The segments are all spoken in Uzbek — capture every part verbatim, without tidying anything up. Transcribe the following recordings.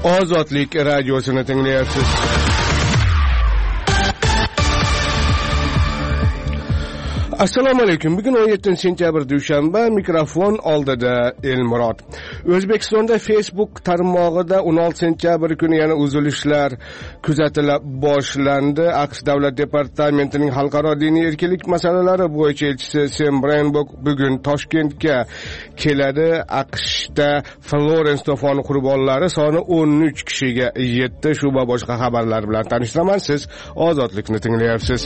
Ozodlik radiosini tinglayapsiz. Assalomu alaykum. Bugun o'n yettinchi sentyabr dushanba, mikrofon oldida Elmurod. O'zbekistonda Facebook tarmog'ida o'n oltinchi sentyabr kuni yana uzilishlar kuzatila boshlandi. AQSh Davlat departamentining xalqaro diniy erkinlik masalalari bo'yicha elchisi Sam Brainbok bugun Toshkentga keladi. AQShda Florence to'foni qurbonlari soni o'n uch kishiga yetdi. Shu va boshqa xabarlar bilan tanishtiraman. Siz Ozodlikni tinglayapsiz.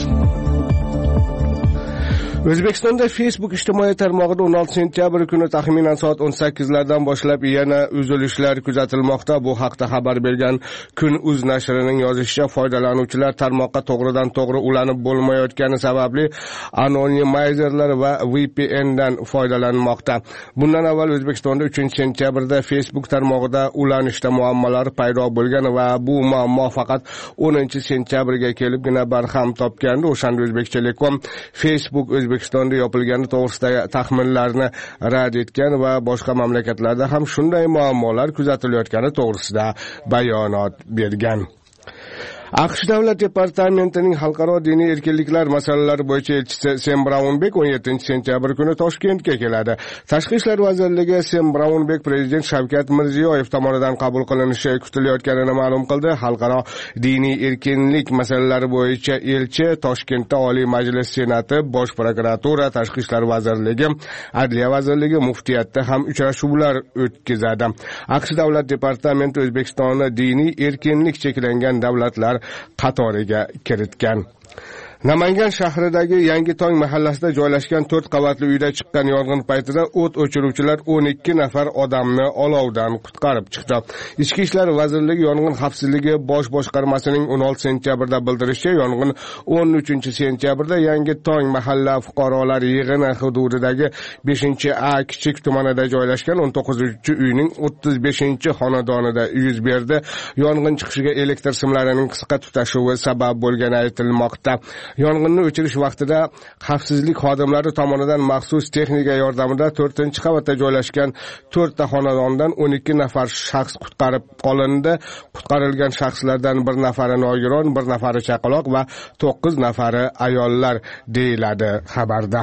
O'zbekistonda Facebook ijtimoiy tarmog'ida o'n oltinchi sentyabr kuni taxminan soat o'n sakkizlardan boshlab yana uzilishlar kuzatilmoqda. Bu haqda xabar bergan Kun.uz nashrining yozishicha, foydalanuvchilar tarmoqqa to'g'ridan to'g'ri ulanib bo'lmayotgani sababli anonimizerlar va V P N dan foydalanmoqda. Bundan avval O'zbekistonda uchinchi sentyabrda Facebook tarmog'ida ulanishda muammolar paydo bo'lgan va bu muammo faqat o'ninchi sentyabrga kelibgina barham topgandi. O'shanda O'zbek Telekom Facebook O'zbekistonda yopilgani to'g'risidagi taxminlarni rad etgan va boshqa mamlakatlarda ham shunday muammolar kuzatilayotgani to'g'risida bayonot bergan. AQSh Davlat departamentining xalqaro diniy erkinliklar masalalari bo'yicha elchisi Sam Braunbek o'n yettinchi sentyabr kuni Toshkentga keladi. Tashqi ishlar vazirligi Sam Braunbek Prezident Shavkat Mirziyoyev tomonidan qabul qilinishi kutilayotganini ma'lum qildi. Xalqaro diniy erkinlik masalalari bo'yicha elchi Toshkentda Oliy Majlis Senati, Bosh prokuratura, Tashqi ishlar vazirligi, Adliya vazirligi, muftiyatda ham uchrashuvlar o'tkazadi. AQSh Davlat departamenti O'zbekistonni diniy erkinlik cheklangan davlatlar qatoriga kiritgan. Namangan shahridagi Yangi Tong mahallasida joylashgan to'rt qavatli uyda chiqqan yong'in paytida o't o'chiruvchilar o'n ikki nafar odamni olovdan qutqarib chiqdi. Ichki ishlar vazirligi yong'in xavfsizligi bosh boshqarmasining o'n oltinchi sentyabrda bildirishicha, yong'in o'n uchinchi sentyabrda Yangi Tong mahalla fuqarolar yig'ini hududidagi beshinchi A kichik tumanida joylashgan o'n to'qqizinchi uyning o'ttiz beshinchi xonadonida yuz berdi. Yong'in chiqishiga elektr simlarining qisqa tutashuvi sabab bo'lgani aytilmoqda. Yong'inni o'chirish vaqtida xavfsizlik xodimlari tomonidan maxsus texnika yordamida to'rtinchi qavatda joylashgan to'rtta xonadondan o'n ikki nafar shaxs qutqarib qolindi. Qutqarilgan shaxslardan bir nafari nogiron, bir nafari chaqaloq va to'qqiz nafari ayollar deyiladi xabarda.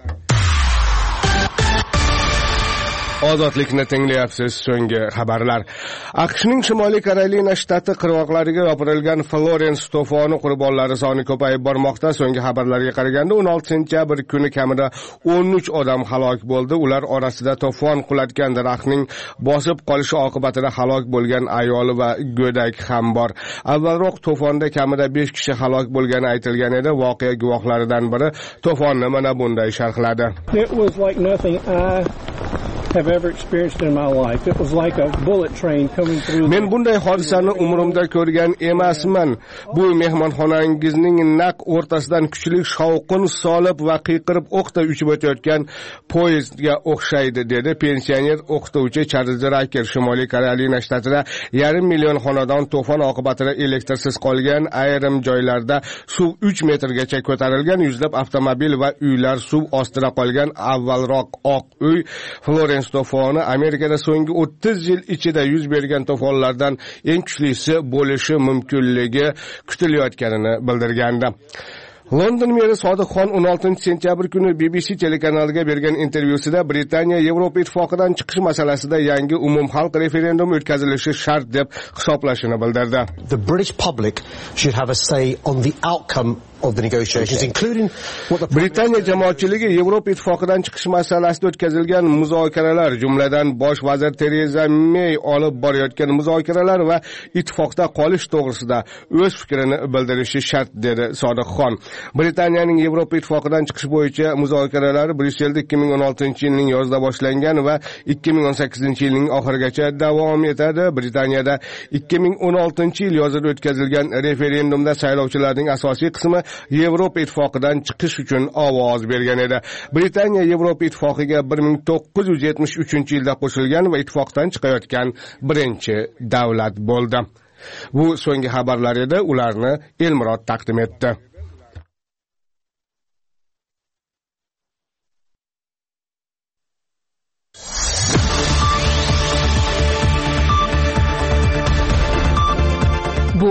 Ozodlikni tinglayapsiz. So'nggi xabarlar. AQShning Shimoliy Karolina shtati qirg'oqlariga yopirilgan Florence to'foni qurbonlari soni ko'payib bormoqda. So'nggi xabarlarga qaraganda o'n oltinchi sentyabr kuni kamida o'n uch odam halok bo'ldi. Ular orasida to'fon qulatgan daraxtning bosib qolishi oqibatida halok bo'lgan ayol va go'dak ham bor. Avvalroq to'fonda kamida besh kishi halok bo'lgani aytilgan edi. Voqea guvohlaridan biri to'fonni mana bunday sharhladi. It was like nothing I have ever experienced in my life. It was like a bullet train coming through. Men bunday hodisani umrimda ko'rgan emasman. Bu mehmonxonangizning naq o'rtasidan kuchli shovqin solib va qiyqirib o'qda uchib o'tayotgan poyezdga o'xshaydi, dedi pensioner o'qituvchi Charles Raker. Shimoliy Karolina shtatida yarim million xonadon to'fon oqibatida elektrsiz qolgan. Ayrim joylarda suv uch metrgacha ko'tarilgan. Yuzlab avtomobil va uylar suv ostida qolgan. Avvalroq Oq uy Florence to'foni Amerikada so'nggi o'ttiz yil ichida yuz bergan to'fonlardan eng kuchlisi bo'lishi mumkinligi kutilayotganini bildirgandi. London meri Sodiqxon o'n oltinchi sentyabr kuni B B C telekanaliga bergan intervyusida Britaniya Yevropa ittifoqidan chiqish masalasida yangi umumxalq referendumi o'tkazilishi shart deb hisoblashini bildirdi. The British public should have a say on the outcome of the negotiations, including what the Britaniya jamoatchiligi Yevropa ittifoqidan chiqish masalasida o'tkazilgan muzokaralar, jumladan bosh vazir Tereza May olib borayotgan muzokaralar va ittifoqda qolish to'g'risida o'z fikrini bildirishi shart, dedi Sodiqxon. Britaniyaning Yevropa ittifoqidan chiqish bo'yicha muzokaralari Bryusselda ikki ming o'n oltinchi yilning yozida boshlangan va ikki ming o'n sakkizinchi yilning oxirigacha davom etadi. Britaniyada ikki ming o'n oltinchi yil yozida o'tkazilgan referendumda saylovchilarning asosiy qismi Yevropa ittifoqidan chiqish uchun ovoz bergan edi. Britaniya Yevropa ittifoqiga bir ming to'qqiz yuz yetmish uchinchi yilda qo'shilgan va ittifoqdan chiqayotgan birinchi davlat bo'ldi. Bu so'nggi xabarlar edi. Ularni Elmurod taqdim etdi.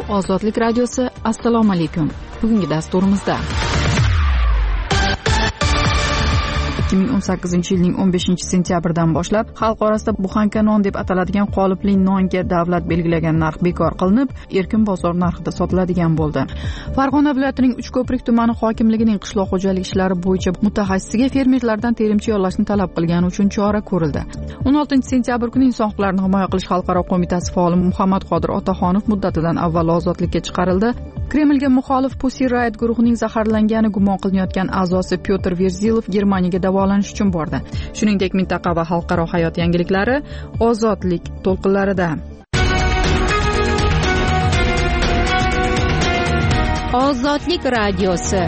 Ozodlik radiosi. Assalomu alaykum. Bugungi dasturimizda ikki ming o'n sakkizinchi yilning o'n beshinchi sentyabridan boshlab xalq orasida buxanka non deb ataladigan qolipli nonga davlat belgilagan narx bekor qilinib, erkin bozor narxida sotiladigan bo'ldi. Farg'ona viloyatining Uchko'prik tumani hokimligining qishloq xo'jalik ishlari bo'yicha mutaxassisiga fermerlardan terimchi yollashni talab qilgani uchun chora ko'rildi. o'n oltinchi sentyabr kuni Inson huquqlarini himoya qilish xalqaro qo'mitasi faoli Muhammad Qodir Otaxonov muddatidan avval ozodlikka chiqarildi. Kremlga muxolif Pussy Riot guruhining zaharlangani gumon qilinayotgan a'zosi Pyotr Verzilov Germaniyaga davolanish uchun bordi. Shuningdek, mintaqa va xalqaro hayot yangiliklari ozodlik to'lqinlarida. Ozodlik radiosi.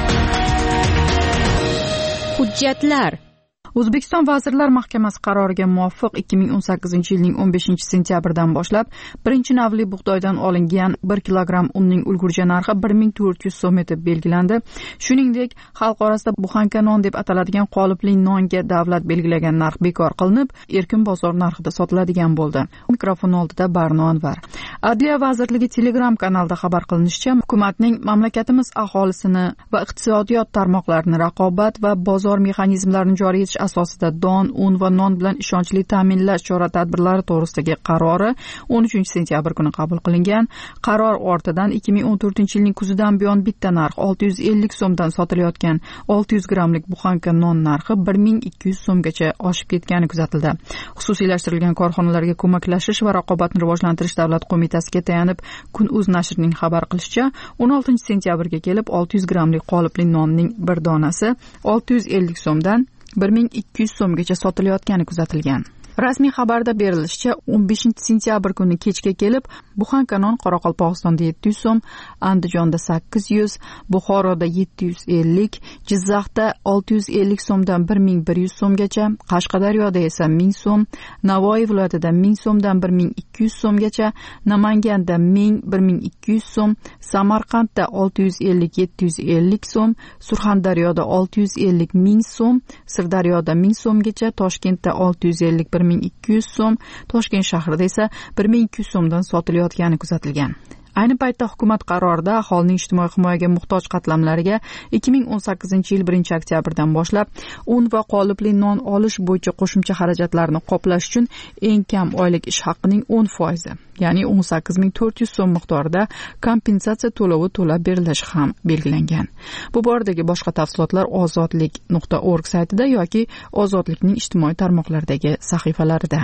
Hujjatlar. O'zbekiston Vazirlar Mahkamasi qaroriga muvofiq ikki ming o'n sakkizinchi yilning o'n beshinchi sentyabridan boshlab birinchi navli bug'doydan olingan bir kilogramm unning ulgurji narxi bir ming to'rt yuz so'm etib belgilandi. Shuningdek, xalq orasida buxanka non deb ataladigan qolipli nonga davlat belgilagan narx bekor qilinib, erkin bozor narxida sotiladigan bo'ldi. Mikrofon oldida Barno Anvar. Adliya vazirligi Telegram kanalida xabar qilinishicha, hukumatning mamlakatimiz aholisini va iqtisodiyot tarmoqlarini raqobat va bozor mexanizmlarini joriy etish asosida don, un va non bilan ishonchli ta'minlash chora-tadbirlari to'g'risidagi qarori o'n uchinchi sentyabr kuni qabul qilingan. Qaror ortidan ikki ming o'n to'rtinchi yilning kuzidan buyon bitta narx olti yuz ellik so'mdan sotilayotgan olti yuz grammlik buxanka non narxi bir ming ikki yuz so'mgacha oshib ketgani kuzatildi. Xususiylashtirilgan korxonalarga ko'maklashish va raqobatni rivojlantirish davlat qo'mitasiga tayanib Kun.uz nashrining xabar qilishicha, o'n oltinchi sentyabrga kelib olti yuz grammlik qolipli nonning bir donasi olti yuz ellik so'mdan bir ming ikki yuz so'mgacha sotilayotgani kuzatilgan. Rasmiy xabarda berilishicha, o'n beshinchi sentyabr kuni kechga kelib, buxanka non Qoraqalpog'istonda yetti yuz so'm, Andijonda sakkiz yuz, Buxoroda yetti yuz ellik, Jizzaxda olti yuz ellik so'mdan bir ming bir yuz so'mgacha, Qashqadaryoda esa ming so'm, Navoiy viloyatida ming so'mdan bir ming ikki yuz so'mgacha, Namanganda ming bir ming ikki yuz so'm, Samarqandda olti yuz ellik yetti yuz ellik so'm, Surxondaryoda olti yuz ellik ming so'm, Sirdaryoda ming so'mgacha, Toshkentda olti yuz ellik bir ming ikki yuz so'm, Toshkent shahrida esa bir ming ikki yuz so'mdan sotilayotgani kuzatilgan. Ayni paytda hukumat qarorida aholining ijtimoiy himoyaga muhtoj qatlamlariga ikki ming o'n sakkizinchi yil birinchi oktyabrdan boshlab un va qolipli non olish bo'yicha qo'shimcha xarajatlarni qoplash uchun eng kam oylik ish haqining o'n foizi, ya'ni o'n sakkiz ming to'rt yuz so'm miqdorida kompensatsiya to'lovi to'lab berilishi ham belgilangan. Bu boradagi boshqa tafsilotlar ozodlik nuqta org saytida yoki Ozodlikning ijtimoiy tarmoqlaridagi sahifalarida.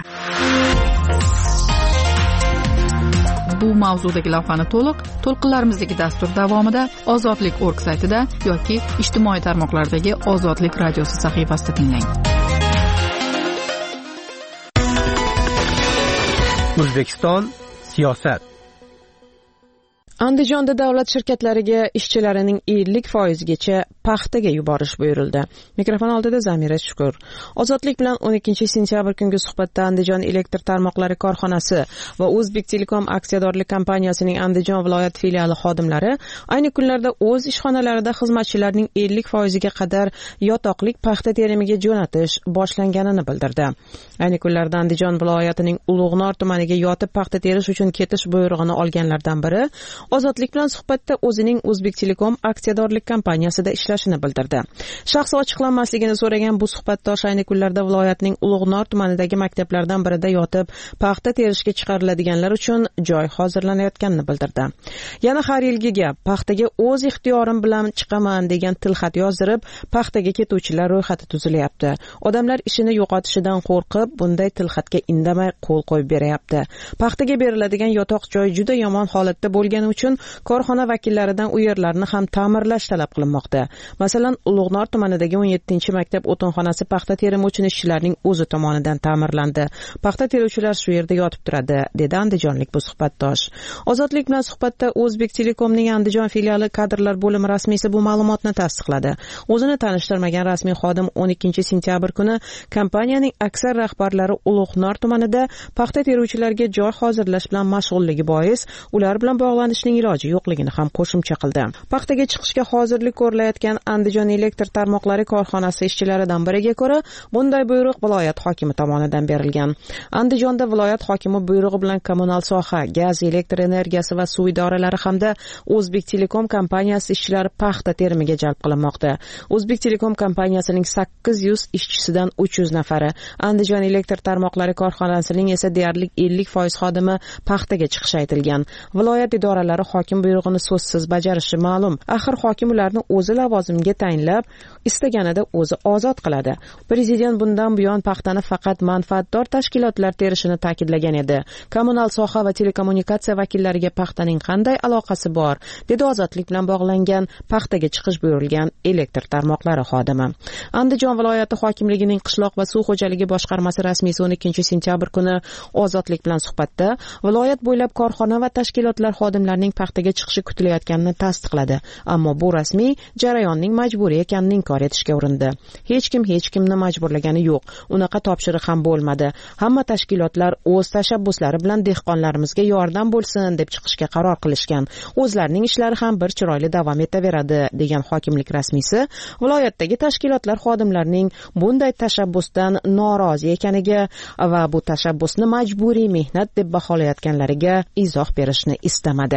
Bu mavzudagi lavhani to'liq to'lqinlarimizdagi dastur davomida Ozodlik nuqta org saytida yoki ijtimoiy tarmoqlardagi Ozodlik radiosi sahifasida tinglang. O'zbekiston siyosat. Andijonda davlat shirkatlariga ishchilarining ellik foizgacha paxtaga yuborish buyurildi. Mikrofon oldida Zamira Shukur. Ozodlik bilan o'n ikkinchi sentyabr kungi suhbatda Andijon elektr tarmoqlari korxonasi va O'zbek Telekom aksiyadorlik kompaniyasining Andijon viloyat filiali xodimlari ayni kunlarda o'z ishxonalarida xizmatchilarning ellik foiziga qadar yotoqlik paxta terimiga jo'natish boshlanganini bildirdi. Ayni kunlarda Andijon viloyatining Ulug'nor tumaniga yotib paxta terish uchun ketish buyrug'ini olganlardan biri Ozodlik bilan suhbatda o'zining O'zbek Telekom aksiyadorlik kompaniyasida ishlashini bildirdi. Shaxsi ochiqlanmasligini so'ragan bu suhbatdosh ayni kunlarda viloyatning Ulug'nor tumanidagi maktablardan birida yotib paxta terishga chiqariladiganlar uchun joy hozirlanayotganini bildirdi. Yana har yilgiga paxtaga o'z ixtiyorim bilan chiqaman degan tilxat yozdirib, paxtaga ketuvchilar ro'yxati tuzilyapti. Odamlar ishini yo'qotishidan qo'rqib, bunday tilxatga indamay qo'l qo'yib beryapti. Paxtaga beriladigan yotoq joy juda yomon holatda bo'lgani uchun korxona vakillaridan u yerlarni ham ta'mirlash talab qilinmoqda. Masalan, Ulug'nor tumanidagi o'n yettinchi maktab o'tinxonasi paxta terimi uchun ishchilarning o'zi tomonidan ta'mirlandi. Paxta teruvchilar shu yerda yotib turadi, dedi andijonlik bu suhbatdosh. Ozodlik bilan suhbatda O'zbek Telekomning Andijon filiali kadrlar bo'limi rasmiysi bu ma'lumotni tasdiqladi. O'zini tanishtirmagan rasmiy xodim o'n ikkinchi sentyabr kuni kompaniyaning aksar rahbarlari Ulug'nor tumanida paxta teruvchilarga joy hozirlash bilan mashg'ulligi bois ular bilan bog'lanish qilishning iloji yo'qligini ham qo'shimcha qildi. Paxtaga chiqishga hozirlik ko'rilayotgan Andijon elektr tarmoqlari korxonasi ishchilaridan biriga ko'ra, bunday buyruq viloyat hokimi tomonidan berilgan. Andijonda viloyat hokimi buyrug'i bilan kommunal soha, gaz, elektr energiyasi va suv idoralari hamda O'zbek Telekom kompaniyasi ishchilari paxta terimiga jalb qilinmoqda. O'zbek Telekom kompaniyasining sakkiz yuz ishchisidan uch yuz nafari, Andijon elektr tarmoqlari korxonasining esa deyarli ellik foiz xodimi paxtaga chiqishi aytilgan. Viloyat idoralari hokim buyrug'ini so'zsiz bajarishi ma'lum. Axir hokim ularni o'zi lavozimga tayinlab, istaganida o'zi ozod qiladi. Prezident bundan buyon paxtani faqat manfaatdor tashkilotlar terishini ta'kidlagan edi. Kommunal soha va telekommunikatsiya vakillariga paxtaning qanday aloqasi bor, dedi ozodlik bilan bog'langan paxtaga chiqish buyurilgan elektr tarmoqlari xodimi. Andijon viloyati hokimligining qishloq va suv xo'jaligi boshqarmasi rasmiysi o'n ikkinchi sentyabr kuni ozodlik bilan suhbatda viloyat bo'ylab korxona va tashkilotlar xodimlarining paxtaga chiqishi kutilayotganini tasdiqladi. Ammo bu rasmiy jarayonning majburiy ekanini inkor etishga urindi. Hech kim hech kimni majburlagani yo'q. Unaqa topshiriq ham bo'lmadi. Hamma tashkilotlar o'z tashabbuslari bilan dehqonlarimizga yordam bo'lsin deb chiqishga qaror qilishgan. O'zlarining ishlari ham bir chiroyli davom etaveradi, degan hokimlik rasmiysi viloyatdagi tashkilotlar xodimlarining bunday tashabbusdan norozi ekaniga va bu tashabbusni majburiy mehnat deb baholayotganlariga izoh berishni istamadi.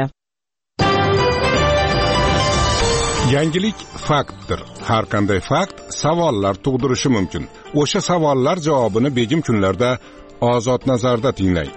Yangilik faktdir. Har qanday fakt savollar tug'dirishi mumkin. O'sha savollar javobini begim kunlarda Ozod nazarda tinglang.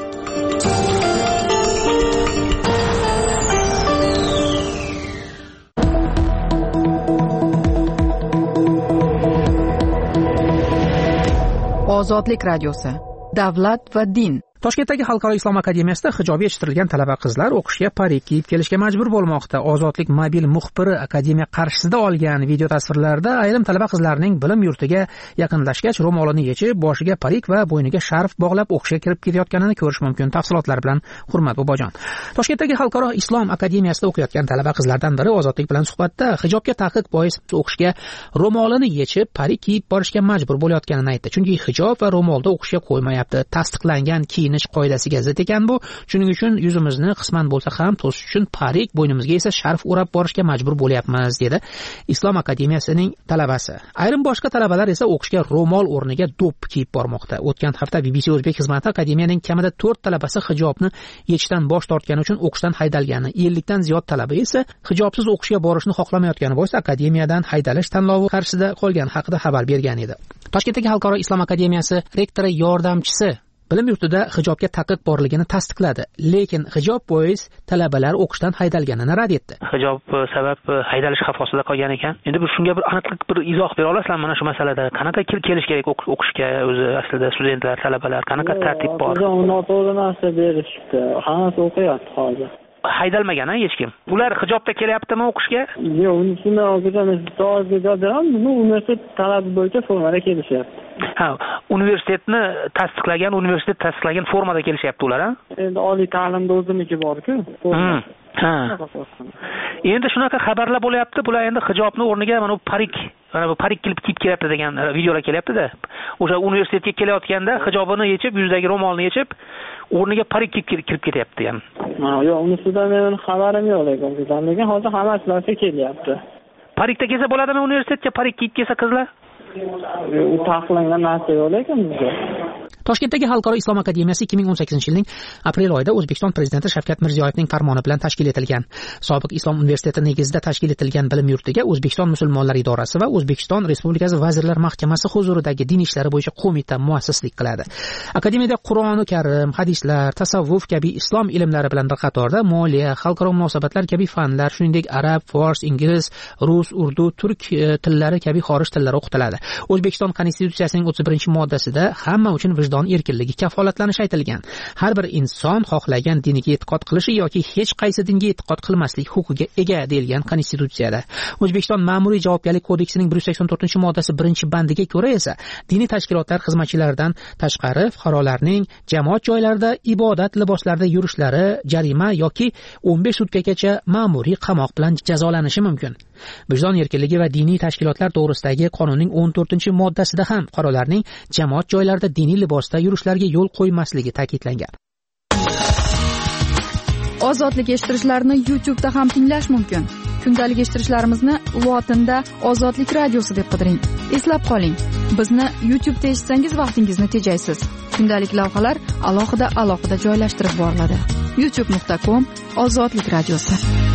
Ozodlik radiosi. Davlat va din. Toshkentdagi Xalqaro islom akademiyasida hijob yetishtirilgan talaba qizlar o'qishga parik kiyib kelishga majbur bo'lmoqda. Ozodlik mobil muxbiri akademiya qarshisida olgan video tasvirlarda ayrim talaba qizlarning bilim yurtiga yaqinlashgach ro'molini yechib, boshiga parik va bo'yniga sharf bog'lab o'qishga kirib ketayotganini ko'rish mumkin. Tafsilotlar bilan Hurmat Bobojon. Toshkentdagi Xalqaro islom akademiyasida o'qiyotgan talaba qizlardan biri Ozodlik bilan suhbatda hijobga taqiq bois o'qishga ro'molini yechib, parik kiyib borishga majbur bo'layotganini aytdi. Chunki hijob va ro'molda o'qishga qo'ymayapti. Tasdiqlangan kiyinish qoidasiga zid ekan bu. Shuning uchun yuzimizni qisman bo'lsa ham to'sish uchun parik, bo'ynimizga esa sharf o'rab borishga majbur bo'lyapmiz, dedi Islom akademiyasining talabasi. Ayrim boshqa talabalar esa o'qishga ro'mol o'rniga do'p kiyib bormoqda. O'tgan hafta B B C O'zbek xizmati akademiyaning kamida to'rt talabasi hijobni yechishdan bosh tortgani uchun o'qishdan haydalgani, ellik dan ziyod talaba esa hijobsiz o'qishga borishni xohlamayotgani bois akademiyadan haydalish tanlovi qarshisida qolgani haqida xabar bergan edi. Toshkentdagi Xalqaro islom akademiyasi rektori yordamchisi bilim yurtida hijobga taqiq borligini tasdiqladi, lekin hijob bois talabalar o'qishdan haydalganini rad etdi. Hijob sabab haydalish xavfi ostida qolgan ekan. Endi bir shunga bir aniqlik, bir izoh bera olasizlarmi mana shu masalada? Qanaqa kelish kerak o'qishga o'zi aslida studentlar, talabalar, qanaqa tartib bor? Noto'g'ri narsa berishibdi. Hammasi o'qiyapti hozir. Haydalmagan hech kim. Ular hijobda kelyaptimi o'qishga? Yo'q, unisini hozirdan universitet talabi bo'yicha formada kelishyapti. Ha, universitetni tasdiqlagan, universitet tasdiqlagan formada kelishyapti ular, ha? Endi oliy ta'limda o'ziniki bor-ku. Ha. Endi shunaqa xabarlar bo'lyapti, bular endi hijobni o'rniga mana bu parik, mana bu parik kiyib kelyapti degan videolar kelyapti-da. O'sha universitetga kelayotganda hijobini yechib, yuzidagi ro'molni yechib, o'rniga parik kiyib kirib ketyapti ham. Ha, yo'q, unisidan men xabarim yo'q, lekin hozir hammasi narsa kelyapti. Parikda kelsa bo'ladimi universitetga, parik kiyib kelsa qizlar? U taqiqlangan narsa yo'q lekin bizga. Toshkentdagi Xalqaro islom akademiyasi ikki ming o'n sakkizinchi yilning aprel oyida O'zbekiston prezidenti Shavkat Mirziyoyevning farmoni bilan tashkil etilgan. Sobiq islom universiteti negizida tashkil etilgan bilim yurtiga O'zbekiston musulmonlar idorasi va O'zbekiston Respublikasi Vazirlar Mahkamasi huzuridagi din ishlari bo'yicha qo'mita muassislik qiladi. Akademiyada Qur'oni Karim, hadislar, tasavvuf kabi islom ilmlari bilan bir qatorda moliya, xalqaro munosabatlar kabi fanlar, shuningdek arab, fors, ingliz, rus, urdu, turk tillari kabi xorij tillari o'qitiladi. O'zbekiston Konstitutsiyasining o'ttiz birinchi moddasida hamma uchun vijdon erkinligi kafolatlanishi aytilgan. Har bir inson xohlagan diniga e'tiqod qilishi yoki hech qaysi dinga e'tiqod qilmaslik huquqiga ega deyilgan Konstitutsiyada. O'zbekiston Ma'muriy javobgarlik kodeksining bir yuz sakson to'rtinchi moddasi birinchi bandiga ko'ra esa diniy tashkilotlar xizmatchilaridan tashqari fuqarolarning jamoat joylarida ibodat liboslarida yurishlari jarima yoki o'n besh sutkagacha ma'muriy qamoq bilan jazolanishi mumkin. Vijdon erkinligi va diniy tashkilotlar to'g'risidagi qonunning o'n to'rtinchi moddasida ham fuqarolarning jamoat joylarida diniy libosda yurishlariga yo'l qo'ymasligi ta'kidlangan. Ozodlik eshittirishlarni YouTube'da ham tinglash mumkin. Kundalik eshittirishlarimizni lotinda Ozodlik radiosi deb qidiring. Eslab qoling, bizni YouTube'da eshitsangiz vaqtingizni tejaysiz. Kundalik lavhalar alohida alohida joylashtirib boriladi. youtube nuqta com Ozodlik radiosi.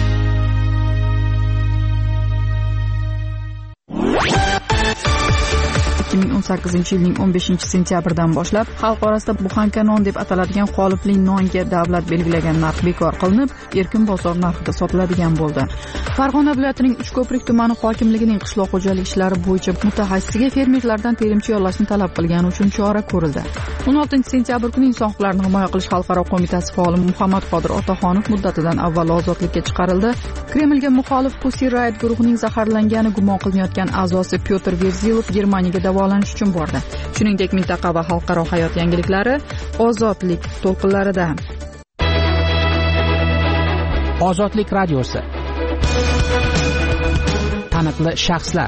ikki ming o'n sakkizinchi yilning o'n beshinchi sentyabridan boshlab xalq orasida buxanka non deb ataladigan qolipli nonga davlat belgilagan narx bekor qilinib, erkin bozor narxida sotiladigan bo'ldi. Farg'ona viloyatining Uchko'prik tumani hokimligining qishloq xo'jalik ishlari bo'yicha mutaxassisiga fermerlardan terimchi yollashni talab qilgani uchun chora ko'rildi. o'n oltinchi sentyabr kuni Inson huquqlarini himoya qilish xalqaro qo'mitasi faoli Muhammad Qodir Otaxonov muddatidan avval ozodlikka chiqarildi. Kremlga muxolif Pussy Riot guruhining zaharlangani gumon qilinayotgan a'zosi Pyotr Verzilov Germaniyaga davolanish uchun bordi. Shuningdek, mintaqa va xalqaro hayot yangiliklari Ozodlik to'lqinlarida. Ozodlik radiosi. Taniqli shaxslar.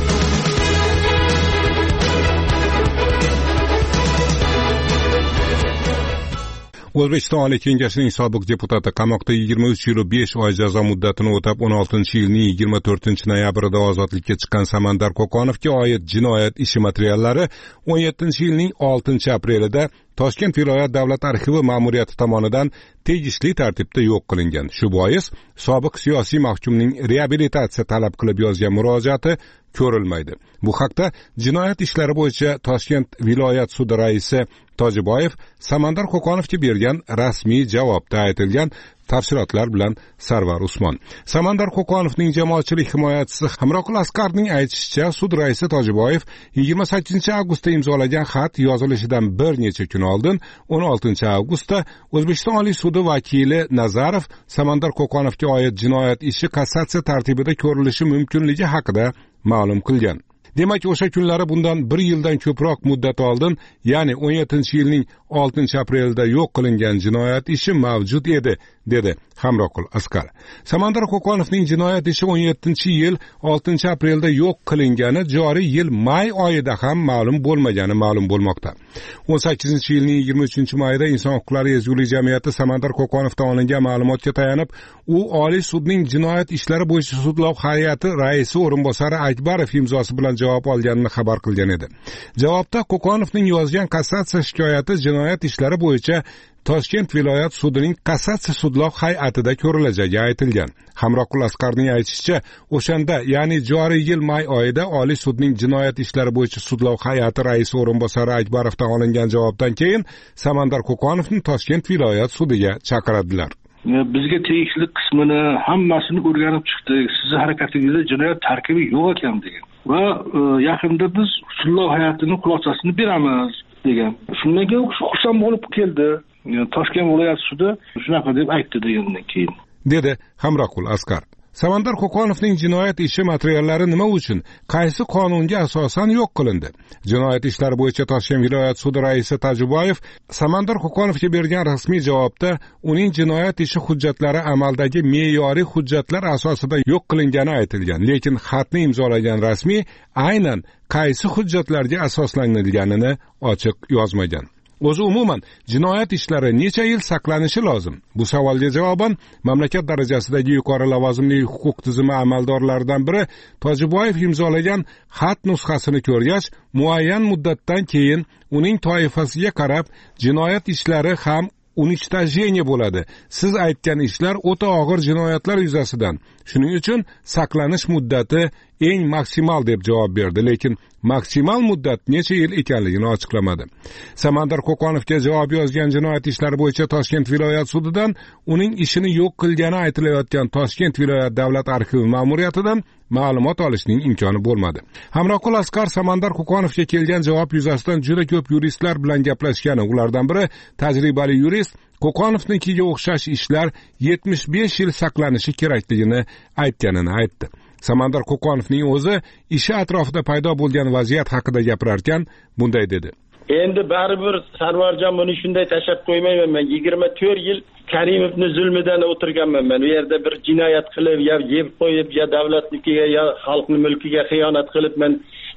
O'zbekiston Oliy Kengashining sobiq deputati qamoqda yigirma uch yil besh oy jazo muddatini o'tab o'n oltinchi yilning yigirma to'rtinchi noyabrida ozodlikka chiqqan Samandar Qo'qonovga oid jinoyat ishi materiallari o'n yettinchi yilning oltinchi aprelida Toshkent viloyat davlat arxivi ma'muriyati tomonidan tegishli tartibda yo'q qilingan. Shu bois sobiq siyosiy mahkumning reabilitatsiya talab qilib yozgan murojaati ko'rilmaydi. Bu haqda jinoyat ishlari bo'yicha Toshkent viloyat sudi raisi Tojiboyev Samandar Qo'qonovga bergan rasmiy javobda aytilgan. Tafsilotlar bilan Sarvar Usmon. Samandar Qo'qonovning jamoatchilik himoyachisi Hamroqul Asqarning aytishicha, sud raisi Tojiboyev yigirma sakkizinchi avgustda imzolagan xat yozilishidan bir necha kun oldin o'n oltinchi avgustda O'zbekiston Oliy sudi vakili Nazarov Samandar Qo'qonovga oid jinoyat ishi kassatsiya tartibida ko'rilishi mumkinligi haqida ma'lum qilgan. Demak, o'sha kunlari bundan bir yildan ko'proq muddat oldin, ya'ni o'n yettinchi yilning oltinchi aprelida yo'q qilingan jinoyat ishi mavjud edi, dedi Hamroqul Asqar. Samandar Qo'qonovning jinoyat ishi o'n yettinchi yil oltinchi aprelda yo'q qilingani joriy yil may oyida ham ma'lum bo'lmagani ma'lum bo'lmoqda. o'n sakkizinchi yilning yigirma uchinchi mayida Inson huquqlari ezgulik jamiyati Samandar Qo'qonovdan olingan ma'lumotga tayanib, u Oliy sudning jinoyat ishlari bo'yicha sudlov hay'ati raisi o'rinbosari Akbarov imzosi bilan javob olganini xabar qilgan edi. Javobda Qo'qonovning yozgan kassatsiya shikoyati jinoyat ishlari bo'yicha Toshkent viloyat sudining kassatsiya sudlov hay'atida ko'rilajagi aytilgan. Hamroqul Asqarning aytishicha, o'shanda, ya'ni joriy yil may oyida Oliy sudning jinoyat ishlari bo'yicha sudlov hay'ati raisi o'rinbosari Akbarovdan olingan javobdan keyin Samandar Qo'qonovni Toshkent viloyat sudiga chaqiradilar. Bizga tegishli qismini hammasini o'rganib chiqdik. Sizning harakatingizda jinoyat tarkibi yo'q ekan degan. Va yaqinda biz sudlov hay'atining xulosasini beramiz degan. Shundan keyin xursand bo'lib keldi. Toshkent viloyat sudi shunaqa deb aytdi degandan keyin, dedi Hamroqul Asqar. Samandar Qo'qonovning jinoyat ishi materiallari nima uchun, qaysi qonunga asosan yo'q qilindi? Jinoyat ishlari bo'yicha Toshkent viloyat sudi raisi Tojiboyev Samandar Qo'qonovga bergan rasmiy javobda uning jinoyat ishi hujjatlari amaldagi me'yoriy hujjatlar asosida yo'q qilingani aytilgan, lekin xatni imzolagan rasmiy aynan qaysi hujjatlarga asoslanganini ochiq yozmagan. O'zi umuman jinoyat ishlari necha yil saqlanishi lozim? Bu savolga javoban mamlakat darajasidagi yuqori lavozimli huquq tizimi amaldorlaridan biri Tojiboyev imzolagan xat nusxasini ko'rgach, muayyan muddatdan keyin uning toifasiga qarab jinoyat ishlari ham unishtajeniya bo'ladi. Siz aytgan ishlar o'ta og'ir jinoyatlar yuzasidan. Shuning uchun saqlanish muddati eng maksimal deb javob berdi, lekin maksimal muddat necha yil ekanligini ochiqlamadi. Samandar Qo'qonovga javob yozgan jinoyat ishlari bo'yicha Toshkent viloyat sudidan uning ishini yo'q qilgani aytilayotgan Toshkent viloyat davlat arxivi ma'muriyatidan ma'lumot olishning imkoni bo'lmadi. Hamroqul Asqar Samandar Qo'qonovga kelgan javob yuzasidan juda ko'p yuristlar bilan gaplashgani, ulardan biri tajribali yurist Qo'qonovnikiga o'xshash ishlar yetmish besh yil saqlanishi kerakligini aytganini aytdi. Samandar Qo'qonovning o'zi ishi atrofida paydo bo'lgan vaziyat haqida gapirarkan, bunday dedi. Endi baribir Sarvarjon buni shunday tashab qo'ymayman men. yigirma to'rt yil Karimovning zulmidan o'tirganman men. U yerda bir jinoyat qilib, yo yeb qo'yib, yo davlatnikiga, yo xalqning mulkiga xiyonat qilib men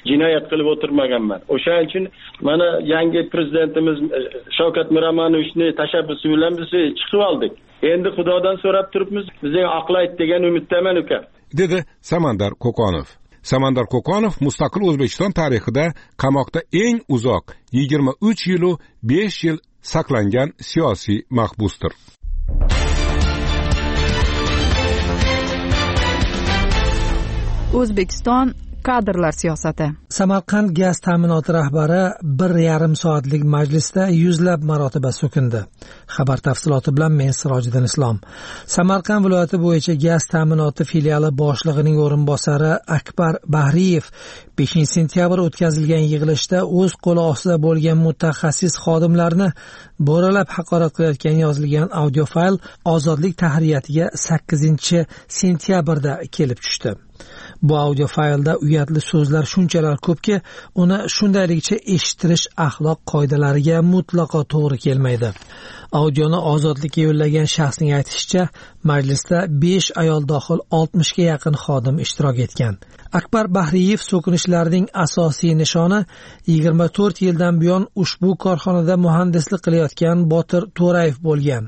jinoyat qilib o'tirmaganman. O'shaning uchun mana yangi prezidentimiz Shavkat Miromonovichning tashabbusi bilan biz chiqib oldik. Endi Xudodan so'rab turibmiz, bizga aqlayt degan umiddaman uka. Dedi Samandar Qo'qonov. Samandar Qo'qonov mustaqil O'zbekiston tarixida qamoqda eng uzoq yigirma uch yil u besh yil saqlangan siyosiy mahbusdir. O'zbekiston kadrlar siyosati. Samarqand gaz ta'minoti rahbari bir yarim soatlik majlisda yuzlab marotaba so'kindi. Xabar tafsiloti bilan men Sirojiddin Islom. Samarqand viloyati bo'yicha gaz ta'minoti filiali boshlig'ining o'rinbosari Akbar Bahriyev beshinchi sentyabr o'tkazilgan yig'ilishda o'z qo'li ostida bo'lgan mutaxassis xodimlarni bo'ralab haqorat qilayotgani yozilgan audio fayl Ozodlik tahriyatiga sakkizinchi sentyabrda kelib tushdi. Bu audio faylda uyatli so'zlar shunchalar ko'pki, uni shundayligicha eshitirish axloq qoidalariga mutlaqo to'g'ri kelmaydi. Audioni Ozodlikka yo'llagan shaxsning aytishicha, majlisda besh ayol dohil oltmishga yaqin xodim ishtirok etgan. Akbar Bahriyev so'kinishlarning asosiy nishoni yigirma to'rt yildan buyon ushbu korxonada muhandislik qilayotgan Botir To'rayev bo'lgan.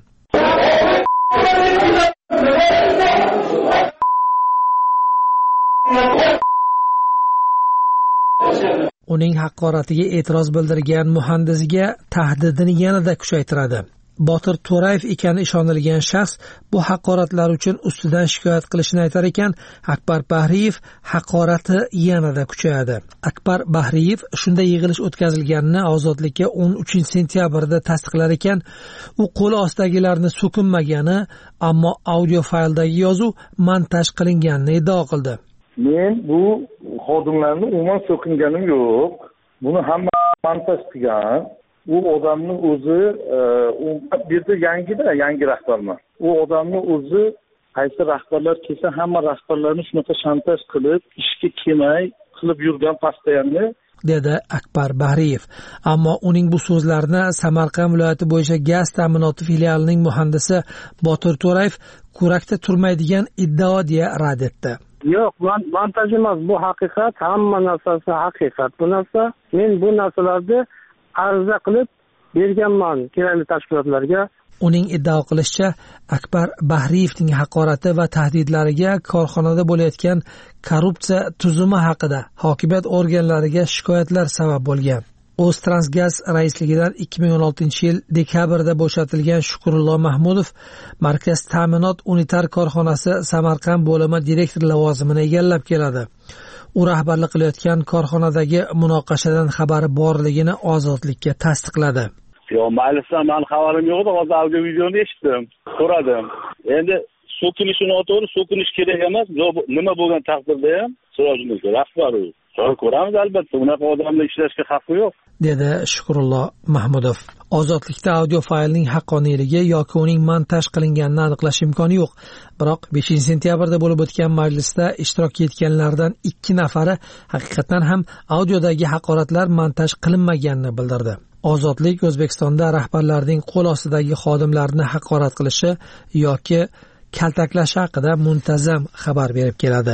Uning haqoratiga e'tiroz bildirgan muhandisiga tahdidini yanada kuchaytiradi. Botir To'rayev ekani ishonilgan shaxs bu haqoratlar uchun ustidan shikoyat qilishini aytar ekan, Akbar Bahriyev haqorati yanada kuchayadi. Akbar Bahriyev shunday yig'ilish o'tkazilganini Ozodlikka o'n uchinchi sentyabrda tasdiqlar ekan, u qo'li ostidagilarni so'kinmagani, ammo audio fayldagi yozuv montaj qilinganini iddao qildi. Men bu xodimlarni umuman so'kinganim yo'q. Buni hamma montaj qilgan. U odamning o'zi u yerda yangida, yangi rahbarman. U odamning o'zi qaysi rahbarlar kelsa, hamma rahbarlarni shunaqa shantaj qilib, ishga kelmay qilib yurgan pastayanni, dedi Akbar Bahriyev. Ammo uning bu so'zlarini Samarqand viloyati bo'yicha gaz ta'minoti filialining muhandisi Botir To'rayev kurakda turmaydigan iddao deya rad etdi. Yo'q, montaj emas, bu haqiqat, hamma narsasi haqiqat. Bu narsa, men bu narsalarni arza qilib berganman kerakli tashkilotlarga. Uning iddao qilishicha, Akbar Bahriyevning haqorati va tahdidlariga korxonada bo'layotgan korrupsiya tuzumi haqida hokimiyat organlariga shikoyatlar sabab bo'lgan. O'ztransgaz raisligidan ikki ming o'n oltinchi yil dekabrda bo'shatilgan Shukrullo Mahmudov Markaz ta'minot unitar korxonasi Samarqand bo'limi direktori lavozimini egallab keladi. U rahbarlik qilayotgan korxonadagi munoqashadan xabari borligini Ozodlikka tasdiqladi. Yo, maylisdan men xabarim yo'q edi, hozir audio videoni eshitdim, ko'radim. Endi so'kinish noto'g'ri, so'kinish kerak emas. Nima bo'lgan taqdirda ham Sirojimiz rahbar u. Ko'ramiz albatta, unaqa odamlar ishlashga haqqi yo'q, dedi Shukrullo Mahmudov. Ozodlikda audio faylning haqqoniyligi yoki uning montaj qilinganini aniqlash imkoni yo'q. Biroq beshinchi sentyabrda bo'lib o'tgan majlisda ishtirok etganlardan ikki nafari haqiqatan ham audiodagi haqoratlar montaj qilinmaganini bildirdi. Ozodlik O'zbekistonda rahbarlarning qo'l ostidagi xodimlarni haqorat qilishi yoki kaltaklashi haqida muntazam xabar berib keladi.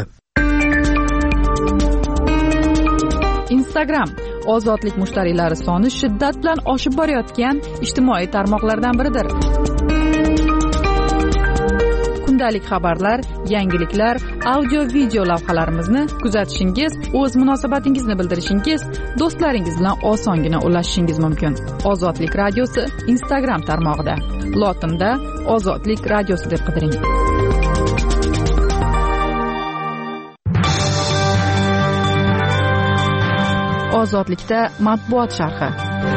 Instagram Ozodlik mushtariylari soni shiddat bilan oshib borayotgan ijtimoiy tarmoqlardan biridir. Kundalik xabarlar, yangiliklar, audio-video lavhalarimizni kuzatishingiz, o'z munosabatingizni bildirishingiz, do'stlaringiz bilan osongina ulashishingiz mumkin. Ozodlik radiosi Instagram tarmog'ida. Lotinda Ozodlik radiosi deb qidiring. Ozodlikda matbuot sharhi.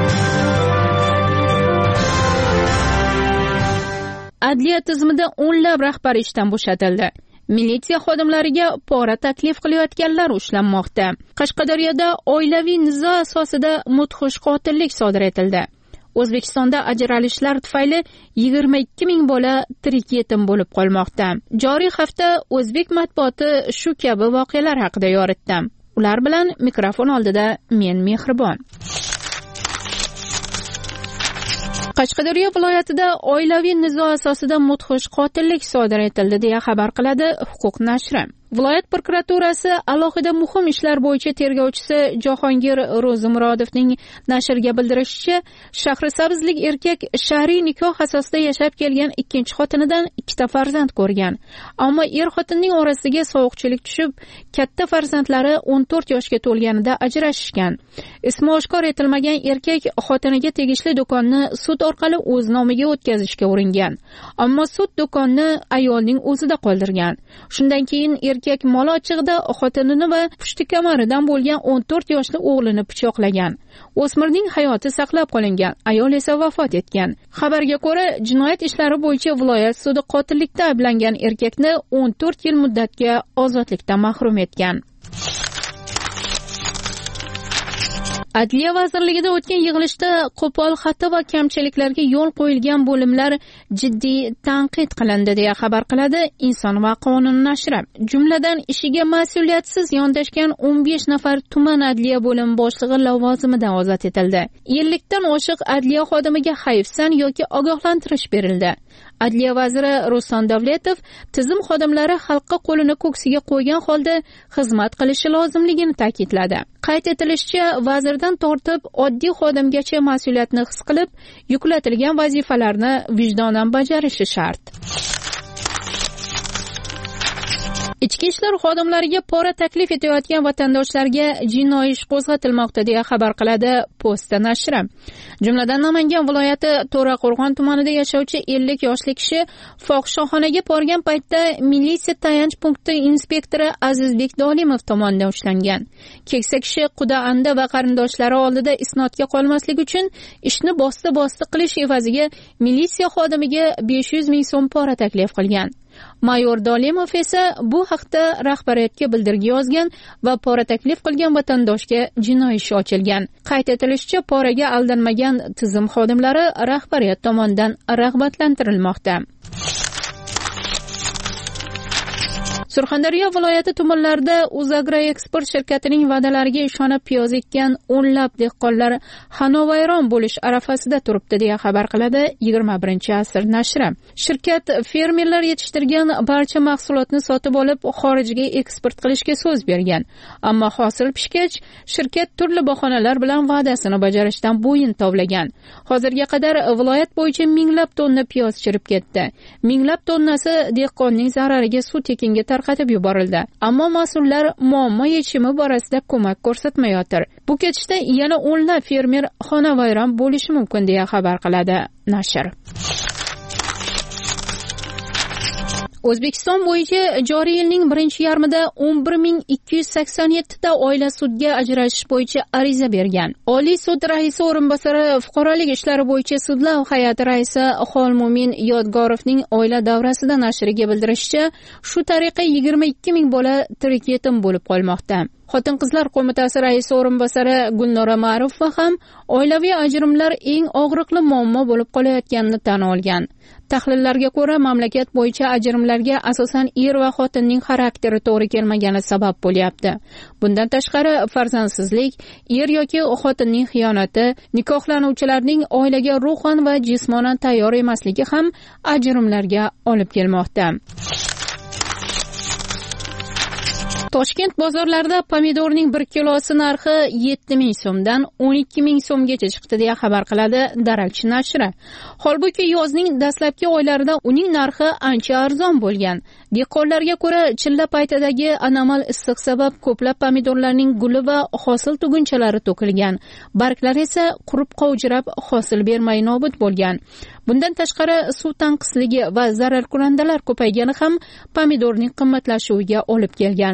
Adliya tizimida o'nlab rahbar ishdan bo'shatildi. Militsiya xodimlariga pora taklif qilayotganlar ushlanmoqda. Qashqadaryoda oilaviy nizo asosida mudhish qotillik sodir etildi. O'zbekistonda ajralishlar tufayli yigirma ikki ming bola tirik yetim bo'lib qolmoqda. Joriy hafta o'zbek matbuoti shu kabi voqealar haqida yoritdi. Ular bilan mikrofon oldida men Mehribon. Qashqadaryo viloyatida oilaviy nizo asosida mudhish qotillik sodir etildi deya xabar qiladi Huquq nashri. Viloyat prokuraturasi alohida muhim ishlar bo'yicha tergovchisi Jahongir Ro'zimurodovning nashrga bildirishicha, Shahrisabzlik erkak shar'iy nikoh asosida yashab kelgan ikkinchi xotinidan ikkita farzand ko'rgan. Ammo er xotinning orasiga sovuqchilik tushib, katta farzandlari o'n to'rt yoshga to'lganida ajrashishgan. Ismi oshkor etilmagan erkak xotiniga tegishli do'konni sud orqali o'z nomiga o'tkazishga uringan. Ammo sud do'konni ayolning o'zida qoldirgan. Shundan keyin erkak mol ochig'ida xotinini va pushti kamaridan bo'lgan o'n to'rt yoshli o'g'lini pichoqlagan. O'smirning hayoti saqlab qolingan, ayol esa vafot etgan. Xabarga ko'ra, jinoyat ishlari bo'yicha viloyat sudi qotillikda ayblangan erkakni o'n to'rt yil muddatga ozodlikdan mahrum etgan. Adliya vazirligida o'tgan yig'ilishda qo'pol xato va kamchiliklarga yo'l qo'yilgan bo'limlar jiddiy tanqid qilindi deya xabar qiladi Inson va qonun nashri. Jumladan, ishiga mas'uliyatsiz yondashgan o'n besh nafar tuman adliya bo'limi boshlig'i lavozimidan ozod etildi. ellikdan oshiq adliya xodimiga hayfsan yoki ogohlantirish berildi. Adliya vaziri Ruslan Davletov tizim xodimlari xalqqa qo'lini ko'ksiga qo'ygan holda xizmat qilishi lozimligini ta'kidladi. Qayd etilishicha, vazirdan tortib oddiy xodimgacha mas'uliyatni his qilib, yuklatilgan vazifalarni vijdonan bajarishi shart. Ichki ishlar xodimlariga pora taklif etayotgan vatandoshlarga jinoiy ish qo'zg'atilmoqda deya xabar qiladi Posta nashri. Jumladan, Namangan viloyati To'raqo'rg'on tumanida yashovchi ellik yoshli kishi fohishaxonaga borgan paytda militsiya tayanch punkti inspektori Azizbek Dolimov tomonidan ushlangan. Keksa kishi quda-anda va qarindoshlari oldida isnodga qolmaslik uchun ishni bosti-bosti qilish evaziga militsiya xodimiga besh yuz ming so'm pora taklif qilgan. Mayor Dolimov esa bu haqda rahbariyatga bildirgi yozgan va pora taklif qilgan vatandoshga jinoiy ish ochilgan. Qayd etilishicha, poraga aldanmagan tizim xodimlari rahbariyat tomonidan rag'batlantirilmoqda. Surxondaryo viloyati tumanlarida Uzagro eksport shirkatining va'dalariga ishonib piyoz ekkan o'nlab dehqonlar xonavayron bo'lish arafasida turibdi deya xabar qiladi yigirma birinchi asr nashri. Shirkat fermerlar yetishtirgan barcha mahsulotni sotib olib xorijga eksport qilishga so'z bergan. Ammo hosil pishgach, shirkat turli bahonalar bilan va'dasini bajarishdan bo'yin tovlagan. Hozirga qadar viloyat bo'yicha minglab tonna piyoz chirib ketdi. Minglab tonnasi dehqonning zarariga suv tekinga tarqatib yuborildi. Ammo mas'ullar muammo yechimi borasida ko'mak ko'rsatmayotir. Bu ketishda yana o'nlab fermer xonavayron bo'lishi mumkin deya xabar qiladi nashr. O'zbekiston bo'yicha joriy yilning birinchi yarmida o'n bir ming ikki yuz sakson yetti ta oila sudga ajrashish bo'yicha ariza bergan. Oliy sud raisi o'rinbosari fuqarolik ishlari bo'yicha sudlov hay'ati raisi Xolmumin Yodgorovning oila davrasida nashriga bildirishicha, shu tariqa yigirma ikki ming bola tirik yetim bo'lib qolmoqda. Xotin-qizlar qo'mitasi raisi o'rinbosari Gulnora Ma'rufova ham oilaviy ajrimlar eng og'riqli muammo bo'lib qolayotganini tan olgan. Tahlillarga ko'ra, mamlakat bo'yicha ajrimlarga asosan er va xotinning xarakteri to'g'ri kelmagani sabab bo'lyapti. Bundan tashqari, farzandsizlik, er yoki xotinning xiyonati, nikohlanuvchilarning oilaga ruhan va jismonan tayyor emasligi ham ajrimlarga olib kelmoqda. Toshkent bozorlarida pomidorning bir kilosi narxi yetti ming so'mdan o'n ikki ming so'mgacha chiqdi deya xabar qiladi Darakchi nashri. Holbuki yozning dastlabki oylarida uning narxi ancha arzon bo'lgan. Dehqonlarga ko'ra, chilla paytidagi anomal issiq sabab ko'plab pomidorlarning guli va hosil tugunchalari to'kilgan. Barglar esa qurib qovjirab hosil bermay nobud bo'lgan. Bundan tashqari, suv tanqisligi va zararkunandalar ko'paygani ham pomidorning qimmatlashuviga olib kelgan.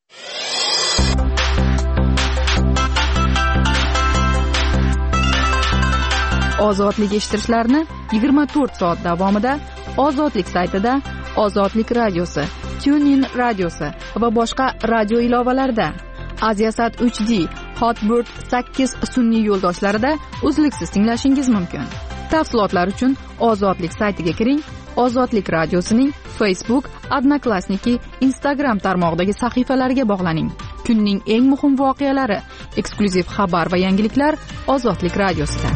Ozodlik eshittirishlarni yigirma to'rt soat davomida Ozodlik saytida, Ozodlik radiosi, TuneIn radiosi va boshqa radio ilovalarida, Aziasat uch D, Hotbird sakkiz sun'iy yo'ldoshlarida uzluksiz tinglashingiz mumkin. Tafsilotlar uchun Ozodlik saytiga kiring. Ozodlik radiosining Facebook, Odnoklassniki, Instagram tarmog'idagi sahifalariga bog'laning. Kunning eng muhim voqealari, eksklyuziv xabar va yangiliklar Ozodlik radiosida.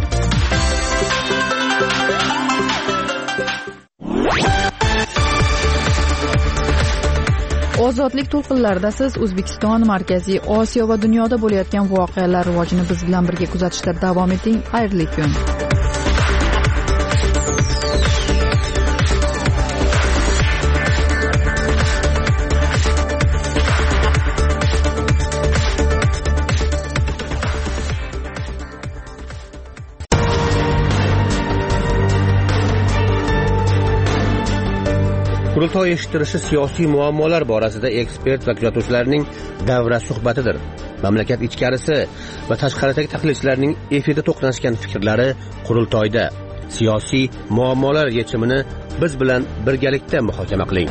Ozodlik to'lqinlarida siz O'zbekiston, Markaziy Osiyo va dunyoda bo'layotgan voqealar rivojini biz bilan birga kuzatishda davom eting. Xayrli kun. Qurultoy eshittirishi siyosiy muammolar borasida ekspert va kuzatuvchilarning davra suhbatidir. Mamlakat ichkarisi va tashqaridagi tahlilchilarning efirda to'qnashgan fikrlari qurultoyda. Siyosiy muammolar yechimini biz bilan birgalikda muhokama qiling.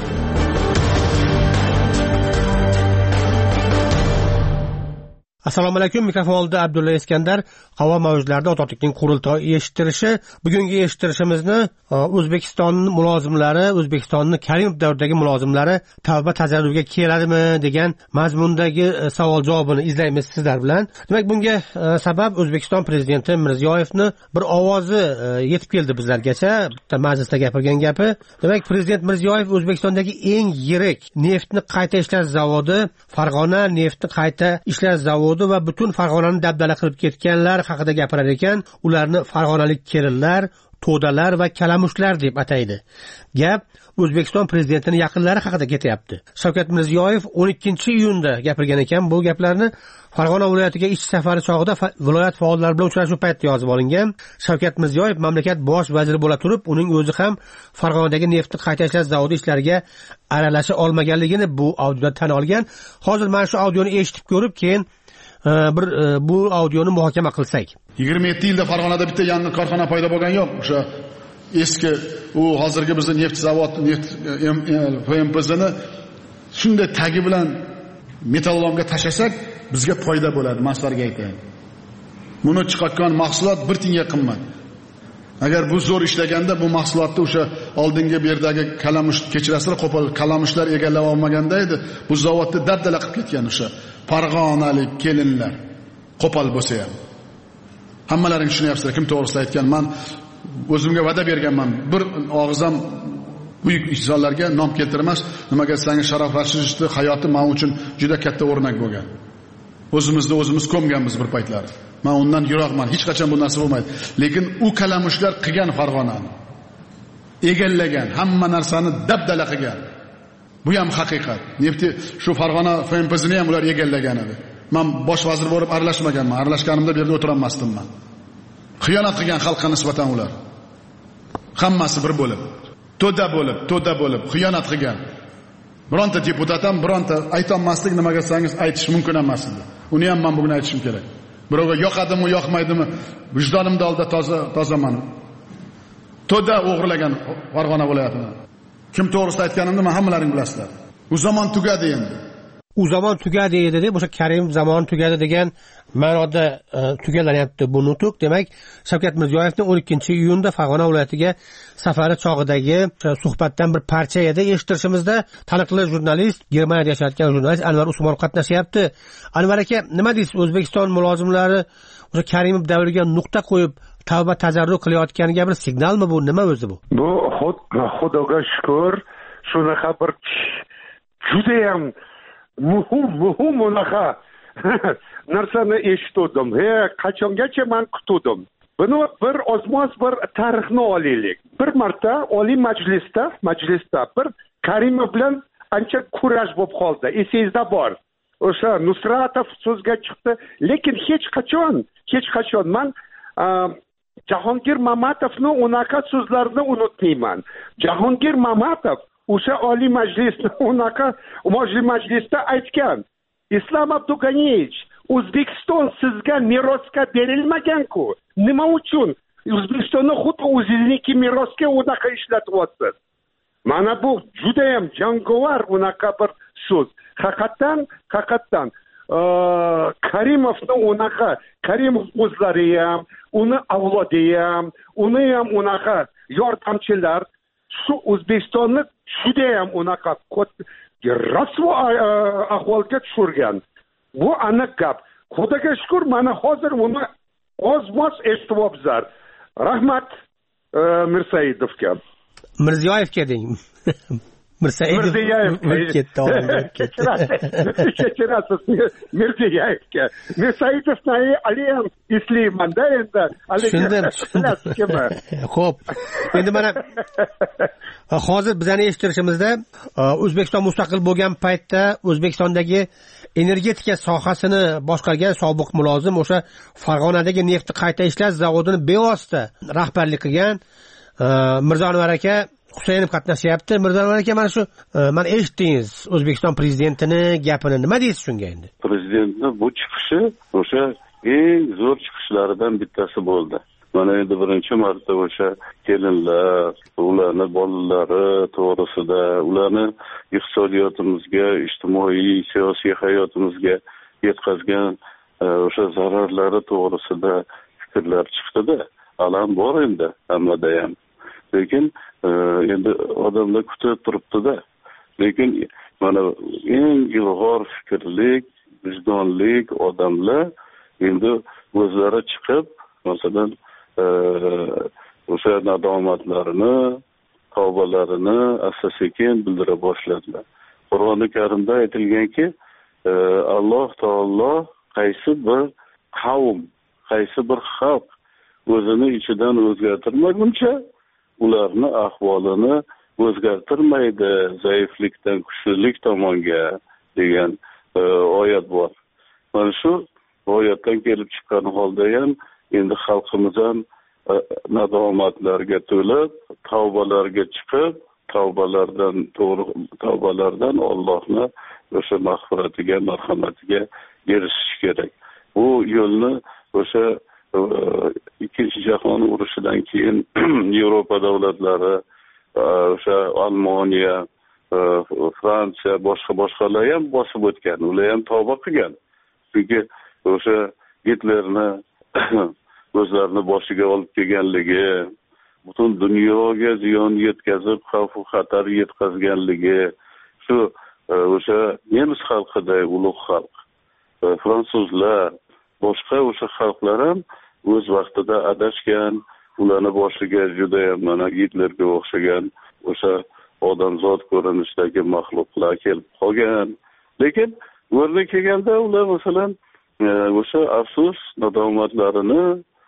Assalomu alaykum, mikrofon oldida Abdulla Iskandar. Havo mavjlarida ozodlikning qurultoy eshittirishi. Bugungi eshittirishimizni O'zbekistonning mulozimlari, O'zbekistonning Karimov davridagi mulozimlari tavba tazarruga keladimi degan mazmundagi savol javobini izlaymiz sizlar bilan. Demak, bunga sabab O'zbekiston prezidenti Mirziyoyevni bir ovozi yetib keldi bizlargacha, bitta majlisda gapirgan gapi. Demak, prezident Mirziyoyev O'zbekistondagi eng yirik neftni qayta ishlash zavodi, Farg'ona neftni qayta ishlash zavodi va butun Farg'onani dabdala qilib ketganlar haqida gapirar ekan. Ularni farg'onalik kelinlar, to'dalar va kalamushlar deb ataydi. Gap O'zbekiston prezidentining yaqinlari haqida ketyapti. Shavkat Mirziyoyev o'n ikkinchi iyunda gapirgan ekan. Bu gaplarni Farg'ona viloyatiga ish safari chog'ida viloyat faollari bilan uchrashuv paytida yozib olingan. Shavkat Mirziyoyev mamlakat bosh vaziri bo'la turib, uning o'zi ham Farg'onadagi neftni qayta ishlash zavodi ishlariga aralasha olmaganligini bu audioda tan olgan. Hozir mana shu audioni eshitib ko'rib, keyin bir bu audioni muhokama qilsak. yigirma yetti yilda Farg'onada bitta yangi korxona paydo bo'lgan yo'q. O'sha eski u hozirgi bizning neft zavodi, neft P M P Z'ni shunday tagi bilan metallolomga tashlasak, bizga foyda bo'ladi, maslarga aytaylik. Buni chiqargan mahsulot bir tiyinga qimmat. Agar bu zo'r ishlaganda bu mahsulotni o'sha oldingi bu yerdagi kalamush kechirasizlar, qo'pol kalamushlar egallab olmaganda edi, bu zavodni dabdala qilib ketgan o'sha farg'onalik kelinlar qo'pol bo'lsa ham. Hammalaring tushunyapsizlar, kim to'g'risida aytgan. Men o'zimga va'da berganman. Bir og'izam buyuk insonlarga nom keltirmas, nimaga desangiz Sharof Rashidovning hayoti men uchun juda katta o'rnak bo'lgan. O'zimizni o'zimiz ko'mganmiz bir paytlar. Men undan yiroqman, hech qachon bu narsa bo'lmaydi. Lekin u kalamushlar qilgan Farg'onani, egallagan, hamma narsani dabdala qilgan. Bu ham haqiqat. Nefti shu Farg'ona F M P Z'ni ham ular egallagan edi. Men bosh vazir bo'lib aralashmaganman. Aralashganimda bu yerda o'tirolmasdim men. Xiyonat qilgan xalqqa nisbatan ular. Hammasi bir bo'lib, to'da bo'lib, to'da bo'lib xiyonat qilgan. Bironta deputat ham bironta aytolmaslik, nimaga desangiz aytish mumkin emas edi. Uni ham men bugun aytishim kerak. Birovga yoqadimi, yoqmaydimi, vijdonimda oldida toza tozaman. To'da o'g'irlagan Farg'ona viloyatini. Kim to'g'risida aytganimni men hammalaring bilasizlar. U zamon tugadi endi. U zamon tugadi edi deb o'sha Karimov zamoni tugadi degan ma'noda tugallanyapti bu nutuk. Demak, Shavkat Mirziyoyevning o'n ikkinchi iyunda Farg'ona viloyatiga safari chog'idagi suhbatdan bir parcha edi. Eshittirishimizda taniqli jurnalist, Germaniyada yashayotgan jurnalist Anvar Usmonov qatnashyapti. Anvar aka, nima deysiz? O'zbekiston mulozimlari o'sha Karimov davriga nuqta qo'yib tavba tazarruq qilayotganiga bir signalmi bu? Nima o'zi bu? Bu Xudoga shukr, shunaqa bir juda ham muhim muhim unaqa narsani eshitdim. He, qachongacha men kutdim. Buni bir ozmoz bir tarixni olaylik. Bir marta Oliy Majlisda, majlisda bir Karimov bilan ancha kurash bo'lib qoldi. Esingizda bor. O'sha Nusratov so'zga chiqdi, lekin hech qachon, hech qachon men Jahongir Mamatovning unaqa so'zlarini unutmayman. Jahongir Mamatov o'sha Oliy Majlisda unaqa Oliy Majlisda aytgan: Islom Abduganiyevich, O'zbekiston sizga merosga berilmagan-ku. Nima uchun O'zbekistonni xuddi o'zingniki merosga unaqa ishlatyapsiz? Mana bu juda ham jangovar unaqa bir so'z. Haqiqatan, haqiqatan Karimovning unaqa, Karimov o'zlari ham, uni avlodi ham, uni ham unaqa yordamchilar shu O'zbekistonni juda ham unaqa rasvo ahvolga tushirgan. Bu aniq gap. Xudoga shukr, mana hozir uni oz-moz eshitibsizlar. Rahmat Mirsaidovga. Mirziyoyevga deng. Mirziyoyev o'tib ketdi, o'tib ketdi. Kechirasiz, Mirziyoyevga. Men Saidovni aliyam eslayman-da endi. Tushundim, tushundim. Xo'p. Endi mana hozir bizani eshittirishimizda O'zbekiston mustaqil bo'lgan paytda O'zbekistondagi energetika sohasini boshqargan sobiq mulozim o'sha Farg'onadagi neftni qayta ishlash zavodini bevosita rahbarlik qilgan Mirzo Anvar aka Husaynov qatnashyapti. Mirzo Anvar aka, mana shu mana eshitdingiz O'zbekiston prezidentini gapini, nima deysiz shunga endi? Prezidentning bu chiqishi o'sha eng zo'r chiqishlaridan bittasi bo'ldi. Mana endi birinchi marta o'sha kelinlar, ularni bolalari to'g'risida, ularni iqtisodiyotimizga, ijtimoiy, siyosiy hayotimizga yetkazgan o'sha zararlari to'g'risida fikrlar chiqdi-da. Alam bor endi hammada ham. Lekin endi odamlar kutib turibdi-da. Lekin mana eng ilg'or fikrlik, vijdonlik odamlar endi o'zlari chiqib, masalan, o'sha nadomatlarini, tavbalarini asta-sekin bildira boshladilar. Qur'oni Karimda aytilganki, Alloh taolo qaysi bir qavm, qaysi bir xalq o'zini ichidan o'zgartirmaguncha ularni ahvolini o'zgartirmaydi zaiflikdan kuchlilik tomonga degan oyat bor. Mana shu oyatdan kelib chiqqan holda ham endi xalqimiz ham nadomatlarga to'lib, tavbalarga chiqib, tavbalardan to'g'ri tavbalardan Allohni o'sha mag'firatiga, marhamatiga erishish kerak. Bu yo'lni o'sha ikkinchi jahon urushidan keyin Yevropa davlatlari, o'sha Almaniya, Fransiya, boshqa boshqalar ham bosib o'tgan, ular ham tavba qilgan. Chunki o'sha Hitlerni o'zlarini boshiga olib kelganligi, butun dunyoga ziyon yetkazib, xavf xatar yetkazganligi, shu o'sha nemis xalqiday ulug' xalq, fransuzlar, boshqa o'sha xalqlar ham o'z vaqtida adashgan, ularni boshiga juda ham mana Hitlerga o'xshagan o'sha odamzod ko'rinishdagi maxluqlar kelib qolgan. Lekin o'rni kelganda ular masalan o'sha afsus nadomatlarini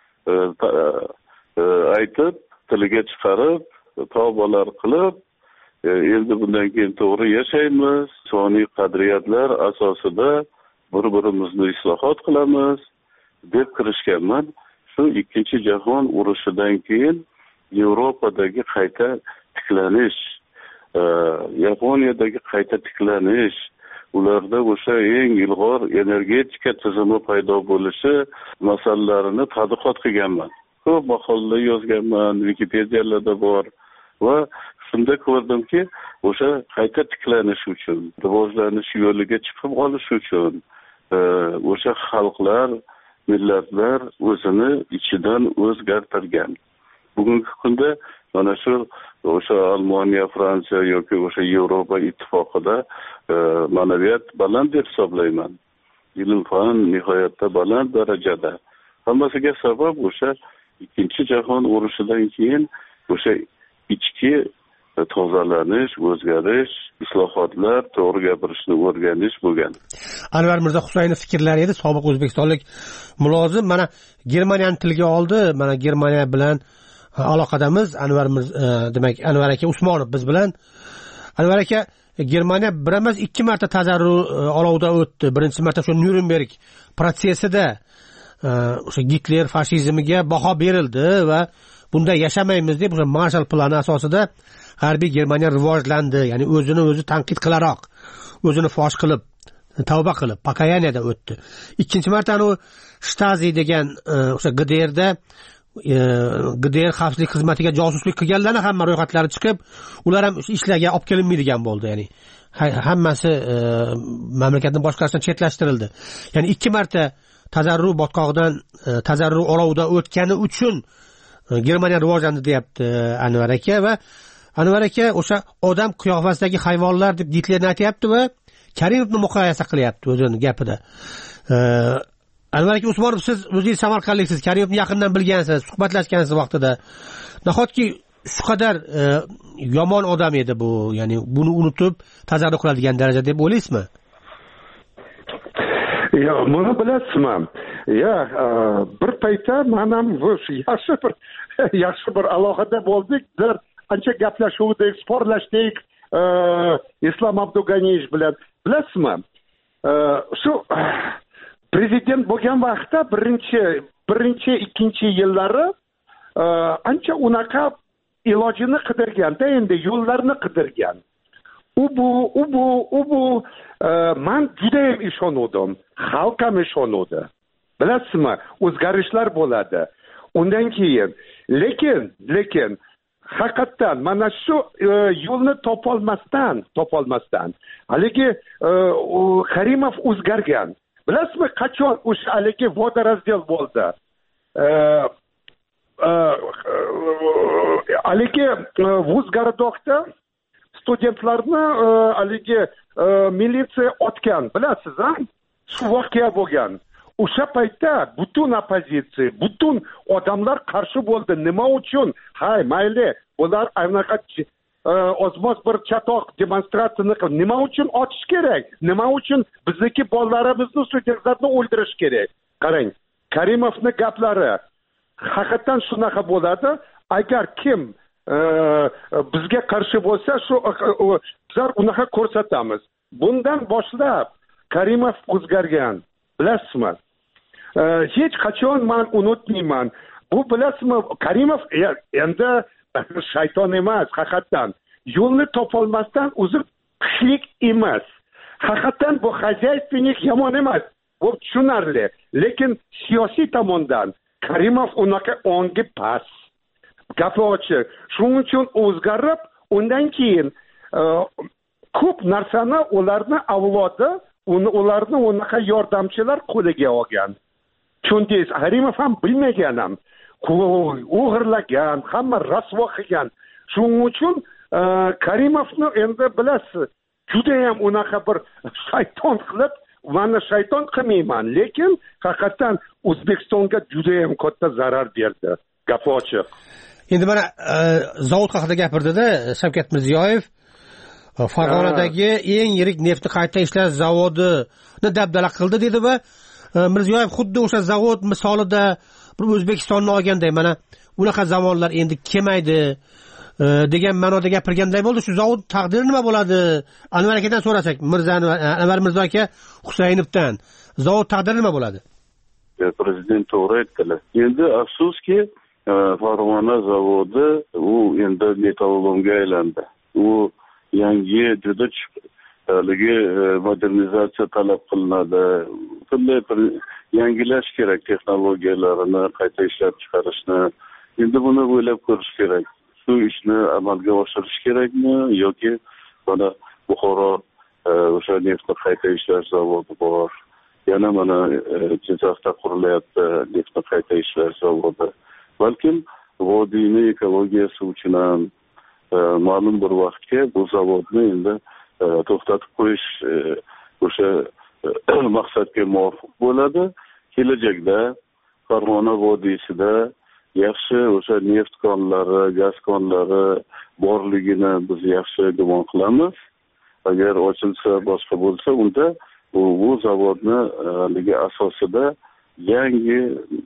aytib, tiliga chiqarib, tavbalar qilib, endi bundan keyin to'g'ri yashaymiz, soniy qadriyatlar asosida bir-birimizni islohot qilamiz deb kirishganman. Shu ikkinchi jahon urushidan keyin Yevropadagi qayta tiklanish, Yaponiyadagi qayta tiklanish, ularda o'sha eng ilg'or energetika tizimi paydo bo'lishi masalalarini tadqiqot qilganman. Ko'p maqolalar yozganman, Wikipediyalarda bor va shunda ko'rdimki, o'sha qayta tiklanish uchun, rivojlanish yo'liga chiqib olish uchun o'sha xalqlar, millatlar o'zini ichidan o'zgartirgan. Bugungi kunda mana shu o'sha Almaniya, Fransiya yoki o'sha Yevropa ittifoqida ma'naviyat baland deb hisoblayman. Ilm-fan nihoyatda baland darajada. Hammasiga sabab o'sha ikkinchi jahon urushidan keyin o'sha ichki tozalanish, o'zgarish, islohotlar, to'g'ri gapirishni o'rganish bo'lgan. Anvar Mirzo Husaynov fikrlari edi, sobiq o'zbekistonlik mulozim. Mana Germaniyani tilga oldi. Mana Germaniya bilan aloqadamiz. Anvar demak Anvar aka Usmonov biz bilan. Anvar aka, Germaniya bir emas ikki marta tazarru olovda o'tdi. Birinchi marta shu Nürnberg protsessida o'sha Gitler fashizmiga baho berildi va bunda yashamaymiz deb o'sha Marshall plani asosida G'arbiy Germaniya rivojlandi, ya'ni o'zini o'zi tanqid qilaroq, o'zini fosh qilib, tavba qilib, pokayaniyada o'tdi. Ikkinchi marta u Shtazi degan o'sha G D R'da G D R xavfsizlik xizmatiga josuslik qilganlarning hamma ro'yxatlari chiqib, ular ham ishlarga olib kelinmaydigan bo'ldi, ya'ni hammasi mamlakatni boshqarishdan chetlashtirildi. Ya'ni ikki marta tazarru botqog'idan tazarru olovida o'tgani uchun Germaniya rivojlandi deyapti Anvar aka va Anvar aka o'sha odam qiyofasidagi hayvonlar deb Gitlerni aytayapti va Karimovni muqoyasa qilyapti o'zini gapida. Anvar aka Usmonov, siz o'zingiz samarqandliksiz, Karimovni yaqindan bilgansiz, suhbatlashgansiz vaqtida. Nahotki shu qadar yomon odam edi bu, ya'ni buni unutib tazarru qiladigan daraja deb o'ylaysizmi? yo buni bilasizmi, yo bir paytda men ham yaxshi bir yaxshi bir aloqada bo'ldik, bir ancha gaplashuvdik, sporlashdik Islom Abduganiyev bilan. Bilasizmi, shu prezident bo'lgan vaqtda birinchi birinchi ikkinchi yillari ancha unaqa ilojini qidirganda, endi yo'llarni qidirgan. U bu u bu u bu men juda ham ishonuvdim, xalq ham ishonuvdi. Bilasizmi, o'zgarishlar bo'ladi. Undan keyin lekin lekin haqiqatan mana shu yo'lni topolmasdan topolmasdan haligi Karimov o'zgargan. Bilasizmi, qachon o'sha haligi vodораздел bo'ldi? Haligi Vuzgarodokda studentlarni haligi militsiya otgan, bilasiz, ha? Shu voqea bo'lgan. O'sha paytda butun opozitsiya, butun odamlar qarshi bo'ldi. Nima uchun? Hay, mayli, bular anaqa ozmoz bir chatoq demonstratsiyani qilib, nima uchun otish kerak? Nima uchun bizniki bolalarimizni, studentlarni o'ldirish kerak? Qarang, Karimovning gaplari haqiqatan shunaqa bo'ladi. Agar kim bizga qarshi bo'lsa, shu bizlar unaqa ko'rsatamiz. Bundan boshlab Karimov o'zgargan. Bilasizmi? Hech qachon men unutmayman. Bu bilasizmi, Karimov endi shayton emas, haqiqatan. Yo'lni topolmasdan o'zi qishlik emas. Haqiqatan bu xozayственник yomon emas. Bu tushunarli. Lekin siyosiy tomondan Karimov unaqa ongi past. Gapi ochiq. Shuning uchun o'zgarib, undan keyin ko'p narsani ularni avlodi, ularni unaqa yordamchilar qo'liga olgan. Tushundingiz? Karimov ham bilmagan ham. O'g'irlagan, hamma rasvo qilgan. Shuning uchun Karimovni endi bilasiz, juda ham unaqa bir shayton qilib, mana shayton qilmayman, lekin haqiqatan O'zbekistonga juda ham katta zarar berdi. Gap ochiq. Endi mana zavod haqida gapirdi-da Shavkat Mirziyoyev. Farg'onadagi eng yirik neftni qayta ishlash zavodini dabdala qildi dedi va Mirziyoyev xuddi o'sha zavod misolida bir O'zbekistonni olganday, mana unaqa zamonlar endi kelmaydi degan ma'noda gapirganday bo'ldi. Shu zavod taqdiri nima bo'ladi? Anvar akadan so'rasak, Mirzani, Anvar Mirzo aka Husaynovdan, zavod taqdiri nima bo'ladi? Prezident to'g'ri aytdilar. Endi afsuski Farg'ona zavodi u endi metallolomga aylandi. U yangi juda haligi modernizatsiya talab qilinadi. Bunday bir yangilash kerak texnologiyalarini, qayta ishlab chiqarishni. Endi buni o'ylab ko'rish kerak. Shu ishni amalga oshirish kerakmi yoki mana Buxoro o'sha neftni qayta ishlash zavodi bor. Yana mana Jizzaxda qurilyapti neftni qayta ishlash zavodi. Balkim vodiyni ekologiyasi uchun ham ma'lum bir vaqtga bu zavodni endi to'xtatib qo'yish o'sha maqsadga muvofiq bo'ladi. Kelajakda Farg'ona vodiysida yaxshi o'sha neft konlari, gaz konlari borligini biz yaxshi gumon qilamiz. Agar ochilsa, boshqa bo'lsa, unda bu, bu zavodni haligi asosida yangi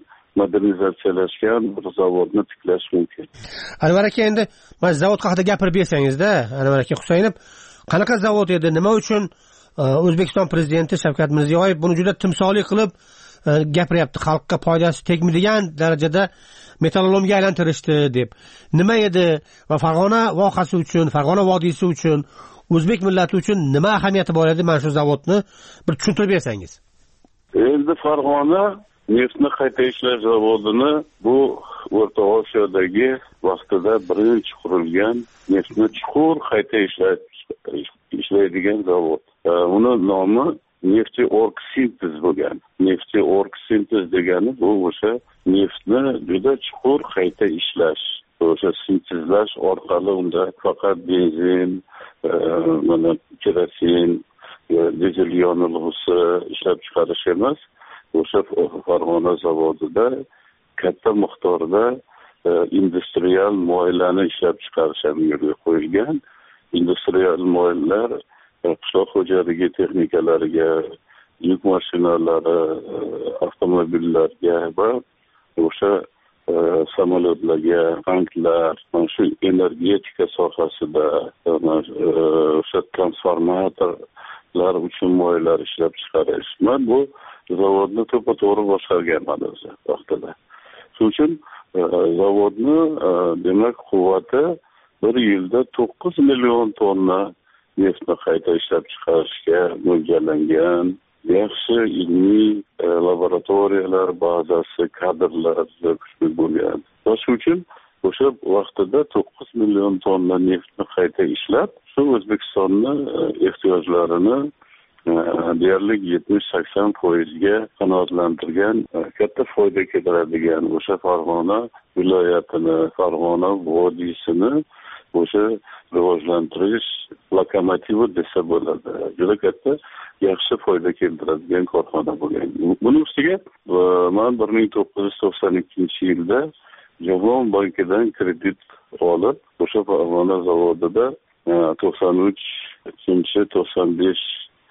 modernizatsiyalashgan bir zavodni tiklash mumkin. Anvar aka, endi mana zavod haqida gapirib bersangiz-da, Anvar aka Husaynov, qanaqa zavod edi? Nima uchun O'zbekiston prezidenti Shavkat Mirziyoyev buni juda timsoliy qilib gapiryapti, xalqqa foydasi tegmaydigan darajada metallolomga aylantirishdi deb. Nima edi va Farg'ona vohasi uchun, Farg'ona vodiysi uchun, o'zbek millati uchun nima ahamiyati bor edi? Mana shu zavodni bir tushuntirib bersangiz. Endi Farg'ona neftni qayta ishlash zavodini bu O'rta Osiyodagi vaqtida birinchi qurilgan neftni chuqur qayta ishlaydigan zavod. Uni nomi Nefti Orgsintez bo'lgan. Nefti Orgsintez degani bu o'sha neftni juda chuqur qayta ishlash, o'sha sintezlash orqali unda faqat benzin, mana kerosin, dizel yonilg'isi ishlab chiqarish emas, o'sha Farg'ona zavodida katta miqdorda industrial moylarni ishlab chiqarish ham yo'lga qo'yilgan. Industrial moylar qishloq xo'jaligi texnikalariga, yuk mashinalari, avtomobillarga va o'sha samolyotlarga, tanklar, mana shu energetika sohasida, o'sha transformatorlar uchun moylar ishlab chiqarish. Men bu zavodni to'g'ri boshqarganman o'zi vaqtida. Shuning uchun zavodni demak quvvati bir yilda to'qqiz million tonna neftni qayta ishlab chiqarishga mo'ljallangan. Yaxshi ilmiy laboratoriyalar bazasi, kadrlar kuchli bo'lgan. Va shuning uchun o'sha vaqtida to'qqiz million tonna neftni qayta ishlab, shu O'zbekistonni ehtiyojlarini deyarli yetmish sakson foizga qanoatlantirgan, katta foyda keltiradigan o'sha Farg'ona viloyatini, Farg'ona vodiysini o'sha rivojlantirish lokomotivi desa bo'ladi. Juda katta yaxshi foyda keltiradigan korxona bo'lgan. Buning ustiga men bir ming to'qqiz yuz to'qson ikkinchi yilda Jahon bankidan kredit olib, o'sha Farg'ona zavodida to'qson uch to'qson besh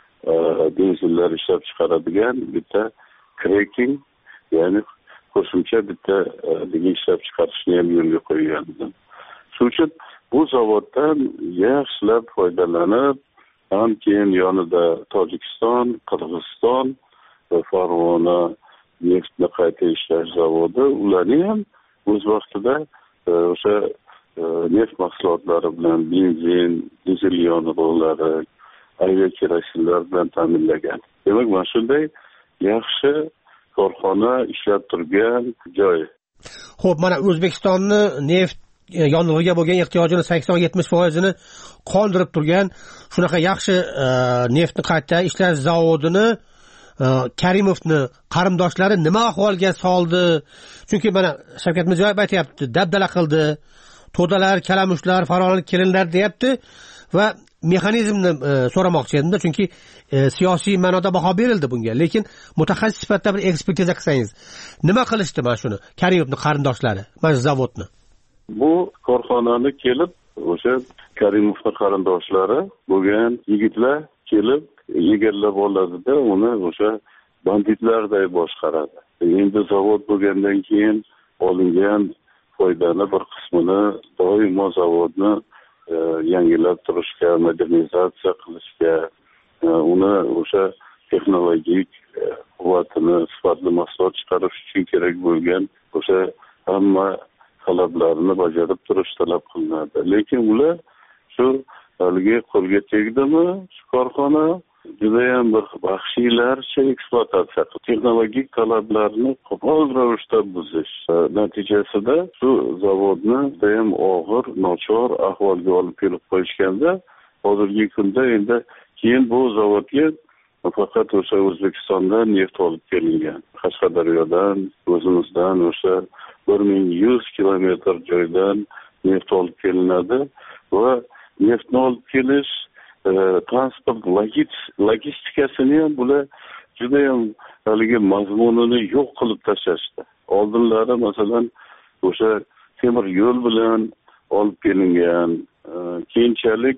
benzinlar ishlab chiqaradigan bitta cracking, ya'ni qo'shimcha bitta ishlab chiqarishni ham yo'lga qo'ygandim. Shuning uchun bu zavoddan yaxshilab foydalanib, ham keyin yonida Tojikiston, Qirg'iziston va Farg'ona neftni qayta ishlash zavodi, ularni ham o'z vaqtida o'sha neft mahsulotlari bilan benzin, dizel yonilg'ilari, aviakerosinlar bilan ta'minlagan. Demak, mana shunday yaxshi korxona ishlab turgan joy. Xo'p, mana O'zbekistonni neft yonilg'iga bo'lgan ehtiyojini sakson yetmish foizini qondirib turgan shunaqa yaxshi neftni qayta ishlash zavodini Karimovni qarindoshlari nima ahvolga soldi? Chunki mana Shavkat Mirziyoyev aytayapti, dabdala qildi, to'dalar, kalamushlar, farg'onalik kelinlar deyapti va mexanizmni so'ramoqchi edimda, chunki siyosiy ma'noda baho berildi bunga, lekin mutaxassis sifatida bir ekspertiza qilsangiz, nima qilishdi mana shuni Karimovni qarindoshlari, mana zavodni? Bu korxonani kelib o'sha Karimovni qarindoshlari bo'lgan yigitlar kelib egallab oladida, uni o'sha banditlarday boshqaradi. Endi zavod bo'lgandan keyin olingan foydani bir qismini doimo zavodni yangilab turishga, modernizatsiya qilishga, uni o'sha texnologik quvvatini sifatli mahsulot chiqarish uchun kerak bo'lgan o'sha hamma talablarni bajarib turish talab qilinadi. Lekin ular shu haligi qo'lga tegdimi, shu korxona judayam bir vahshiylarcha ekspluatatsiya qilib, texnologik talablarni qo'pol ravishda buzish natijasida shu zavodni judayam og'ir, nochor ahvolga olib kelib qo'yishganda, hozirgi kunda endi keyin bu zavodga faqat o'sha O'zbekistondan neft olib kelingan. Qashqadaryodan, o'zimizdan o'sha bir ming yuz kilometr joydan neft olib kelinadi va neftni olib kelish transport logistikasini ham bular juda ham haligi mazmunini yo'q qilib tashlashdi. Oldinlari masalan o'sha temir yo'l bilan olib kelingan, keyinchalik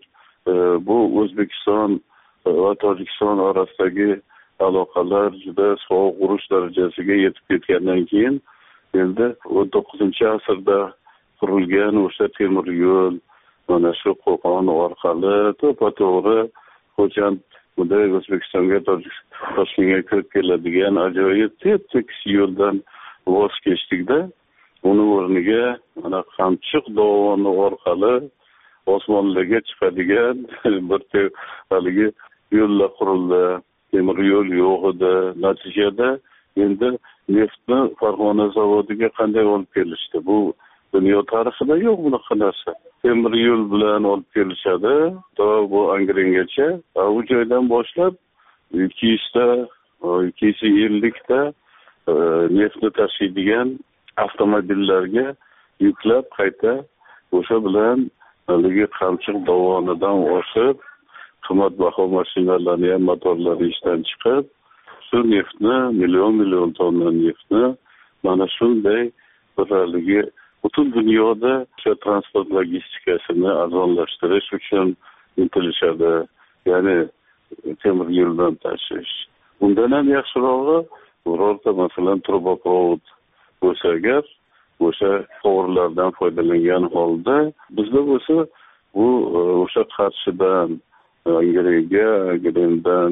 bu O'zbekiston va Tojikiston orasidagi aloqalar juda sovuq urush darajasiga yetib ketgandan keyin endi o'n to'qqizinchi asrda qurilgan o'sha temir yo'l mana shu Qo'qon orqali to'pa-to'g'ri Xo'jand bunday O'zbekistonga, Toshkentga kirib keladigan ajoyib tep-tekis yo'ldan voz kechdikda, uni o'rniga mana Qamchiq dovoni orqali osmonlarga chiqadigan bir haligi yo'llar qurildi. Temir yo'l yo'q edi. Natijada endi neftni Farg'ona zavodiga qanday olib kelishdi? Bu dunyo tarixida yo'q bunaqa narsa. Temir yo'l bilan olib kelishadi, to bu Angrengacha. U joydan boshlab ikki yuzta, ikki yuz ellikta neftni tashiydigan avtomobillarga yuklab qayta o'sha bilan haligi Qamchiq dovonidan oshib, qimmatbaho mashinalarni ham motorlari ishdan chiqib, shu neftni, million million tonna neftni mana shunday bir haligi butun dunyoda o'sha transport logistikasini arzonlashtirish uchun intilishadi, ya'ni temir yo'ldan tashish. Undan ham yaxshirog'i birorta masalan truboprovod bo'lsa agar o'sha to'g'rilardan foydalangan holda bizda bo'lsa bu o'sha Qarshidan Angrenga, Angrendan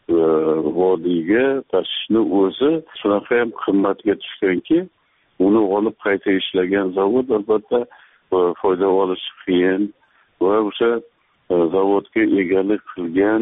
vodiyga tashishni o'zi shunaqa ham qimmatga tushganki, uni olib qayta ishlagan zavod albatta foyda olish qiyin va o'sha zavodga egalik qilgan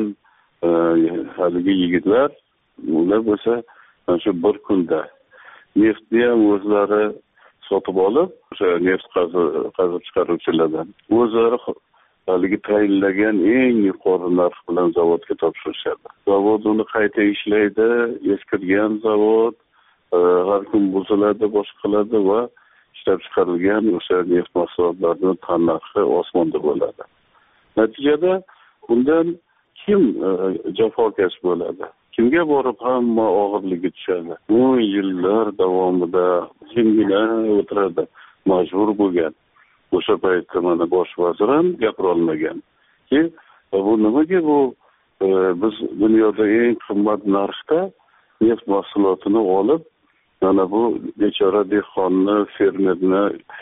haligi yigitlar ular bo'lsa shu bir kunda neftni ham o'zlari sotib olib, o'sha neft qazib chiqaruvchilardan o'zlari haligi tayinlagan eng yuqori narx bilan zavodga topshirishadi. Zavod uni qayta ishlaydi, eskirgan zavod har kun buziladi, boshqaladi va ishlab chiqarilgan o'sha neft mahsulotlarining tan narxi osmonda bo'ladi. Natijada bundan kim jafokash bo'ladi? Kimga borib hamma og'irligi tushadi? o'n yillar davomida jimgina o'tiradi, majbur bo'lgan. O'sha paytda mana bosh vazir ham gapira olmagan. Ki bu nimaga bu biz dunyoda eng qimmat narxda neft mahsulotini olib, mana bu bechora dehqonni, fermerni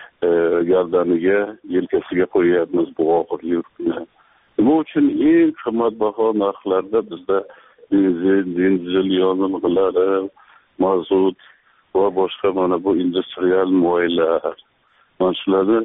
gardaniga, yelkasiga qo'yyapmiz bu og'ir yukni. Nima uchun eng qimmatbaho narxlarda bizda benzin, dizel yonilg'ilari, mazut va boshqa mana bu industrial moylar. Mana shularni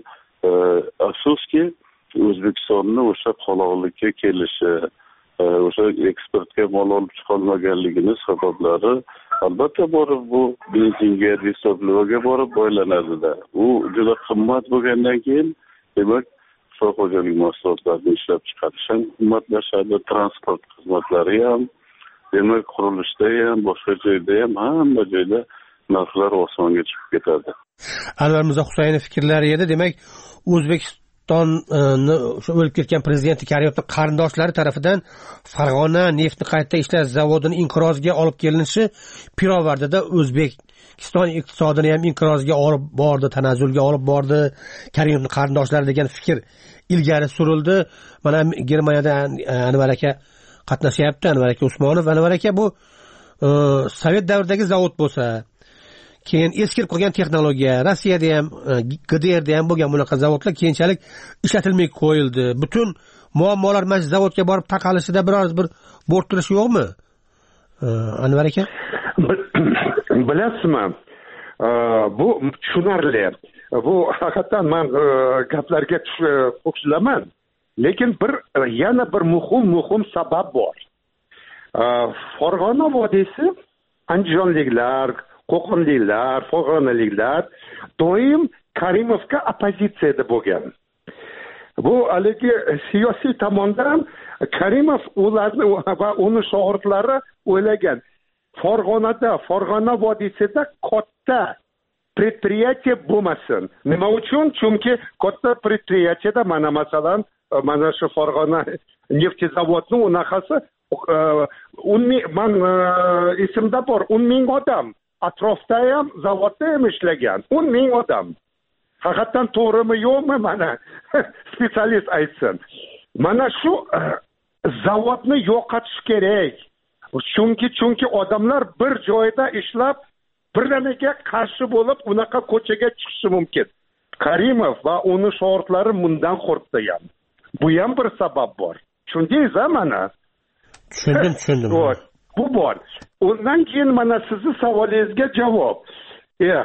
afsuski O'zbekistonni o'sha qoloqlikka kelishi, o'sha eksportga mol olib chiqolmaganligini sabablari albatta borib bu benzinga, toplovaga borib boylanadi-da. U juda qimmat bo'lgandan keyin demak qishloq xo'jalik mahsulotlarini ishlab chiqarish ham qimmatlashadi, transport xizmatlari ham, demak qurilishda ham, boshqa joyda ham hamma joyda narxlar osmonga chiqib ketadi. Anvar Mirzo Husaynov fikrlari edi. Demak, O'zbekistonni o'sha o'lib ketgan prezident Karimovning qarindoshlari tomonidan Farg'ona neftni qayta ishlash zavodini inqirozga olib kelinishi pirovardida O'zbekiston iqtisodini ham inqirozga olib bordi, tanazzulga olib bordi. Karimovning qarindoshlari degan fikr ilgari surildi. Mana Germaniyada Anvar aka qatnashyapti, Anvar aka Usmonov. Anvar aka bu Sovet davridagi zavod bo'lsa, keyin eskirib qolgan texnologiya, Rossiyada ham, G D Rda ham bo'lgan bunaqa zavodlar keyinchalik ishlatilmay qo'yildi. Butun muammolar mana shu zavodga borib taqalishida biroz bir bo'rttirish yo'qmi? Anvar aka? Bilasizmi? Bu tushunarli. Bu haqiqatan men gaplarga qo'shilaman. Lekin bir yana bir muhim muhim sabab bor. Farg'ona vodiysi andijonliklar, qo'qonliklar, farg'onaliklar doim Karimovga opozitsiyada bo'lgan. Bu haligi siyosiy tomondan Karimov ularni va uning shogirdlari o'ylagan. Farg'onada, Farg'ona vodiysida katta предприятие bo'lmasin. Nima uchun? Chunki katta предприятиеda mana masalan mana shu Farg'ona neftzavodni unaqasi man esimda bor o'n ming odam atrofda ham zavodda ham ishlagan o'n ming odam. Haqiqatan to'g'rimi yo'qmi mana specialist aytsin. Mana shu zavodni yo'qotish kerak. Chunki chunki odamlar bir joyda ishlab birdaniga qarshi bo'lib unaqa ko'chaga chiqishi mumkin. Karimov va uning shogirdlari bundan qo'rqdi ham. Bu ham bir sabab bor. Tushundingiz-a mana? Tushundim, tushundim. Bu bor. Undan keyin mana sizning savolingizga javob. Eh,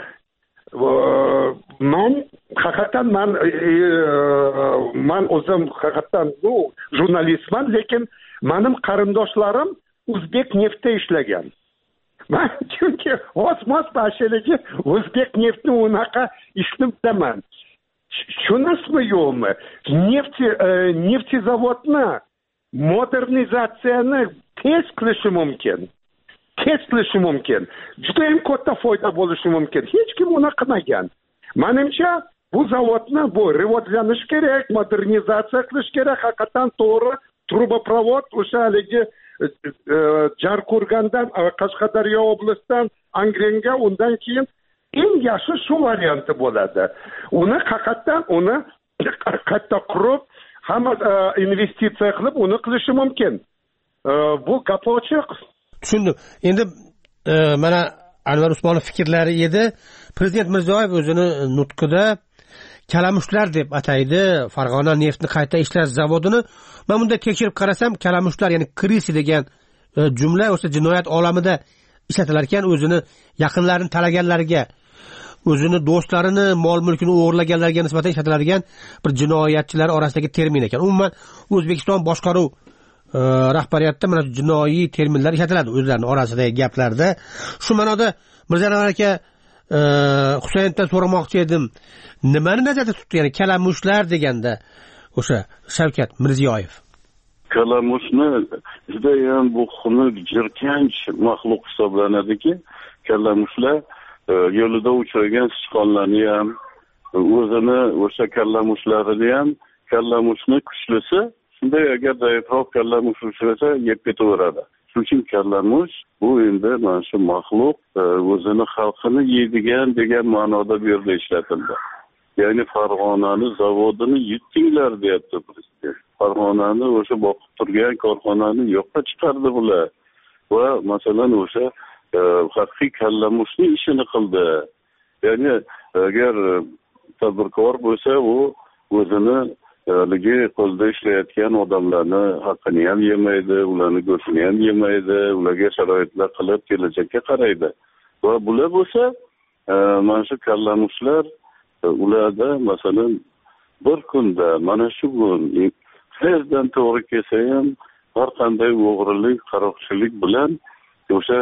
men haqiqatan men men o'zim haqiqatan bu jurnalistman, lekin mening qarindoshlarim O'zbek neftda ishlagan. Men chunki osmos bashiligi O'zbek neftni unaqa ishni bilaman. Tushunasizmi yo'qmi? Neft neftzavodni modernizatsiyani tez qilishi mumkin. Tez qilishi mumkin. Juda ham katta foyda bo'lishi mumkin. Hech kim uni qilmagan. Menimcha bu zavodni bu rivojlanish kerak, modernizatsiya qilish kerak. Haqiqatan to'g'ri truboprovod o'sha haligi Jarkurgandan, Qashqadaryo oblastidan Angrenga, undan keyin eng yaxshi shu varianti bo'ladi. Uni haqiqatdan uni qayta qurib, hamma investitsiya qilib uni qilishi mumkin. Bu gap ochiq. Tushundim. Endi mana Anvar Usmonov fikrlari edi. Prezident Mirziyoyev o'zini nutqida kalamushlar deb ataydi Farg'ona neftni qayta ishlash zavodini. Men bunda tekshirib qarasam, kalamushlar, ya'ni krisi degan jumla o'sha jinoyat olamida ishlatilar ekan, o'zini yaqinlarini talaganlarga, o'zini do'stlarini, mol-mulkini o'g'irlaganlarga nisbatan ishlatiladigan bir jinoyatchilar orasidagi termin ekan. Umuman O'zbekiston boshqaruv rahbariyatda mana jinoiy terminlar ishlatiladi o'zlarining orasidagi gaplarda. Shu ma'noda Mirzaanvar aka Husayndan so'ramoqchi edim. Nimani nazarda tutdi, ya'ni kalamushlar deganda o'sha Shavkat Mirziyoyev? Kalamushni juda ham bu xunuk, jirkanch maxluq hisoblanadiki, kalamushlar yo'lida uchragan sichqonlarni ham, o'zini o'sha kalamushlarini ham, kalamushni kuchlisi shunday agar zaifroq kalamush uchrasa yeb ketaveradi. Shuning uchun kalamush bu endi mana shu maxluq o'zini xalqini yeydigan degan ma'noda bu yerda ishlatildi. Ya'ni Farg'onani zavodini yutdinglar deyapti prezident. Farg'onani o'sha boqib turgan korxonani yo'qqa chiqardi bular. Va masalan o'sha haqiqiy kalamushni ishini qildi. Ya'ni agar tadbirkor bo'lsa, u o'zini ligi qo'lda ishlayotgan odamlarni haqqini ham yemaydi, ularni go'shtini ham yemaydi, ularga sharoitlar qilib kelajakka qaraydi. Va bular bo'lsa, mana shu kalamushlar ularda masalan bir kunda mana shu kun qayerdan to'g'ri kelsa ham har qanday o'g'rilik, qaroqchilik bilan o'sha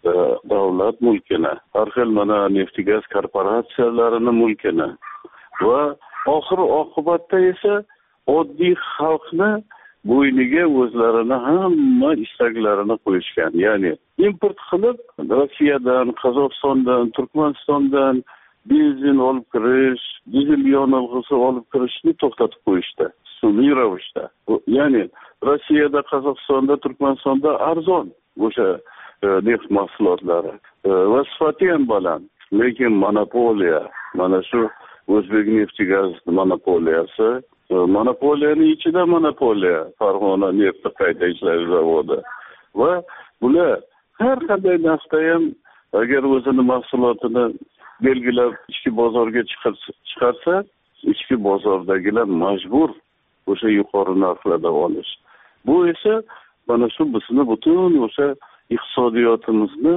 davlat mulkini, har xil mana neft gaz korporatsiyalarining mulkini va oxir oqibatda esa oddiy xalqni bo'yniga o'zlarini hamma istaklarini qo'yishgan. Ya'ni import qilib Rossiyadan, Qozog'istondan, Turkmanistondan benzin olib kirish, dizel yonilg'isi olib kirishni to'xtatib qo'yishdi. Sun'iy ravishda. Ya'ni Rossiyada, Qozog'istonda, Turkmanistonda arzon o'sha neft mahsulotlari va sifati ham baland. Lekin monopoliya, mana shu O'zbek nefti gaz monopoliyasi, monopoliyaning ichida monopoliya, Farg'ona neft qayta ishlash zavodi. Va bular har qanday narsa ham agar o'zini mahsulotini belgilab ichki bozorga chiqarsa, ichki bozordagilar majbur o'sha yuqori narxlarda olish. Bu esa mana shu bizni butun o'sha iqtisodiyotimizni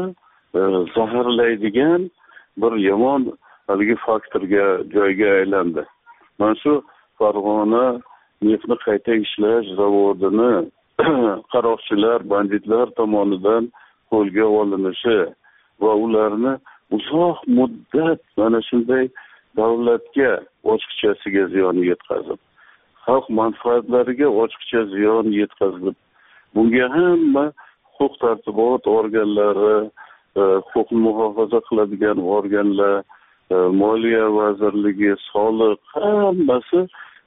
zaharlaydigan bir yomon haligi faktorga, joyga aylandi. Mana shu Farg'ona neftni qayta ishlash zavodini qaroqchilar, banditlar tomonidan qo'lga olinishi va ularni uzoq muddat mana shunday davlatga ochiqchasiga ziyon yetkazib, xalq manfaatlariga ochiqcha ziyon yetkazib, bunga hamma huquq tartibot organlari, huquqni muhofaza qiladigan organlar, Moliya vazirligi, soliq hammasi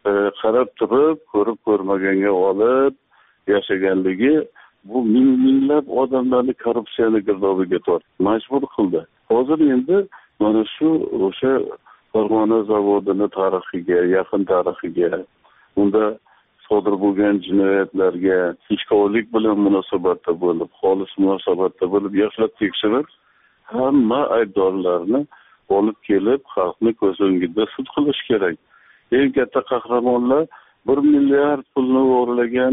qarab turib, ko'rib ko'rmaganga olib yashaganligi bu minglab odamlarni korrupsiyani girdobiga tortdi, majbur qildi. Hozir endi mana shu o'sha Farg'ona zavodini tarixiga, yaqin tarixiga, unda sodir bo'lgan jinoyatlarga ichkolik bilan munosabatda bo'lib, xolis munosabatda bo'lib, yaxshilab tekshirib, hamma aybdorlarni olib kelib, xalqni ko'z o'ngida sud qilish kerak. Eng katta qahramonlar bir milliard pulni o'g'irlagan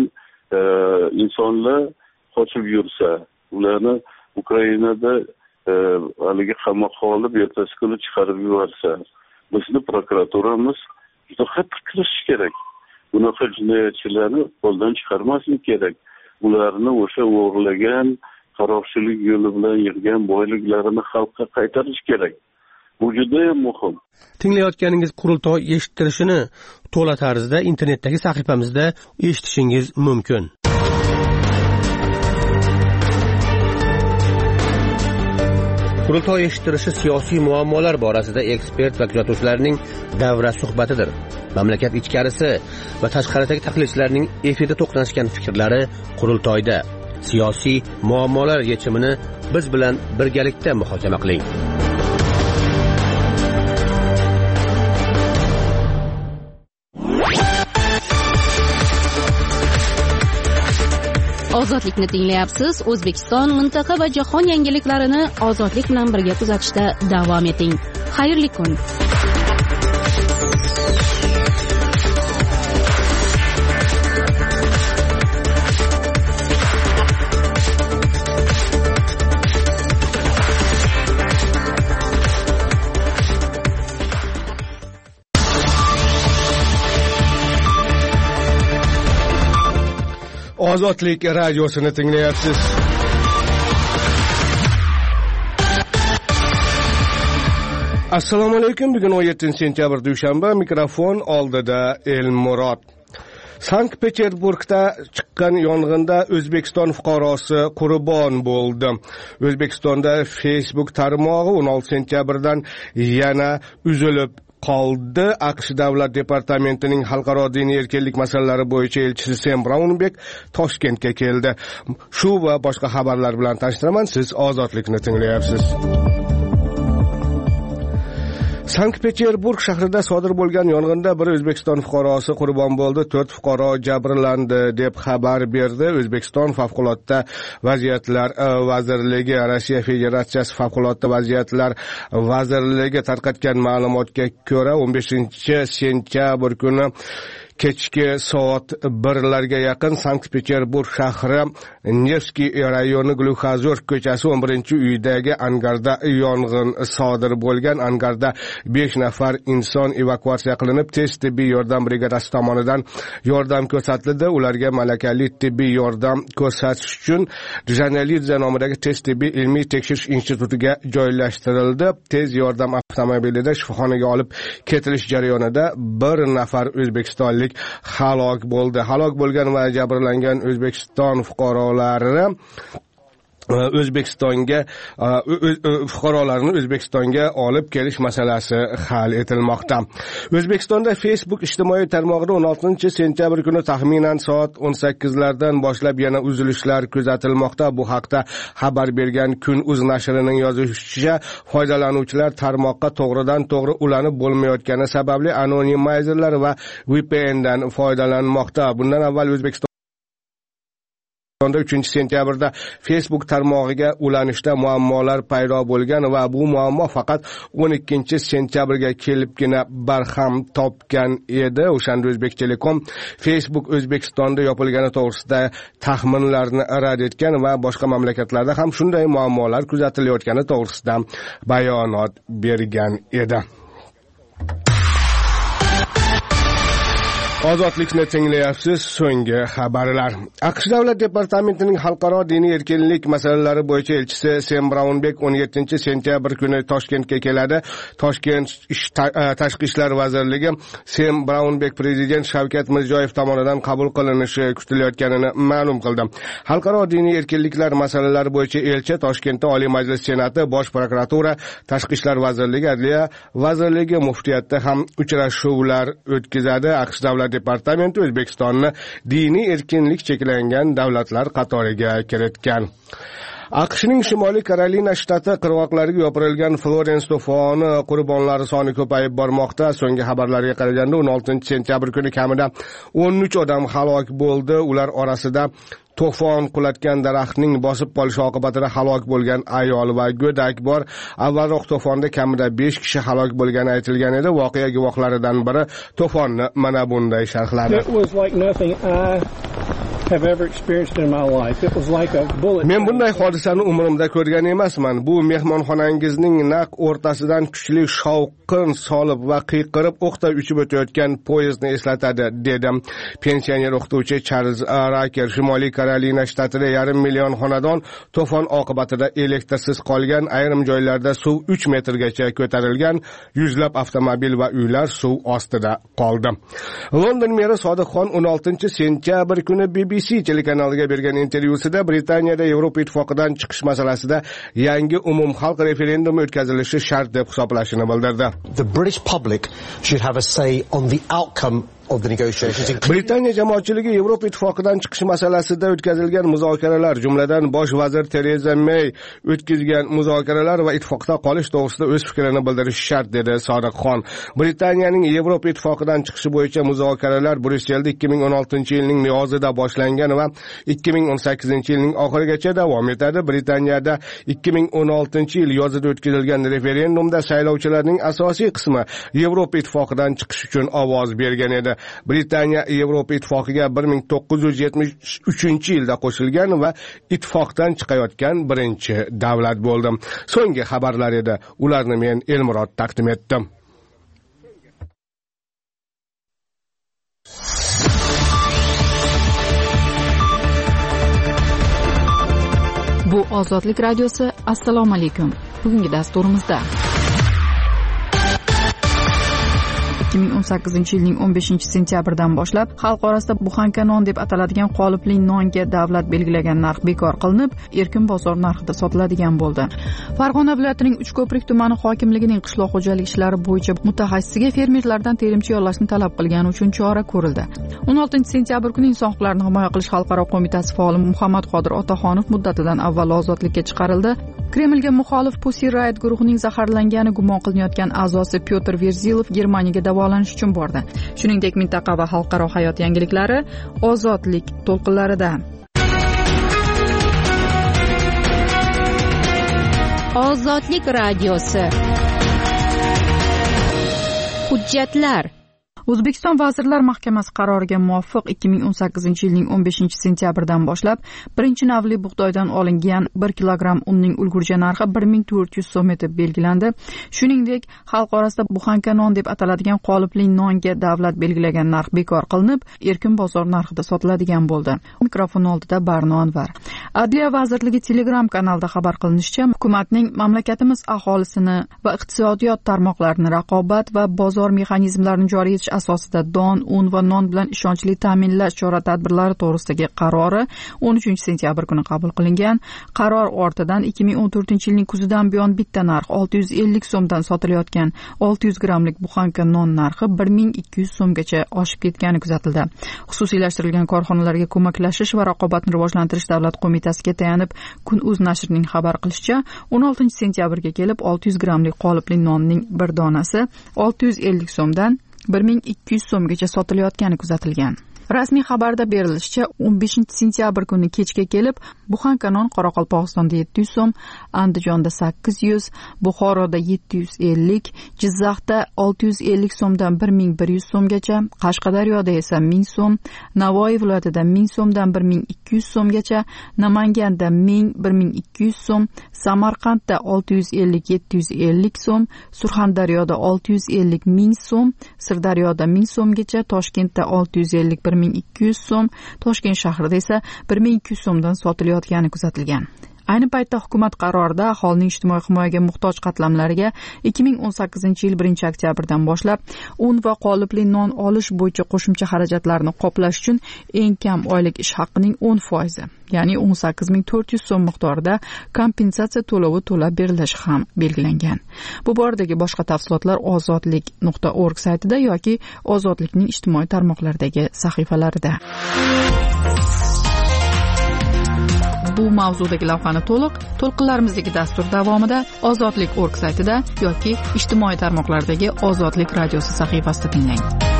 insonlar qochib yursa, ularni Ukrainada haligi qamoqqa olib, ertasi kuni chiqarib yuborsa, bizni prokuraturamiz juda qattiq kirishi kerak. Bunaqa jinoyatchilarni qo'ldan chiqarmaslik kerak. Ularni o'sha o'g'irlagan, qaroqchilik yo'li bilan yig'gan boyliklarini xalqqa qaytarish kerak. Bu juda ham muhim. Tinglayotganingiz qurultoy eshittirishini to'la tarzda internetdagi sahifamizda eshitishingiz mumkin. Qurultoy eshittirishi siyosiy muammolar borasida ekspert va kuzatuvchilarning davra suhbatidir. Mamlakat ichkarisi va tashqaridagi tahlilchilarning efirda to'qnashgan fikrlari qurultoyda. Siyosiy muammolar yechimini biz bilan birgalikda muhokama qiling. ozodlikni tinglayapsiz. O'zbekiston, mintaqa va jahon yangiliklarini ozodlik bilan birga kuzatishda davom eting. Xayrli kun. Ozodlik radiosini tinglayapsiz. Assalomu alaykum. Bugun o'n yettinchi sentyabr dushanba. Mikrofon oldida Elmurod. Sankt-Peterburgda chiqqan yong'inda O'zbekiston fuqarosi qurbon bo'ldi. O'zbekistonda Facebook tarmog'i o'n oltinchi sentyabrdan yana uzilib qoldi. AQSh Davlat departamentining xalqaro diniy erkinlik masalalari bo'yicha elchisi Sam Brownback Toshkentga keldi. Shu va boshqa xabarlar bilan tashlaman. Siz ozodlikni tinglayapsiz. Sankt-Peterburg shahrida sodir bo'lgan yong'inda bir O'zbekiston fuqarosi qurbon bo'ldi, to'rt fuqaro jabrlandi deb xabar berdi O'zbekiston Favqulodda vaziyatlar vazirligi. Rossiya Federatsiyasi Favqulodda vaziyatlar vazirligi tarqatgan ma'lumotga ko'ra o'n beshinchi sentyabr kuni kechki soat birlarga yaqin Sankt-Peterburg shahri Nevskiy rayoni Gluxazor ko'chasi o'n birinchi uydagi angarda yong'in sodir bo'lgan. Angarda besh nafar inson evakuatsiya qilinib, tez tibbiy yordam brigadasi tomonidan yordam ko'rsatildi. Ularga malakali tibbiy yordam ko'rsatish uchun Djanelidze nomidagi tez tibbiy ilmiy tekshirish institutiga joylashtirildi. Tez yordam avtomobilida shifoxonaga olib ketilish jarayonida bir nafar o'zbekistonlik halok bo'ldi. Halok bo'lgan va jabrlangan O'zbekiston fuqarolari O'zbekistonga fuqarolarni O'zbekistonga olib kelish masalasi hal etilmoqda. O'zbekistonda Facebook ijtimoiy tarmog'ida o'n oltinchi sentyabr kuni taxminan soat o'n sakkizlardan boshlab yana uzilishlar kuzatilmoqda. Bu haqda xabar bergan Kun.uz nashrining yozishicha, foydalanuvchilar tarmoqqa to'g'ridan to'g'ri ulanib bo'lmayotgani sababli anonimizerlar va V P N dan foydalanmoqda. Bundan avval O'zbekiston uchinchi sentyabrda Facebook tarmog'iga ulanishda muammolar paydo bo'lgan va bu muammo faqat o'n ikkinchi sentyabrga kelibgina barham topgan edi. O'shanda O'zbek Telekom Facebook O'zbekistonda yopilgani to'g'risida taxminlarni rad etgan va boshqa mamlakatlarda ham shunday muammolar kuzatilayotgani to'g'risida bayonot bergan edi. Ozodlikni tinglayapsiz. So'nggi xabarlar. AQSh Davlat departamentining xalqaro diniy erkinlik masalalari bo'yicha elchisi Sam Brownback o'n yettinchi sentyabr kuni Toshkentga keladi. Toshkent Tashqi ishlar vazirligi Sam Brownback prezident Shavkat Mirziyoyev tomonidan qabul qilinishi kutilayotganini ma'lum qildi. Xalqaro diniy erkinliklar masalalari bo'yicha elchi Toshkentda Oliy Majlis Senati, Bosh prokuratura, Tashqi ishlar vazirligi, Adliya vazirligi, muftiyatda ham uchrashuvlar o'tkazadi. AQSh Davlat departamenti O'zbekistonni diniy erkinlik cheklangan davlatlar qatoriga kiritgan. AQShning Shimoliy Karolina shtati qirg'oqlariga yopirilgan Florens to'foni qurbonlari soni ko'payib bormoqda. So'nggi xabarlarga qaraganda o'n oltinchi sentyabr kuni kamida o'n uch odam halok bo'ldi. Ular orasida to'fon qulatgan daraxtning bosib qolishi oqibatida halok bo'lgan ayol va go'dak bor. Avvalroq to'fonda kamida besh kishi halok bo'lgani aytilgan edi. Voqea guvohlaridan biri to'fonni mana bunday sharhladi. Men bunday hodisani umrimda ko'rgan emasman. Bu mehmonxonangizning naq o'rtasidan kuchli shovqin solib va qiyqirib o'qday uchib o'tayotgan poyezdni eslatadi, dedim. Pensioner o'qituvchi Charles Raker. Shimoliy Karolina shtatida yarim million xonadon to'fon oqibatida elektrsiz qolgan. Ayrim joylarda suv uch metrgacha ko'tarilgan. Yuzlab avtomobil va uylar suv ostida qoldi. London meri Sodiqxon o'n oltinchi sentyabr kuni B B C telekanaliga bergan intervyusida Britaniyada Yevropa ittifoqidan chiqish masalasida yangi umumxalq referendumi o'tkazilishi shart deb hisoblashini bildirdi. The British public should have a say on the outcome of the negotiations. Britaniya jamoatchiligi Yevropa ittifoqidan chiqish masalasida o'tkazilgan muzokaralar, jumladan bosh vazir Tereza May o'tkazgan muzokaralar va ittifoqda qolish to'g'risida o'z fikrini bildirishi shart, dedi Sodiq Xon. Britaniyaning Yevropa ittifoqidan chiqishi bo'yicha muzokaralar Bryusselda ikki ming o'n oltinchi yilning miyozida boshlangan va ikki ming o'n sakkizinchi yilning oxirigacha davom etadi. Britaniyada ikki ming o'n oltinchi yil yozida o'tkazilgan referendumda saylovchilarning asosiy qismi Yevropa ittifoqidan chiqish uchun ovoz bergan edi. Britaniya Yevropa ittifoqiga bir ming to'qqiz yuz yetmish uchinchi yilda qo'shilgan va ittifoqdan chiqayotgan birinchi davlat bo'ldi. So'nggi xabarlar edi. Ularni men Elmurod taqdim etdim. Bu Ozodlik radiosi. Assalomu alaykum. Bugungi dasturimizda ikki ming o'n sakkizinchi yilning o'n beshinchi sentyabridan boshlab xalq orasida buxanka non deb ataladigan qolipli nonga davlat belgilagan narx bekor qilinib, erkin bozor narxida sotiladigan bo'ldi. Farg'ona viloyatining Uchko'prik tumani hokimligining qishloq xo'jalik ishlari bo'yicha mutaxassisiga fermerlardan terimchi yollashni talab qilgani uchun chora ko'rildi. o'n oltinchi sentyabr kuni Inson huquqlarini himoya qilish xalqaro qo'mitasi faoli Muhammad Qodir Otaxonov muddatidan avval ozodlikka chiqarildi. Kremlga muxolif Pussy Riot guruhining zaharlangani gumon qilinayotgan a'zosi Pyotr Verzilov Germaniyaga davolanish uchun bordi. Shuningdek, mintaqa va xalqaro hayot yangiliklari ozodlik to'lqinlarida. Ozodlik radiosi. Hujjatlar. O'zbekiston Vazirlar Mahkamasi qaroriga muvofiq ikki ming o'n sakkizinchi yilning o'n beshinchi sentyabridan boshlab birinchi navli bug'doydan olingan bir kilogramm unning ulgurji narxi bir ming to'rt yuz so'm etib belgilandi. Shuningdek, xalq orasida buxanka non deb ataladigan qolipli nonga davlat belgilagan narx bekor qilinib, erkin bozor narxida sotiladigan bo'ldi. Mikrofon oldida Barno Anvar. Adliya vazirligi Telegram kanalida xabar qilinishicha, hukumatning mamlakatimiz aholisini va iqtisodiyot tarmoqlarini raqobat va bozor mexanizmlarini joriy etish asosida don, un va non bilan ishonchli ta'minlash chora-tadbirlari to'g'risidagi qarori o'n uchinchi sentyabr kuni qabul qilingan. Qaror ortidan ikki ming o'n to'rtinchi yilning kuzidan buyon bitta narx olti yuz ellik so'mdan sotilayotgan olti yuz grammlik buxanka non narxi bir ming ikki yuz so'mgacha oshib ketgani kuzatildi. Xususiylashtirilgan korxonalarga ko'maklashish va raqobatni rivojlantirish davlat qo'mitasiga tayanib, Kun.uz nashrining xabar qilishicha, o'n oltinchi sentyabrga kelib olti yuz grammlik qolipli nonning bir donasi olti yuz ellik so'mdan bir ming ikki yuz so'mgacha sotilayotgani kuzatilgan. Rasmiy xabarda berilishicha, o'n beshinchi sentyabr kuni kechga kelib, buxanka non Qoraqalpog'istonda yetti yuz so'm, Andijonda sakkiz yuz, Buxoroda yetti yuz ellik, Jizzaxda olti yuz ellik so'mdan bir ming bir yuz so'mgacha, Qashqadaryoda esa ming so'm, Navoiy viloyatida ming so'mdan bir ming ikki yuz so'mgacha, Namanganda ming bir ming ikki yuz so'm, Samarqandda olti yuz ellik yetti yuz ellik so'm, Surxondaryoda olti yuz ellik ming so'm, Sirdaryoda ming so'mgacha, Toshkentda olti yuz ellik bir ming ikki yuz so'm, Toshkent shahrida esa bir ming ikki yuz so'mdan sotilayotgani kuzatilgan. Ayni paytda hukumat qarorida aholining ijtimoiy himoyaga muhtoj qatlamlariga ikki ming o'n sakkizinchi yil birinchi oktyabrdan boshlab un va qolipli non olish bo'yicha qo'shimcha xarajatlarni qoplash uchun eng kam oylik ish haqining o'n foizi, ya'ni o'n sakkiz ming to'rt yuz so'm miqdorida kompensatsiya to'lovi to'lab berilishi ham belgilangan. Bu boradagi boshqa tafsilotlar ozodlik nuqta org saytida yoki Ozodlikning ijtimoiy tarmoqlardagi sahifalarida. Bu mavzudagi lavhani to'liq to'lqinlarimizdagi dastur davomida Ozodlik org saytida yoki ijtimoiy tarmoqlardagi Ozodlik radiosi sahifasida tinglang.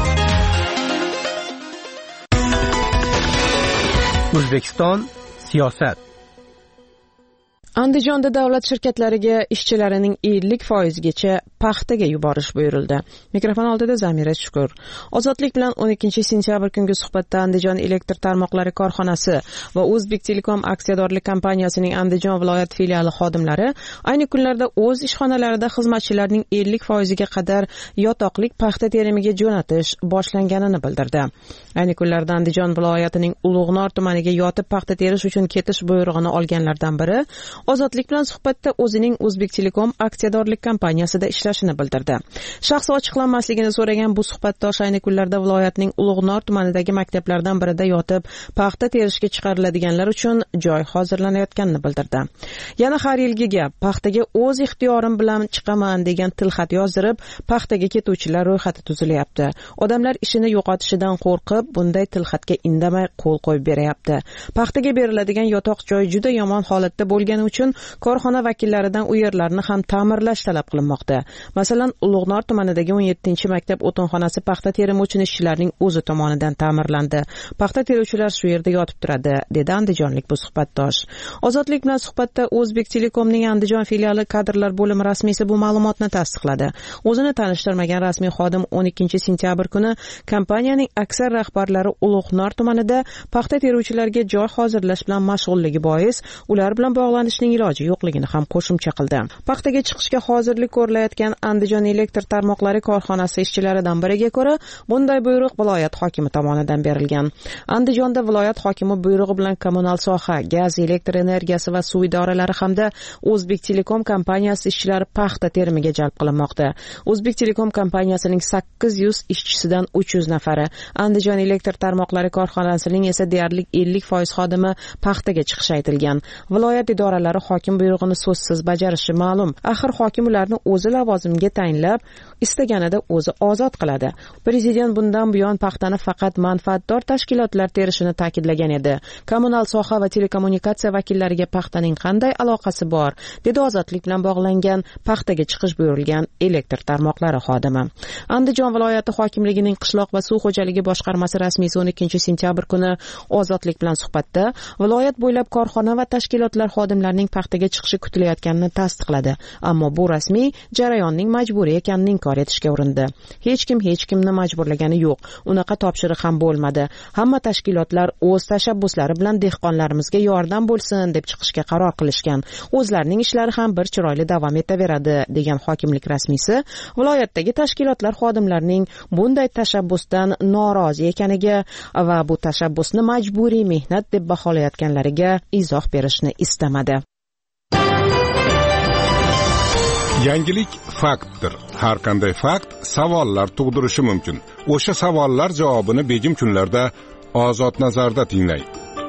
O'zbekiston siyosat. Andijonda davlat shirkatlariga ishchilarining ellik foizgacha paxtaga yuborish buyurildi. Mikrofon oldida Zamira Shukur. Ozodlik bilan o'n ikkinchi sentyabr kungi suhbatda Andijon elektr tarmoqlari korxonasi va O'zbek Telekom aksiyadorlik kompaniyasining Andijon viloyat filiali xodimlari ayni kunlarda o'z ishxonalarida xizmatchilarning ellik foiziga qadar yotoqlik paxta terimiga jo'natish boshlanganini bildirdi. Ayni kunlarda Andijon viloyatining Ulug'nor tumaniga yotib paxta terish uchun ketish buyrug'ini olganlardan biri Ozodlik bilan suhbatda o'zining O'zbek Telekom aksiyadorlik kompaniyasida ishlashini bildirdi. Shaxsi ochiqlanmasligini so'ragan bu suhbatdosh ayni kunlarda viloyatning Ulug'nor tumanidagi maktablardan birida yotib, paxta terishga chiqariladiganlar uchun joy hozirlanayotganini bildirdi. Yana har yilgi gap, paxtaga o'z ixtiyorim bilan chiqaman degan tilxat yozdirib, paxtaga ketuvchilar ro'yxati tuzilyapti. Odamlar ishini yo'qotishidan qo'rqib, bunday tilxatga indamay qo'l qo'yib beryapti. Paxtaga beriladigan yotoq joy juda yomon holatda bo'lgani uchun korxona vakillaridan u yerlarni ham ta'mirlash talab qilinmoqda. Masalan, Ulug'nor tumanidagi o'n yettinchi maktab o'tinxonasi paxta terimi uchun ishchilarning o'zi tomonidan ta'mirlandi. Paxta teruvchilar shu yerda yotib turadi, dedi andijonlik bu suhbatdosh. Ozodlik bilan suhbatda O'zbek Telekomning Andijon filiali kadrlar bo'limi rasmiysi bu ma'lumotni tasdiqladi. O'zini tanishtirmagan rasmiy xodim o'n ikkinchi sentyabr kuni kompaniyaning aksar rahbarlari Ulug'nor tumanida paxta teruvchilarga joy hozirlash bilan mashg'ulligi bois ular bilan bog'lanishning iloji yo'qligini ham qo'shimcha qildi. Paxtaga chiqishga hozirlik ko'rilayotgan Andijon elektr tarmoqlari korxonasi ishchilaridan biriga ko'ra, bunday buyruq viloyat hokimi tomonidan berilgan. Andijonda viloyat hokimi buyrug'i bilan kommunal soha, gaz, elektr energiyasi va suv idoralari hamda O'zbek Telekom kompaniyasi ishchilari paxta terimiga jalb qilinmoqda. O'zbek Telekom kompaniyasining sakkiz yuz ishchisidan uch yuz nafari, Andijon elektr tarmoqlari korxonasining esa deyarli ellik foiz xodimi paxtaga chiqishi aytilgan. Viloyat idoralari hokim buyrug'ini so'zsiz bajarishi ma'lum. Axir hokim ularni o'zi lavozimga tayinlab, istaganida o'zi ozod qiladi. Prezident bundan buyon paxtani faqat manfaatdor tashkilotlar terishini ta'kidlagan edi. Kommunal soha va telekommunikatsiya vakillariga paxtaning qanday aloqasi bor, dedi ozodlik bilan bog'langan paxtaga chiqish buyurilgan elektr tarmoqlari xodimi. Andijon viloyati hokimligining qishloq va suv xo'jaligi boshqarmasi rasmiysi o'n ikkinchi sentyabr kuni ozodlik bilan suhbatda viloyat bo'ylab korxona va tashkilotlar xodimlarining paxtaga chiqishi kutilayotganini tasdiqladi. Ammo bu rasmiy jarayonning majburiy ekanini inkor etishga urindi. Hech kim hech kimni majburlagani yo'q. Unaqa topshiriq ham bo'lmadi. Hamma tashkilotlar o'z tashabbuslari bilan dehqonlarimizga yordam bo'lsin deb chiqishga qaror qilishgan. O'zlarining ishlari ham bir chiroyli davom etaveradi, degan hokimlik rasmiysi viloyatdagi tashkilotlar xodimlarining bunday tashabbusdan norozi ekaniga va bu tashabbusni majburiy mehnat deb baholayotganlariga izoh berishni istamadi. Yangilik faktdir. Har qanday fakt savollar tug'dirishi mumkin. O'sha savollar javobini begim kunlarda Ozod nazarda tinglang.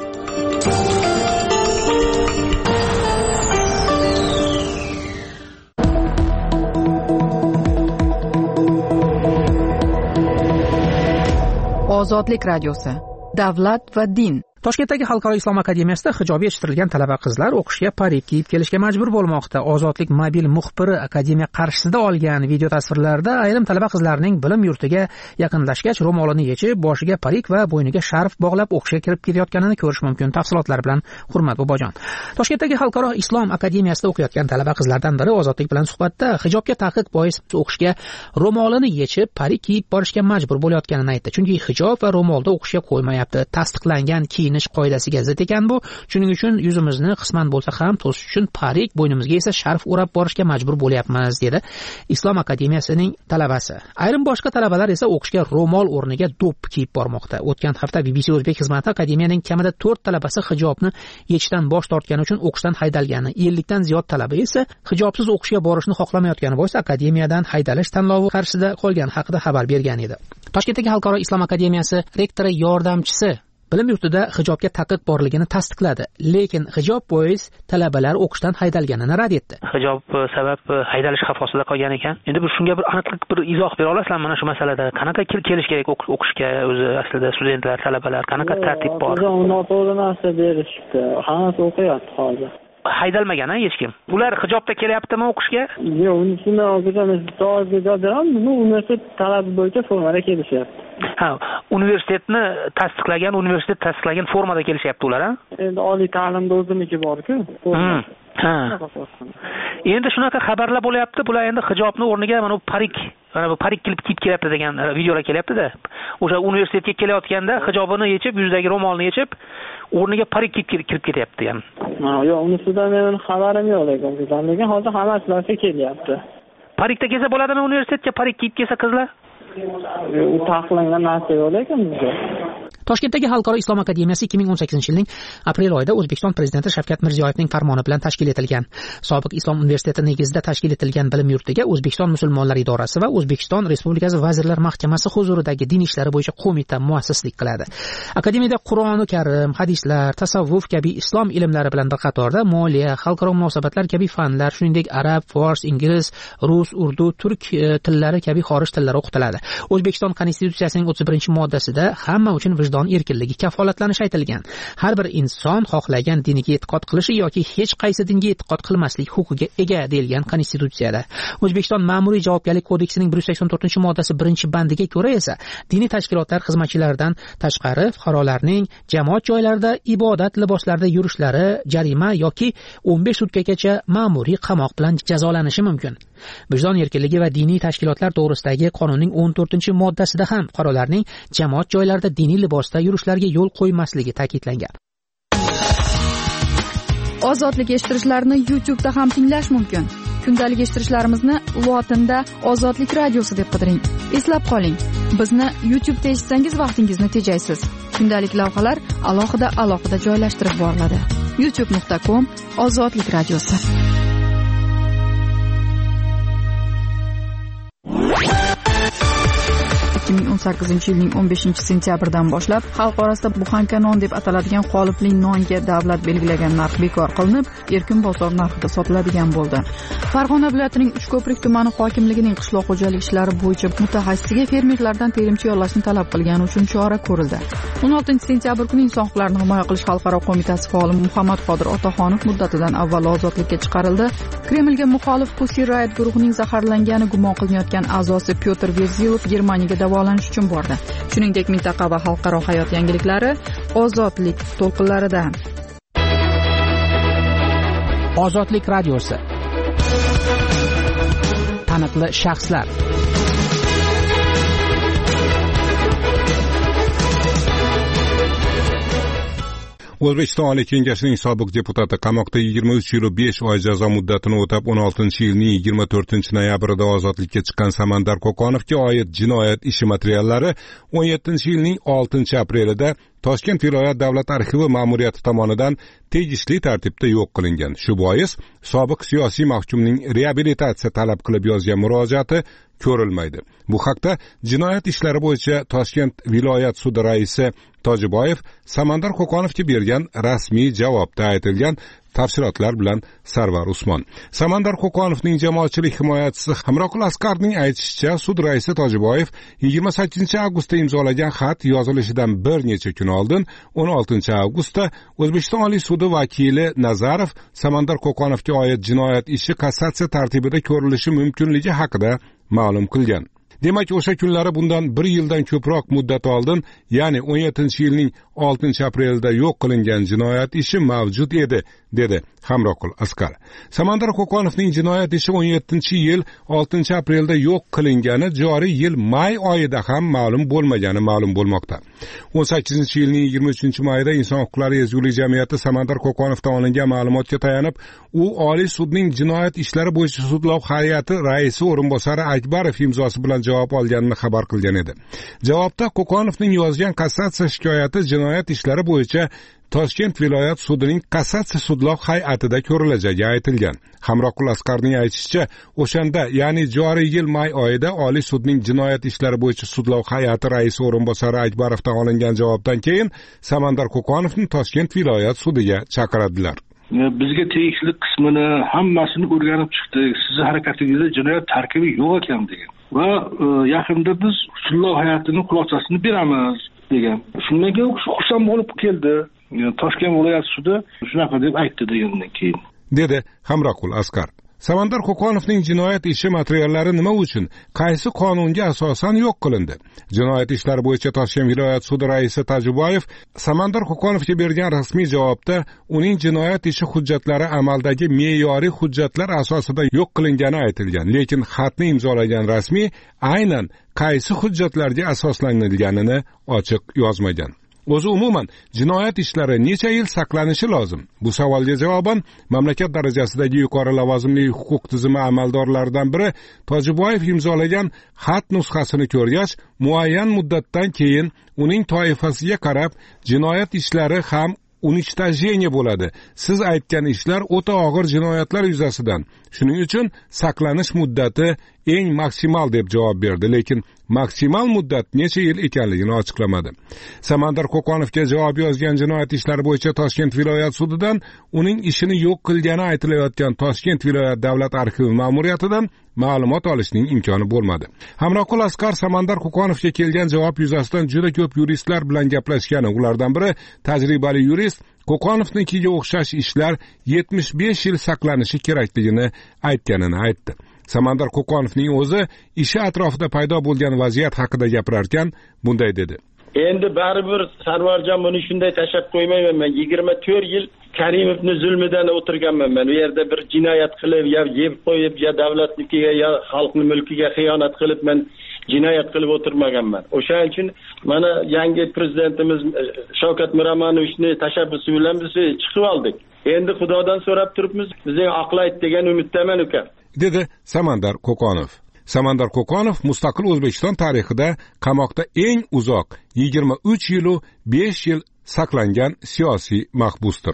Ozodlik radiosi. Davlat va din. Toshkentdagi Xalqaro islom akademiyasida hijobi yetishtirilgan talaba qizlar o'qishga parik kiyib kelishga majbur bo'lmoqda. Ozodlik mobil muxbiri akademiya qarshisida olgan video tasvirlarda ayrim talaba qizlarning bilim yurtiga yaqinlashgach ro'molini yechib, boshiga parik va bo'yniga sharf bog'lab o'qishga kirib ketayotganini ko'rish mumkin. Tafsilotlar bilan Hurmat Bobojon. Toshkentdagi Xalqaro islom akademiyasida o'qiyotgan talaba qizlardan biri Ozodlik bilan suhbatda hijobga taqiq bois o'qishga ro'molini yechib, parik kiyib borishga majbur bo'layotganini aytdi. Chunki hijob va ro'molda o'qishga qo'ymayapti. Tasdiqlangan kiyinish qoidasiga zid ekan bu. Shuning uchun yuzimizni qisman bo'lsa ham to'sish uchun parik, bo'ynimizga esa sharf o'rab borishga majbur bo'lyapmiz, dedi Islom akademiyasining talabasi. Ayrim boshqa talabalar esa o'qishga ro'mol o'rniga do'p kiyib bormoqda. O'tgan hafta B B C O'zbek xizmati akademiyaning kamida to'rt talabasi hijobni yechishdan bosh tortgani uchun o'qishdan haydalgani, ellikdan ziyod talaba esa hijobsiz o'qishga borishni xohlamayotgani bois akademiyadan haydalish tanlovi qarshisida qolgani haqida xabar bergan edi. Toshkentdagi Xalqaro islom akademiyasi rektori yordamchisi bilim yurtida hijobga taqiq borligini tasdiqladi, lekin hijob bois talabalar o'qishdan haydalganini rad etdi. Hijob sabab haydalish xavfi ostida qolgan ekan. Endi bir shunga bir aniqlik, bir izoh bera olasizlarmi mana shu masalada? Qanaqa kelish kerak o'qishga o'zi aslida studentlar, talabalar, qanaqa tartib bor? Noto'g'ri narsa berishibdi. Hammasi o'qiyapti hozir. Haydalmagan hech kim. Ular hijobda kelyaptimi o'qishga? Yo'q, unisini o'qishamiz. Savol bu universitet talabi bo'yicha formada kelishyapti. Ha, universitetni tasdiqlagan, universitet tasdiqlagan formada kelishyapti ular, ha? Endi oliy ta'limda o'ziniki bor-ku. Ha. Endi shunaqa xabarlar bo'lyapti. Bular endi hijobni o'rniga mana bu parik, mana bu parik kilib kiyib kelyapti degan videolar kelyapti-da. O'sha universitetga kelayotganda hijobini yechib, yuzidagi ro'molni yechib, o'rniga parik kiyib kirib ketyapti ham. Ha, yo'q, unisidan men xabarim yo'q lekin, lekin hozir hammasi narsa kelyapti. Parikda kelsa bo'ladimi universitetga parik kiyib kelsa qizlar? U taqiqlangan narsa yo'q lekin bizda. Toshkentdagi Xalqaro islom akademiyasi ikki ming o'n sakkizinchi yilning aprel oyida O'zbekiston prezidenti Shavkat Mirziyoyevning farmoni bilan tashkil etilgan. Sobiq Islom universiteti negizida tashkil etilgan bilim yurtiga O'zbekiston musulmonlari idorasi va O'zbekiston Respublikasi Vazirlar Mahkamasi huzuridagi din ishlari bo'yicha qo'mita muassislik qiladi. Akademiyada Qur'oni Karim, hadislar, tasavvuf kabi islom ilmlari bilan bir qatorda moliya, xalqaro munosabatlar kabi fanlar, shuningdek arab, fors, ingliz, rus, urdu, turk tillari kabi xorij tillari o'qitiladi. O'zbekiston Konstitutsiyasining o'ttiz birinchi moddasida hamma uchun vijdon erkinligi kafolatlanishi aytilgan. Har bir inson xohlagan diniga e'tiqod qilishi yoki hech qaysi dinga e'tiqod qilmaslik huquqiga ega deyilgan Konstitutsiyada. O'zbekiston Ma'muriy javobgarlik kodeksining bir yuz sakson to'rtinchi moddasi birinchi bandiga ko'ra esa diniy tashkilotlar xizmatchilaridan tashqari fuqarolarning jamoat joylarida ibodat liboslarida yurishlari jarima yoki o'n besh sutkagacha ma'muriy qamoq bilan jazolanishi mumkin. Vijdon erkinligi va diniy tashkilotlar to'g'risidagi qonunning o'n to'rtinchi moddasida ham fuqarolarning jamoat joylarida diniy libosda yurishlariga yo'l qo'ymasligi ta'kidlangan. Ozodlik eshittirishlarni YouTube'da ham tinglash mumkin. Kundalik eshittirishlarimizni lotinda Ozodlik radiosi deb qidiring. Eslab qoling, bizni YouTube'da eshitsangiz vaqtingizni tejaysiz. Kundalik lavhalar alohida alohida joylashtirib boriladi. youtube nuqta com Ozodlik radiosi. ikki ming o'n sakkizinchi yilning o'n beshinchi sentyabridan boshlab xalq orasida buxanka non deb ataladigan qolipli nonga davlat belgilagan narx bekor qilinib, erkin bozor narxida sotiladigan bo'ldi. Farg'ona viloyatining Uchko'prik tumani hokimligining qishloq xo'jalik ishlari bo'yicha mutaxassisiga fermerlardan terimchi yollashni talab qilgani uchun chora ko'rildi. o'n oltinchi sentyabr kuni Inson huquqlarini himoya qilish xalqaro qo'mitasi faoli Muhammad Qodir Otaxonov muddatidan avval ozodlikka chiqarildi. Kremlga muxolif Pussy Riot guruhining zaharlangani gumon qilinayotgan a'zosi Pyotr Verzilov Germaniyaga davolanish uchun bordi. Shuningdek, mintaqa va xalqaro hayot yangiliklari Ozodlik to'lqinlaridan. Ozodlik radiosi. Taniqli shaxslar. O'zbekiston Oliy Kengashining sobiq deputati qamoqda yigirma uch yil besh oy jazo muddatini o'tab o'n oltinchi yilning yigirma to'rtinchi noyabrida ozodlikka chiqqan Samandar Qo'qonovga oid jinoyat ishi materiallari o'n yettinchi yilning oltinchi aprelida Toshkent viloyat davlat arxivi ma'muriyati tomonidan tegishli tartibda yo'q qilingan. Shu bois sobiq siyosiy mahkumning reabilitatsiya talab qilib yozgan murojaati ko'rilmaydi. Bu haqda jinoyat ishlari bo'yicha Toshkent viloyat sudi raisi Tojiboyev Samandar Qo'qonovga bergan rasmiy javobda aytilgan tafsilotlar bilan Sarvar Usmon. Samandar Qo'qonovning jamoatchilik himoyachisi Hamroqul Asqarning aytishicha, sud raisi Tojiboyev yigirma sakkizinchi avgustda imzolagan xat yozilishidan bir necha kun oldin o'n oltinchi avgustda O'zbekiston Oliy sudi vakili Nazarov Samandar Qo'qonovga oid jinoyat ishi kassatsiya tartibida ko'rilishi mumkinligi haqida ma'lum qilgan. Demak, o'sha kunlari bundan bir yildan ko'proq muddat oldin, ya'ni o'n yettinchi yilning oltinchi aprelida yo'q qilingan jinoyat ishi mavjud edi, dedi Hamroqul Asqar. Samandar Qo'qonovning jinoyat ishi o'n yettinchi yil oltinchi aprelda yo'q qilingani joriy yil may oyida ham ma'lum bo'lmagani ma'lum bo'lmoqda. o'n sakkizinchi yilning yigirma uchinchi mayida Inson huquqlari ezgulik jamiyati Samandar Qo'qonovdan olingan ma'lumotga tayanib, u Oliy sudning jinoyat ishlari bo'yicha sudlov hay'ati raisi o'rinbosari Akbarov imzosi bilan javob olganini xabar qilgan edi. Javobda Qo'qonovning yozgan kassatsiya shikoyati jinoyat ishlari bo'yicha Toshkent viloyat sudining kassatsiya sudlov hay'atida ko'rilajagi aytilgan. Hamroqul Asqarning aytishicha, o'shanda, ya'ni joriy yil may oyida Oliy sudning jinoyat ishlari bo'yicha sudlov hay'ati raisi o'rinbosari Akbarovdan olingan javobdan keyin Samandar Qo'qonovni Toshkent viloyat sudiga chaqiradilar. Bizga tegishli qismini hammasini o'rganib chiqdik. Sizning harakatingizda jinoyat tarkibi yo'q ekan degan. Va yaqinda biz sudlov hay'atining xulosasini beramiz degan. Shundan keyin xursand bo'lib keldi. Toshkent viloyat sudi shunaqa deb aytdi degandan keyin, dedi Hamroqul Asqar. Samandar Qo'qonovning jinoyat ishi materiallari nima uchun, qaysi qonunga asosan yo'q qilindi? Jinoyat ishlari bo'yicha Toshkent viloyat sudi raisi Tojiboyev Samandar Qo'qonovga bergan rasmiy javobda uning jinoyat ishi hujjatlari amaldagi me'yoriy hujjatlar asosida yo'q qilingani aytilgan, lekin xatni imzolagan rasmiy aynan qaysi hujjatlarga asoslanganini ochiq yozmagan. o'zi umuman jinoyat ishlari necha yil saqlanishi lozim? Bu savolga javoban mamlakat darajasidagi yuqori lavozimli huquq tizimi amaldorlaridan biri Tojiboyev imzolagan xat nusxasini ko'rgach, muayyan muddatdan keyin uning toifasiga qarab jinoyat ishlari ham unичтожение bo'ladi. Siz aytgan ishlar o'ta og'ir jinoyatlar yuzasidan. Shuning uchun saqlanish muddati eng maksimal deb javob berdi, lekin maksimal muddat necha yil ekanligini ochiqlamadi. Samandar Qo'qonovga javob yozgan jinoyat ishlari bo'yicha Toshkent viloyat sudidan uning ishini yo'q qilgani aytilayotgan Toshkent viloyat davlat arxivi ma'muriyatidan ma'lumot olishning imkoni bo'lmadi. Hamroqul Asqar Samandar Qo'qonovga kelgan javob yuzasidan juda ko'p yuristlar bilan gaplashgani, ulardan biri tajribali yurist Qo'qonovnikiga o'xshash ishlar yetmish besh yil saqlanishi kerakligini aytganini aytdi. Samandar Qo'qonovning o'zi ishi atrofida paydo bo'lgan vaziyat haqida gapirarkan bunday dedi. Endi baribir Sarvarjon buni shunday tashab qo'ymayman. Men yigirma to'rt yil Karimovni zulmidan o'tirganman. Men u yerda bir jinoyat qilib, yo yeb qo'yib, yo davlatnikiga, yo xalqning mulkiga xiyonat qilib men jinoyat qilib o'tirmaganman. O'shaning uchun mana yangi prezidentimiz Shavkat Miromonovichning tashabbusi bilan biz chiqib oldik. Endi Xudodan so'rab turibmiz, bizga aqlayt degan umiddaman uka, dedi Samandar Qo'qonov. Samandar Qo'qonov mustaqil O'zbekiston tarixida qamoqda eng uzoq yigirma uch yil u besh yil saqlangan siyosiy mahbusdir.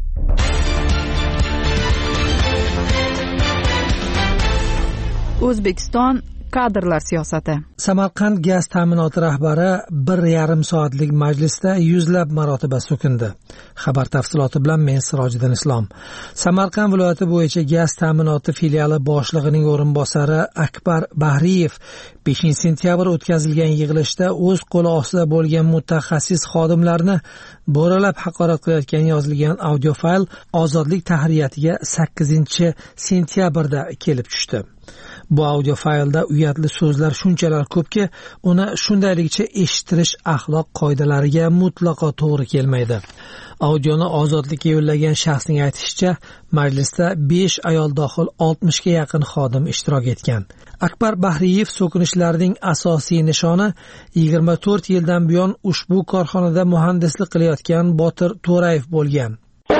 O'zbekiston kadrlar siyosati. Samarqand gaz ta'minoti rahbari bir yarim soatlik majlisda yuzlab marotaba so'kindi. Xabar tafsiloti bilan men Sirojiddin Islom. Samarqand viloyati bo'yicha gaz ta'minoti filiali boshlig'ining o'rinbosari Akbar Bahriyev beshinchi sentyabr o'tkazilgan yig'ilishda o'z qo'li ostida bo'lgan mutaxassis xodimlarni bo'ralab haqorat qilayotgani yozilgan audio fayl Ozodlik tahriyatiga sakkizinchi sentyabrda kelib tushdi. Bu audio faylda uyatli so'zlar shunchalar ko'pki, uni shundayligicha eshittirish axloq qoidalariga mutlaqo to'g'ri kelmaydi. Audioni Ozodlikka yo'llagan shaxsning aytishicha, majlisda besh ayol dohil oltmishga yaqin xodim ishtirok etgan. Akbar Bahriyev so'kinishlarning asosiy nishoni yigirma to'rt yildan buyon ushbu korxonada muhandislik qilayotgan Botir To'rayev bo'lgan.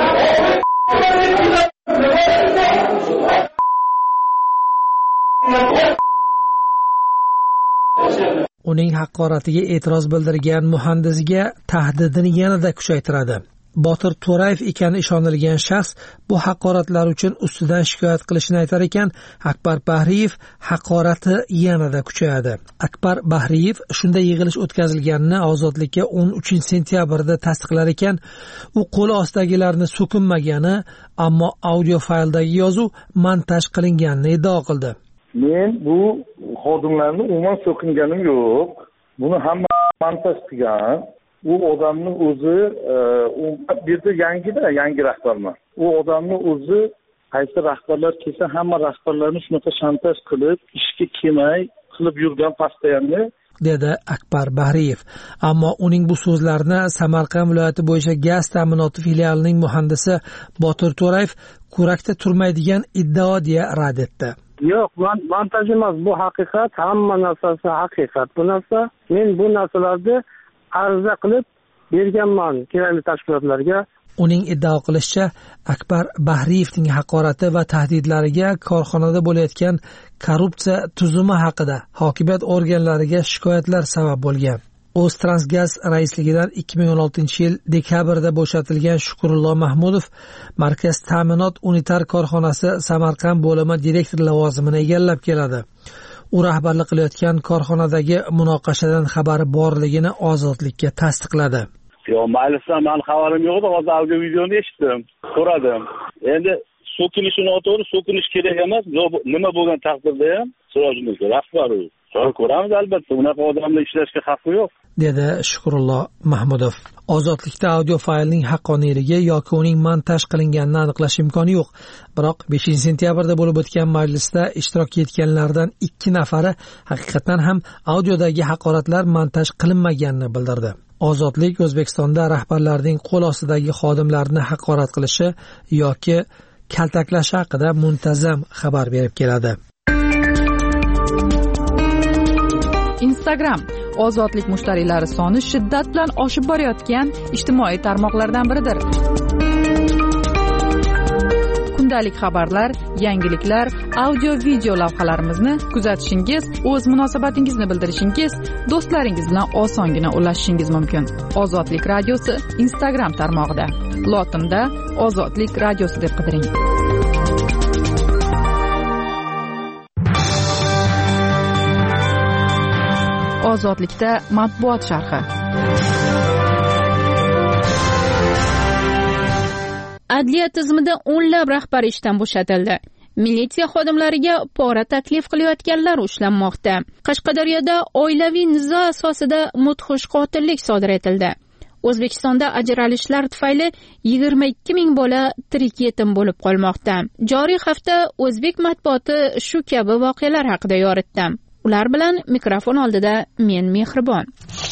Uning haqoratiga e'tiroz bildirgan muhandisga tahdidini yanada kuchaytiradi. Botir To'rayev ekani ishonilgan shaxs bu haqoratlar uchun ustidan shikoyat qilishini aytar ekan, Akbar Bahriyev haqorati yanada kuchayadi. Akbar Bahriyev shunda yig'ilish o'tkazilganini Ozodlikka o'n uchinchi sentyabrda tasdiqlar ekan, u qo'li ostidagilarni so'kinmagani, ammo audio fayldagi yozuv montaj qilinganini iddao qildi. Men bu xodimlarni umuman so'kinganim yo'q. Buni hamma montaj qilgan. U odamning o'zi u yerda yangida, yangi rahbarman. U odamning o'zi qaysi rahbarlar kelsa hamma rahbarlarni shunaqa shantaj qilib, ishga kelmay qilib yurgan pastayanni, dedi Akbar Bahriyev. Ammo uning bu so'zlarini Samarqand viloyati bo'yicha gaz ta'minoti filialining muhandisi Botir To'rayev kurakda turmaydigan iddao deya rad etdi. Yo'q, montaj emas, bu haqiqat, hamma narsasi haqiqat. Bu narsa, men bu narsalarni arza qilib berganman kerakli tashkilotlarga. Uning iddao qilishicha, Akbar Bahriyevning haqorati va tahdidlariga korxonada bo'layotgan korrupsiya tuzumi haqida hokimiyat organlariga shikoyatlar sabab bo'lgan. O'ztransgaz raisligidan ikki ming o'n oltinchi yil dekabrda bo'shatilgan Shukrullo Mahmudov Markaz ta'minot unitar korxonasi Samarqand bo'limi direktori lavozimini egallab keladi. U rahbarlik qilayotgan korxonadagi munoqashadan xabari borligini Ozodlikka tasdiqladi. Yo, maylisdan men xabarim yo'q edi, hozir audio videoni eshitdim, ko'radim. Endi so'kinishni noto'g'ri, so'kinish kerak emas. Nima bo'lgan taqdirda ham Sirojimiz rahbar u. Ko'ramiz albatta, unaqa odamlar ishlashga haqqi yo'q, dedi Shukrullo Mahmudov. Ozodlikda audio faylning haqqoniyligi yoki uning montaj qilinganini aniqlash imkoni yo'q. Biroq beshinchi sentyabrda bo'lib o'tgan majlisda ishtirok etganlardan ikki nafari haqiqatan ham audiodagi haqoratlar montaj qilinmaganini bildirdi. Ozodlik O'zbekistonda rahbarlarning qo'l ostidagi xodimlarni haqorat qilishi yoki kaltaklashi haqida muntazam xabar berib keladi. Instagram ozodlik mushtariylari soni shiddat bilan oshib borayotgan ijtimoiy tarmoqlardan biridir. Kundalik xabarlar, yangiliklar, audio-video lavhalarimizni kuzatishingiz, o'z munosabatingizni bildirishingiz, do'stlaringiz bilan osongina ulashishingiz mumkin. Ozodlik radiosi Instagram tarmog'ida. Lotinda Ozodlik radiosi deb qidiring. Ozodlikda matbuot sharhi. Adliya tizimida o'nlab rahbar ishdan bo'shatildi. Militsiya xodimlariga pora taklif qilayotganlar ushlanmoqda. Qashqadaryoda oilaviy nizo asosida mudhish qotillik sodir etildi. O'zbekistonda ajralishlar tufayli yigirma ikki ming bola tirik yetim bo'lib qolmoqda. Joriy hafta o'zbek matbuoti shu kabi voqealar haqida yoritdi. Ular bilan mikrofon oldida men Mehribon.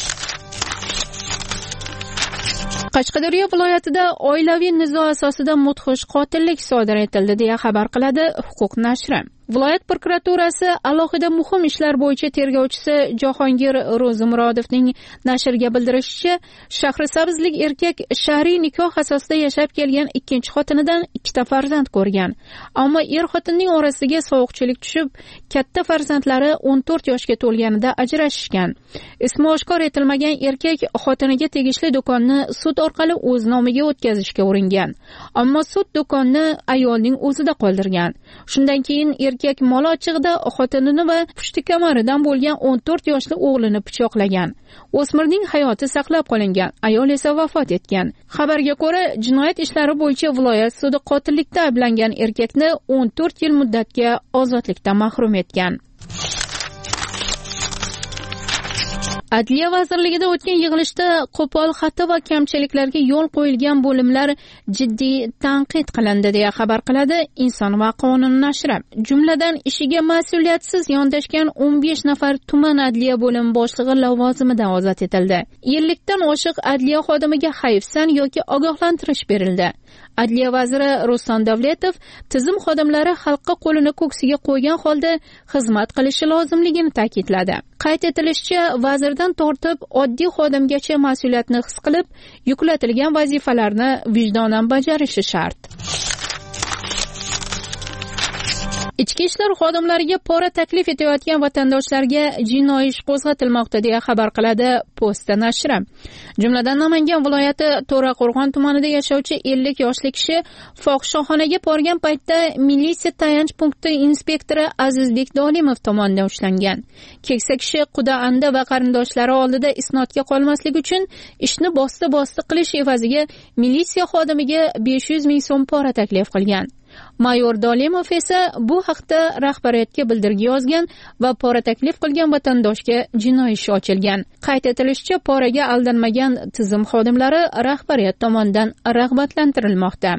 Qashqadaryo viloyatida oilaviy nizo asosida mudhish qotillik sodir etildi deya xabar qiladi Huquq nashri. Viloyat prokuraturasi alohida muhim ishlar bo'yicha tergovchisi Jahongir Ro'zimurodovning nashrga bildirishicha, Shahrisabzlik erkak shar'iy nikoh asosida yashab kelgan ikkinchi xotinidan ikkita farzand ko'rgan. Ammo er-xotinning orasiga sovuqchilik tushib, katta farzandlari o'n to'rt yoshga to'lganida ajrashishgan. Ismi oshkor etilmagan erkak xotiniga tegishli do'konni sud orqali o'z nomiga o'tkazishga uringan. Ammo sud do'konni ayolning o'zida qoldirgan. Shundan keyin erkak mol ochig'ida xotinini va pushti kamaridan bo'lgan o'n to'rt yoshli o'g'lini pichoqlagan. O'smirning hayoti saqlab qolingan, ayol esa vafot etgan. Xabarga ko'ra, jinoyat ishlari bo'yicha viloyat sudi qotillikda ayblangan erkakni o'n to'rt yil muddatga ozodlikdan mahrum etgan. Adliya vazirligida o'tgan yig'ilishda qo'pol xato va kamchiliklarga yo'l qo'yilgan bo'limlar jiddiy tanqid qilindi deya xabar qiladi Inson va qonun nashri. Jumladan, ishiga mas'uliyatsiz yondashgan o'n besh nafar tuman adliya bo'lim boshlig'i lavozimidan ozod etildi. ellikdan oshiq adliya xodimiga hayfsan yoki ogohlantirish berildi. Adliya vaziri Rustam Davletov tizim xodimlari xalqqa qo'lini ko'ksiga qo'ygan holda xizmat qilishi lozimligini ta'kidladi. Qayd etilishicha, vazirdan tortib oddiy xodimgacha mas'uliyatni his qilib, yuklatilgan vazifalarni vijdonan bajarishi shart. Ichki ishlar xodimlariga pora taklif etayotgan vatandoshlarga jinoiy ish qo'zg'atilmoqda deya xabar qiladi Posta nashri. Jumladan, Namangan viloyati To'raqo'rg'on tumanida yashovchi ellik yoshli kishi fohishaxonaga borgan paytda militsiya tayanch punkti inspektori Azizbek Dolimov tomonidan ushlangan. Keksa kishi quda anda va qarindoshlari oldida isnodga qolmaslik uchun ishni bosti-bosti qilish evaziga militsiya xodimiga besh yuz ming so'm pora taklif qilgan. Mayor Dolimov esa bu haqda rahbariyatga bildirgi yozgan va pora taklif qilgan vatandoshga jinoiy ish ochilgan. Qayd etilishicha, poraga aldanmagan tizim xodimlari rahbariyat tomonidan rag'batlantirilmoqda.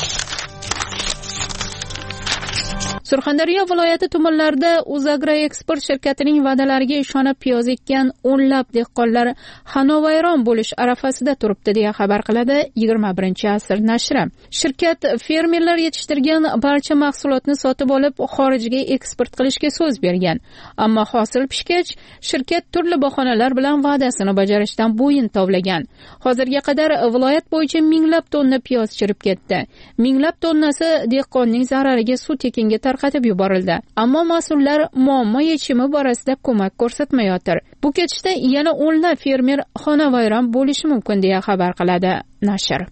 Surxondaryo viloyati tumanlarida Uzagro eksport shirkatining va'dalariga ishonib piyoz ekkan o'nlab dehqonlar xonavayron bo'lish arafasida turibdi deya xabar qiladi yigirma birinchi asr nashri. Shirkat fermerlar yetishtirgan barcha mahsulotni sotib olib xorijga eksport qilishga so'z bergan. Ammo hosil pishgach, shirkat turli bahonalar bilan va'dasini bajarishdan bo'yin tovlagan. Hozirga qadar viloyat bo'yicha minglab tonna piyoz chirib ketdi. Minglab tonnasi dehqonning zarariga suv tekinga tarqatib yuborildi. Ammo mas'ullar muammo yechimi borasida ko'mak ko'rsatmayotir. Bu ketishda yana o'nlab fermer xonavayron bo'lishi mumkin deya xabar qiladi nashr.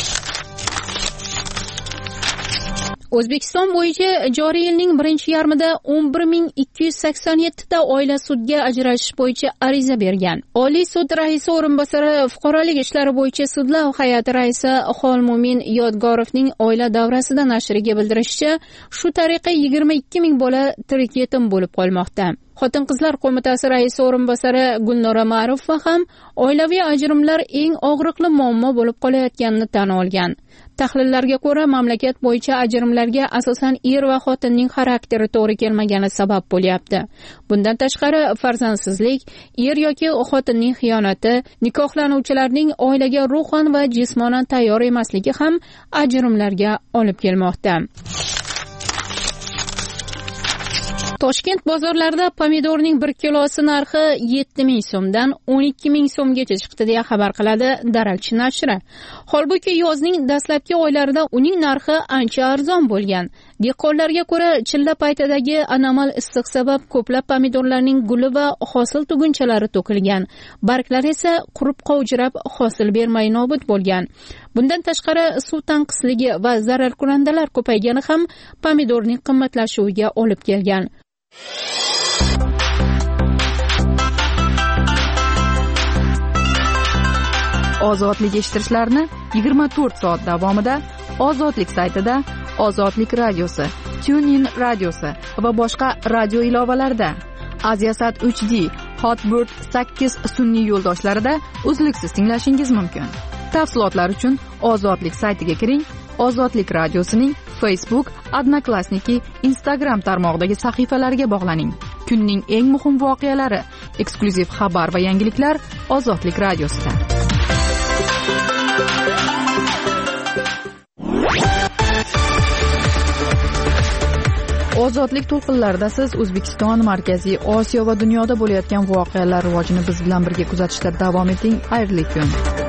O'zbekiston bo'yicha joriy yilning birinchi yarmida o'n bir ming ikki yuz sakson yetti ta oila sudga ajrashish bo'yicha ariza bergan. Oliy sud raisi o'rinbosari fuqarolik ishlari bo'yicha sudlov hay'ati raisi Xolmumin Yodgorovning oila davrasida nashriga bildirishicha, shu tariqa yigirma ikki ming bola tirik yetim bo'lib qolmoqda. Xotin-qizlar qo'mitasi raisi o'rinbosari Gulnora Ma'rufova ham oilaviy ajrimlar eng og'riqli muammo bo'lib qolayotganini tan olgan. Tahlillarga ko'ra, mamlakat bo'yicha ajrimlarga asosan er va xotinning xarakteri to'g'ri kelmagani sabab bo'lyapti. Bundan tashqari, farzandsizlik, er yoki xotinning xiyonati, nikohlanuvchilarning oilaga ruhan va jismonan tayyor emasligi ham ajrimlarga olib kelmoqda. Toshkent bozorlarida pomidorning bir kilosi narxi yetti ming so'mdan o'n ikki ming so'mgacha chiqdi deya xabar qiladi Daralchi nashri. Holbuki yozning dastlabki oylarida uning narxi ancha arzon bo'lgan. Dehqonlarga ko'ra, chilla paytidagi anomal issiq sabab ko'plab pomidorlarning guli va hosil tugunchalari to'kilgan. Barglari esa qurib qovjirab hosil bermay nobud bo'lgan. Bundan tashqari suv tanqisligi va zararkunandalar ko'paygani ham pomidorning qimmatlashuviga olib kelgan. Ozodlik eshittirishlarni yigirma to'rt soat davomida Ozodlik saytida, Ozodlik radiosi, TuneIn radiosi va boshqa radio ilovalarida, Aziasat uch D, Hotbird sakkiz sun'iy yo'ldoshlarida uzluksiz tinglashingiz mumkin. Tafsilotlar uchun Ozodlik saytiga kiring. Ozodlik radiosining Facebook, Odnoklassniki, Instagram tarmog'idagi sahifalariga bog'laning. Kunning eng muhim voqealari, eksklyuziv xabar va yangiliklar Ozodlik radiosida. Ozodlik to'lqinlarida siz O'zbekiston, Markaziy Osiyo va dunyoda bo'layotgan voqealar rivojini biz bilan birga kuzatishda davom eting. Xayrli kun.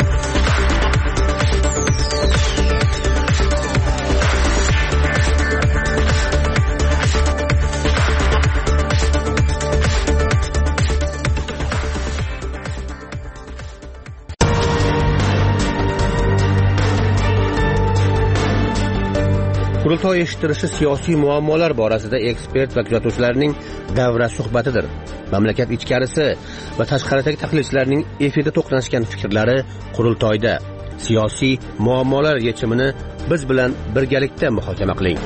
Qurultoy eshittirishi siyosiy muammolar borasida ekspert va kuzatuvchilarning davra suhbatidir. Mamlakat ichkarisi va tashqaridagi tahlilchilarning efirda to'qnashgan fikrlari qurultoyda. Siyosiy muammolar yechimini biz bilan birgalikda muhokama qiling.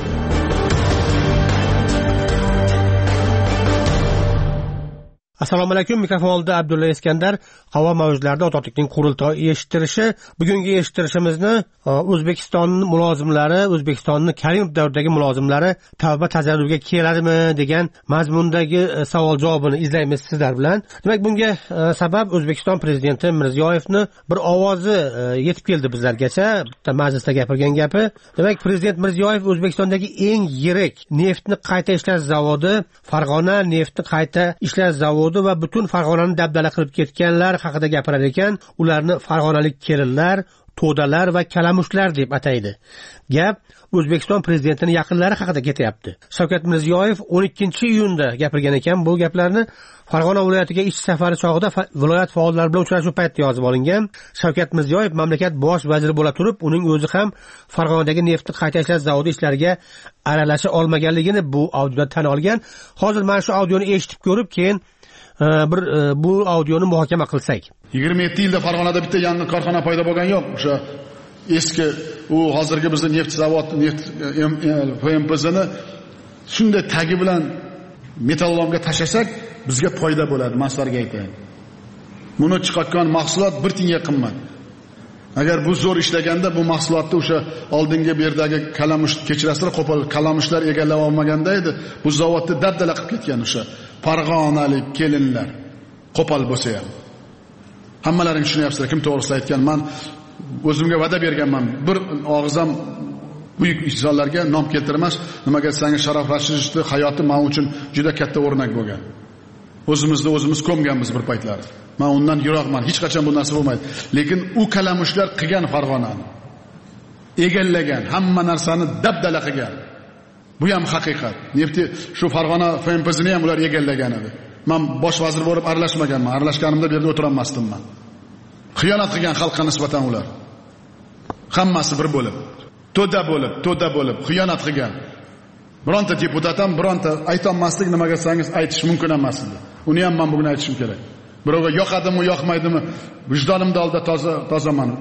Assalomu alaykum. Mikrofonda Abdulla Iskandar. Havo mavjlarida ozodlikning qurultoy eshittirishi. Bugungi eshittirishimizni O'zbekiston mulozimlari, O'zbekistonning Karimov davridagi mulozimlari tavba tazarruga keladimi degan mazmundagi savol javobini izlaymiz sizlar bilan. Demak, bunga sabab O'zbekiston prezidenti Mirziyoyevni bir ovozi yetib keldi bizlargacha, bitta majlisda gapirgan gapi. Demak, prezident Mirziyoyev O'zbekistondagi eng yirik neftni qayta ishlash zavodi, Farg'ona neftni qayta ishlash zavodi va butun Farg'onani dabdala qilib ketganlar haqida gapirar ekan, ularni farg'onalik kelinlar, to'dalar va kalamushlar deb ataydi. Gap O'zbekiston prezidentining yaqinlari haqida ketyapti. Shavkat Mirziyoyev o'n ikkinchi iyunda gapirgan ekan, bu gaplarni Farg'ona viloyatiga ish safari chog'ida viloyat faollari bilan uchrashuv paytida yozib olingan. Shavkat Mirziyoyev mamlakat bosh vaziri bo'la turib, uning o'zi ham Farg'onadagi neftni qayta ishlash zavodi ishlariga aralasha olmaganligini bu audioda tan olgan. Hozir mana shu audioni eshitib ko'rib, keyin bir bu audioni muhokama qilsak. yigirma yetti yilda Farg'onada bitta yangi korxona paydo bo'lgan yo'q. O'sha eski u hozirgi bizning neft zavodi, neft F M P Z'ni shunday tagi bilan metallolomga tashlasak, bizga foyda bo'ladi, men sizlarga aytayin. Buni chiqargan mahsulot bir tiyinga qimmat. Agar bu zo'r ishlaganda bu mahsulotni o'sha oldingi bu yerdagi kalamush, kechirasizlar, qo'pol kalamushlar egallab olmaganda edi, bu zavodni dabdala qilib ketgan o'sha farg'onalik kelinlar. Qo'pol bo'lsa ham. Hammalaring tushunyapsizlar, kim to'g'risini aytgan. Men o'zimga va'da berganman. Bir og'izam buyuk insonlarga nom keltirmas, nimaga desangiz Sharof Rashidovning hayoti men uchun juda katta o'rnak bo'lgan. O'zimizni o'zimiz ko'mganmiz bir paytlar. Men undan yiroqman, hech qachon bu narsa bo'lmaydi. Lekin u kalamushlar qilgan Farg'onani, egallagan, hamma narsani dabdala qilgan. Bu ham haqiqat. Nefti shu Farg'ona F M P Z'ni ham ular egallagan edi. Men bosh vazir bo'lib aralashmaganman. Aralashganimda bu yerda o'tirolmasdim men. Xiyonat qilgan xalqqa nisbatan ular. Hammasi bir bo'lib, to'da bo'lib, to'da bo'lib xiyonat qilgan. Bironta deputat ham bironta aytolmaslik, nimaga desangiz aytish mumkin emas edi. Uni ham men bugun aytishim kerak. Birovga yoqadimi, yoqmaydimi, vijdonimda oldida toza tozaman.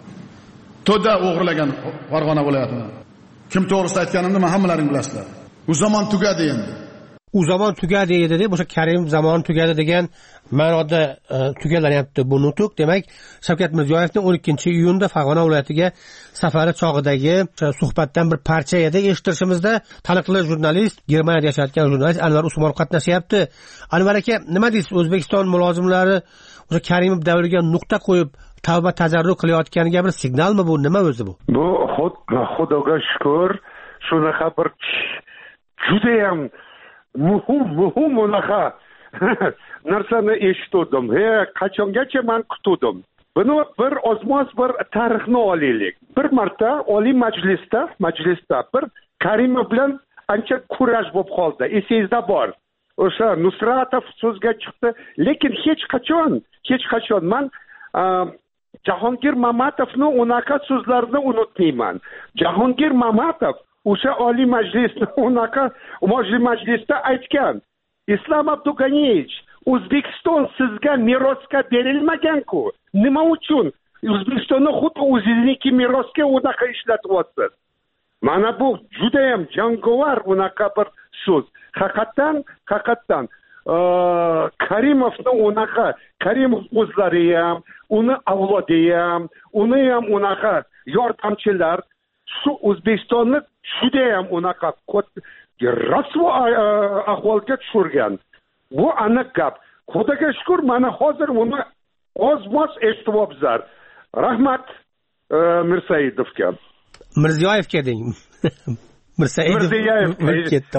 To'da o'g'irlagan Farg'ona viloyatini. Kim to'g'risida aytganimni men hammalaring bilasizlar. U zamon tugadi endi. U zamon tugadi edi deb, o'sha Karim zamoni tugadi degan ma'noda tugallanyapti bu nutuk. Demak, Shavkat Mirziyoyevning o'n ikkinchi iyunda Farg'ona viloyatiga safari chog'idagi suhbatdan bir parcha edi. Eshittirishimizda taniqli jurnalist, Germaniyada yashayotgan jurnalist Anvar Usmonov qatnashyapti. Anvar aka, nima deysiz? O'zbekiston mulozimlari o'sha Karimov davriga nuqta qo'yib tavba tazarruq qilayotganiga bir signalmi bu? Nima o'zi bu? Bu Xudoga shukr, shunaqa bir juda ham muhim muhim unaqa narsani eshitdim. He, qachongacha men kutdim. Buni bir ozmoz bir tarixni olaylik. Bir marta Oliy Majlisda, majlisda bir Karimov bilan ancha kurash bo'lib qoldi. Esingizda bor. O'sha Nusratov so'zga chiqdi, lekin hech qachon, hech qachon men Jahongir Mamatovni unaqa so'zlarini unutmayman. Jahongir Mamatov o'sha Oliy Majlisda unaqa Oliy Majlisda aytgan: Islom Abduganiyevich, O'zbekiston sizga merosga berilmagan-ku. Nima uchun O'zbekistonni xuddi o'zingizniki merosga unaqa ishlatyapsiz? Mana bu juda ham jangovar unaqa bir so'z. Haqiqatan, haqiqatan Karimovni unaqa, Karimov o'zlari ham, uni avlodi ham, uni ham unaqa yordamchilar shu O'zbekistonni juda ham unaqa rasvo ahvolga tushirgan. Bu aniq gap. Xudoga shukr, mana hozir uni oz-moz eshityapsizlar. Rahmat Mirsaidovga. Mirziyoyevga deng. Mirsaidov ketdi,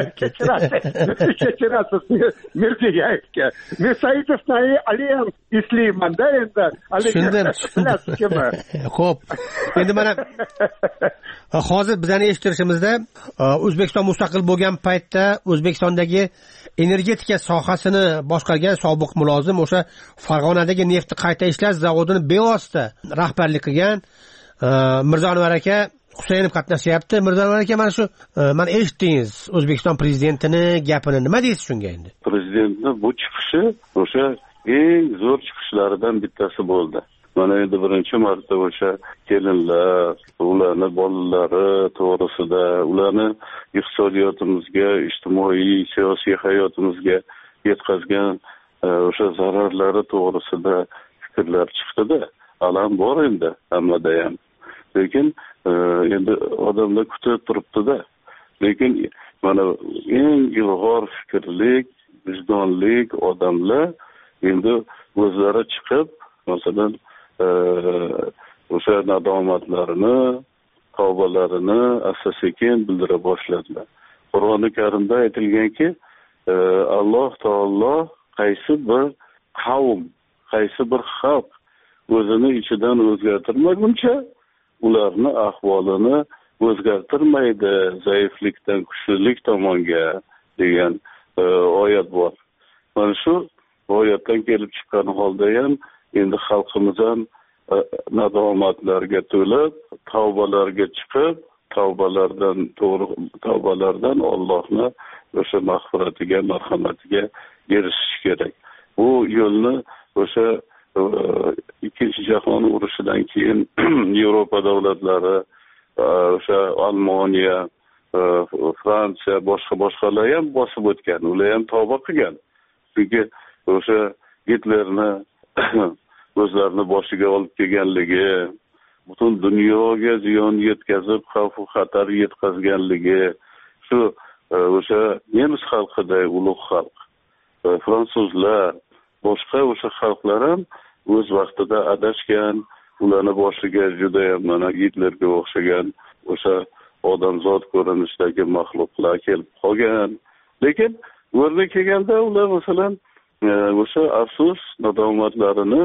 kechirasiz. Mirziyoyevga. Mirsaidovni aliyam eslayman-da endi. Tushundim. Xo'p. Endi mana hozir bizning eshittirishimizda O'zbekiston mustaqil bo'lgan paytda O'zbekistondagi energetika sohasini boshqargan sobiq mulozim o'sha Farg'onadagi neftni qayta ishlash zavodini bevosita rahbarlik qilgan Mirzo Anvar aka Husaynov qatnashyapti. Mirzo Anvar aka, mana shu mana eshitdingiz O'zbekiston prezidentini gapini, nima deysiz shunga endi? Prezidentning bu chiqishi o'sha eng zo'r chiqishlaridan bittasi bo'ldi. Mana endi birinchi marta o'sha kelinlar, ularning bolalari to'g'risida, ularni iqtisodiyotimizga, ijtimoiy, siyosiy hayotimizga yetkazgan o'sha zararlari to'g'risida fikrlar chiqdi-da. Alam bor endi hammada ham. Lekin endi odamlar kutib turibdi-da. Lekin mana eng ilg'or fikrlik, vijdonlik odamlar endi o'zlari chiqib, masalan, o'sha nadomatlarini, tavbalarini asta-sekin bildira boshladilar. Qur'oni Karimda aytilganki, Alloh taolo qaysi bir qavm, qaysi bir xalq o'zini ichidan o'zgartirmaguncha ularni ahvolini o'zgartirmaydi, zaiflikdan kuchlilik tomonga degan oyat bor. Mana shu oyatdan kelib chiqqan holda ham endi xalqimiz ham nadomatlarga to'lib, tavbalarga chiqib, tavbalardan to'g'ri tavbalardan Allohni o'sha mag'firatiga, marhamatiga erishish kerak. Bu yo'lni o'sha ikkinchi jahon urushidan keyin Yevropa davlatlari, o'sha Almaniya, Fransiya, boshqa boshqalar ham bosib o'tgan, ular ham tavba qilgan. Chunki o'sha Hitlerni o'zlarini boshiga olib kelganligi, butun dunyoga ziyon yetkazib, xavf va xatar yetkazganligi, shu o'sha nemis xalqiday ulug' xalq, fransuzlar, boshqa o'sha xalqlar ham o'z vaqtida adashgan, ularni boshiga juda ham mana Hitlerga o'xshagan o'sha odamzod ko'rinishdagi maxluqlar kelib qolgan. Lekin o'rni kelganda ular masalan o'sha afsus nadomatlarini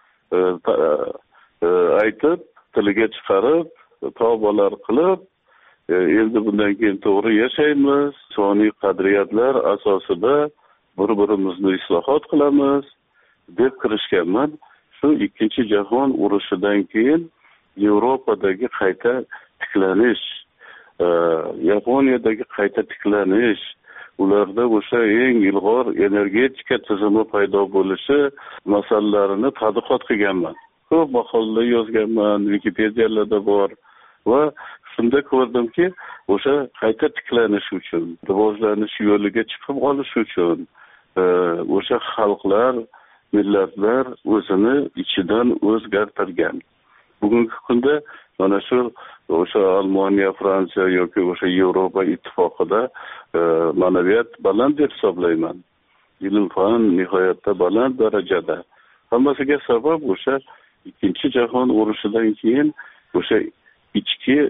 aytib, tiliga chiqarib, tavbalar qilib, endi bundan keyin to'g'ri yashaymiz, insoniy qadriyatlar asosida bir-birimizni islohot qilamiz deb kirishganman. Shu ikkinchi jahon urushidan keyin Yevropadagi qayta tiklanish, Yaponiyadagi qayta tiklanish, ularda o'sha eng ilg'or energetika tizimi paydo bo'lishi masalalarini tadqiqot qilganman. Ko'p maqolalar yozganman, Wikipediyalarda bor va shunda ko'rdimki, o'sha qayta tiklanish uchun, rivojlanish yo'liga chiqib olish uchun o'sha xalqlar, millatlar o'zini ichidan o'zgartirgan. Bugungi kunda mana shu o'sha Almaniya, Fransiya yoki o'sha Yevropa ittifoqida ma'naviyat baland deb hisoblayman. Ilm-fan nihoyatda baland darajada. Hammasiga sabab o'sha ikkinchi jahon urushidan keyin o'sha ichki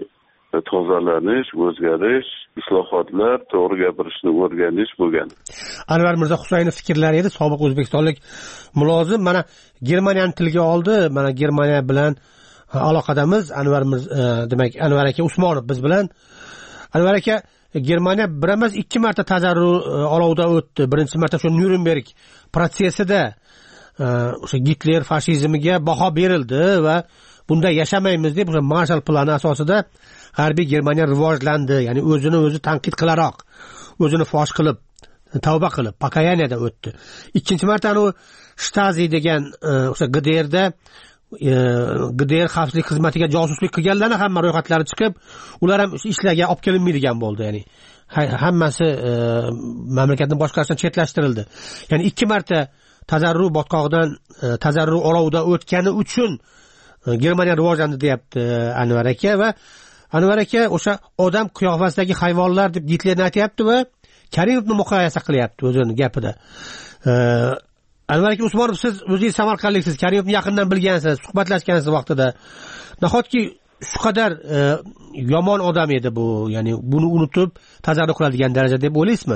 tozalanish, o'zgarish, islohotlar, to'g'ri gapirishni o'rganish bo'lgan. Anvar Mirzo Husaynov fikrlari edi, sobiq o'zbekistonlik mulozim. Mana Germaniyani tilga oldi. Mana Germaniya bilan aloqadamiz. Anvar Mirzo, demak, Anvar aka Usmonov biz bilan. Anvar aka, Germaniya bir emas ikki marta tajarrur olovda o'tdi. Birinchi marta shu Nürnberg protsessida o'sha Gitler fashizmiga baho berildi va bunda yashamaymiz deb o'sha Marshall plani asosida G'arbiy Germaniya rivojlandi, ya'ni o'zini o'zi tanqid qilaroq, o'zini fosh qilib, tavba qilib, pokayaniyada o'tdi. Ikkinchi marta u Stasi degan o'sha G D R'da G D R xavfsizlik xizmatiga josuslik qilganlarning hamma ro'yxatlari chiqib, ular ham ishlarga olib kelinmaydigan bo'ldi, ya'ni hammasi mamlakatning boshqarishdan chetlashtirildi. Ya'ni ikki marta tajarrur botqog'idan tajarrur olovida o'tgani uchun Germaniya rivojlandi deyapti Anvar aka va Anvar aka o'sha odam qiyofasidagi hayvonlar deb Gitlerni aytayapti va Karimovni muqoyasa qilyapti o'zining gapida. Anvar aka Usmonov, siz o'zingiz samarqandliksiz, Karimovni yaqindan bilgansiz, suhbatlashgansiz vaqtida. Nahotki shu qadar yomon odam edi bu, ya'ni buni unutib tajarrur qiladigan darajada deb o'ylaysizmi?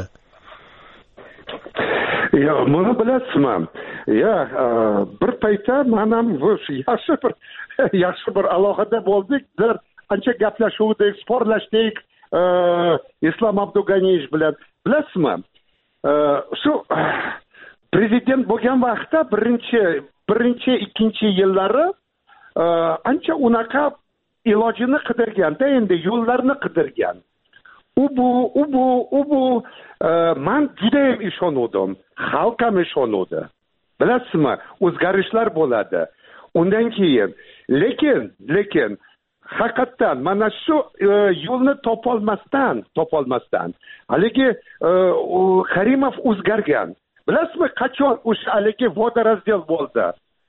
Ya, buni bilasizmi? Ya, bir paytda men ham yaxshi bir yaxshi bir aloqada bo'ldik, bir ancha gaplashuvdik, sporlashdik, Islom Abduganiyevich bilan. Bilasizmi? Shu prezident bo'lgan vaqtda birinchi birinchi ikkinchi yillari ancha unaqa ilojini qidirganda, endi yo'llarni qidirgan. U bu, u bu, u bu men juda ham ishonuvdim. Xalq ham ishonuvdi. Bilasizmi? O'zgarishlar bo'ladi. Undan keyin, lekin, lekin haqiqatan mana shu yo'lni topolmasdan, topolmasdan haligi Karimov o'zgargan. Bilasizmi, qachon o'sha haligi vodораздел bo'ldi?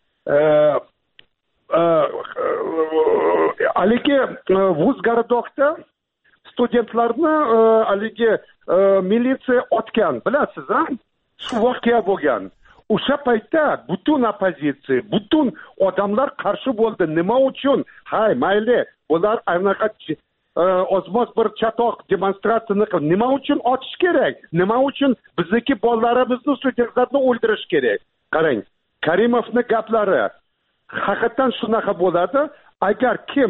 Haligi Vuzgarodokda studentlarni haligi militsiya otgan, bilasiz, ha? Shu voqea bo'lgan. O'sha paytda butun opozitsiya, butun odamlar qarshi bo'ldi. Nima uchun? Hay, mayli, ular anaqa ozmoz bir chatoq demonstratsiyani qilib, nima uchun otish kerak? Nima uchun bizniki bolalarimizni, studentlarni o'ldirish kerak? Qarang, Karimovning gaplari haqiqatan shunaqa bo'ladi. Agar kim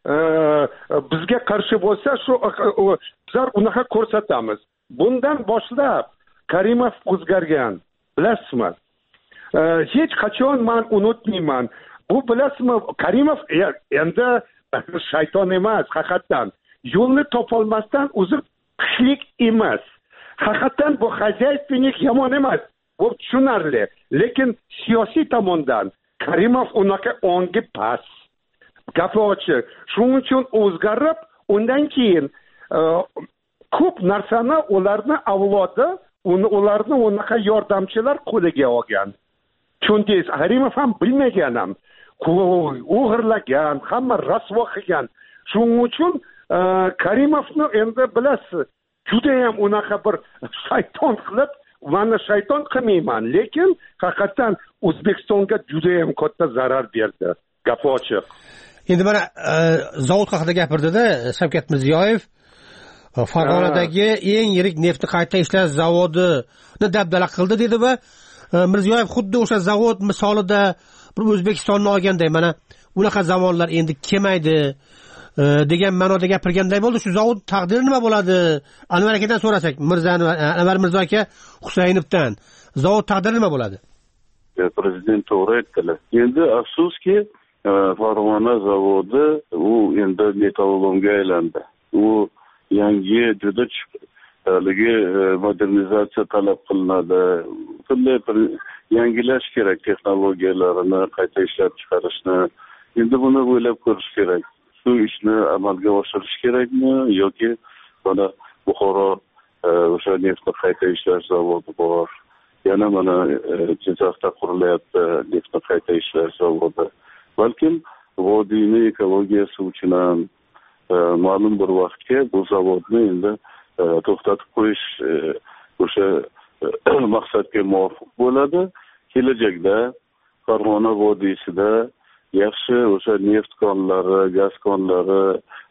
bizga qarshi bo'lsa, shu bizlar unaqa ko'rsatamiz. Bundan boshlab Karimov o'zgargan. Bilasizmi? Hech qachon men unutmayman. Bu bilasizmi, Karimov endi shayton emas, haqiqatan. Yo'lni topolmasdan o'zi qishlik emas. Haqiqatan bu xazaytvenik yomon emas. Bu tushunarli. Lekin siyosiy tomondan Karimov unaqa ongi past. Gapi ochiq. Shuning uchun o'zgarib, undan keyin ko'p narsani ularni avlodi, uni ularni unaqa yordamchilar qo'liga olgan. Chunki Karimov ham bilmagan ham. O'g'irlagan, hamma rasvo qilgan. Shuning uchun Karimovni endi bilasiz, juda ham unaqa bir shayton qilib, mana shayton qilmayman, lekin haqiqatan O'zbekistonga juda ham katta zarar berdi. Gapi ochiq. Endi mana zavod haqida gapirdi-da Shavkat Mirziyoyev. Farg'onadagi eng yirik neftni qayta ishlash zavodini dabdala qildi dedi va Mirziyoyev xuddi o'sha zavod misolida bir O'zbekistonni olganday, mana unaqa zamonlar endi kelmaydi degan ma'noda gapirganday bo'ldi. Shu zavod taqdiri nima bo'ladi? Anvar akadan so'rasak, Mirzo Anvar Mirzo aka Husaynovdan zavod taqdiri nima bo'ladi? Prezident to'g'ri aytdilar. Endi afsuski Farg'ona zavodi u endi metallolomga aylandi. U yangi juda haligi modernizatsiya talab qilinadi. Bunday bir yangilash kerak texnologiyalarini, qayta ishlab chiqarishni. Endi buni o'ylab ko'rish kerak. Shu ishni amalga oshirish kerakmi yoki mana Buxoro o'sha neftni qayta ishlash zavodi bor. Yana mana Jizzaxda qurilyapti neftni qayta ishlash zavodi. Balkim vodiyni ekologiyasi uchun ham ma'lum bir vaqtga bu zavodni endi to'xtatib qo'yish o'sha maqsadga muvofiq bo'ladi. Kelajakda Farg'ona vodiysida yaxshi o'sha neft konlari, gaz konlari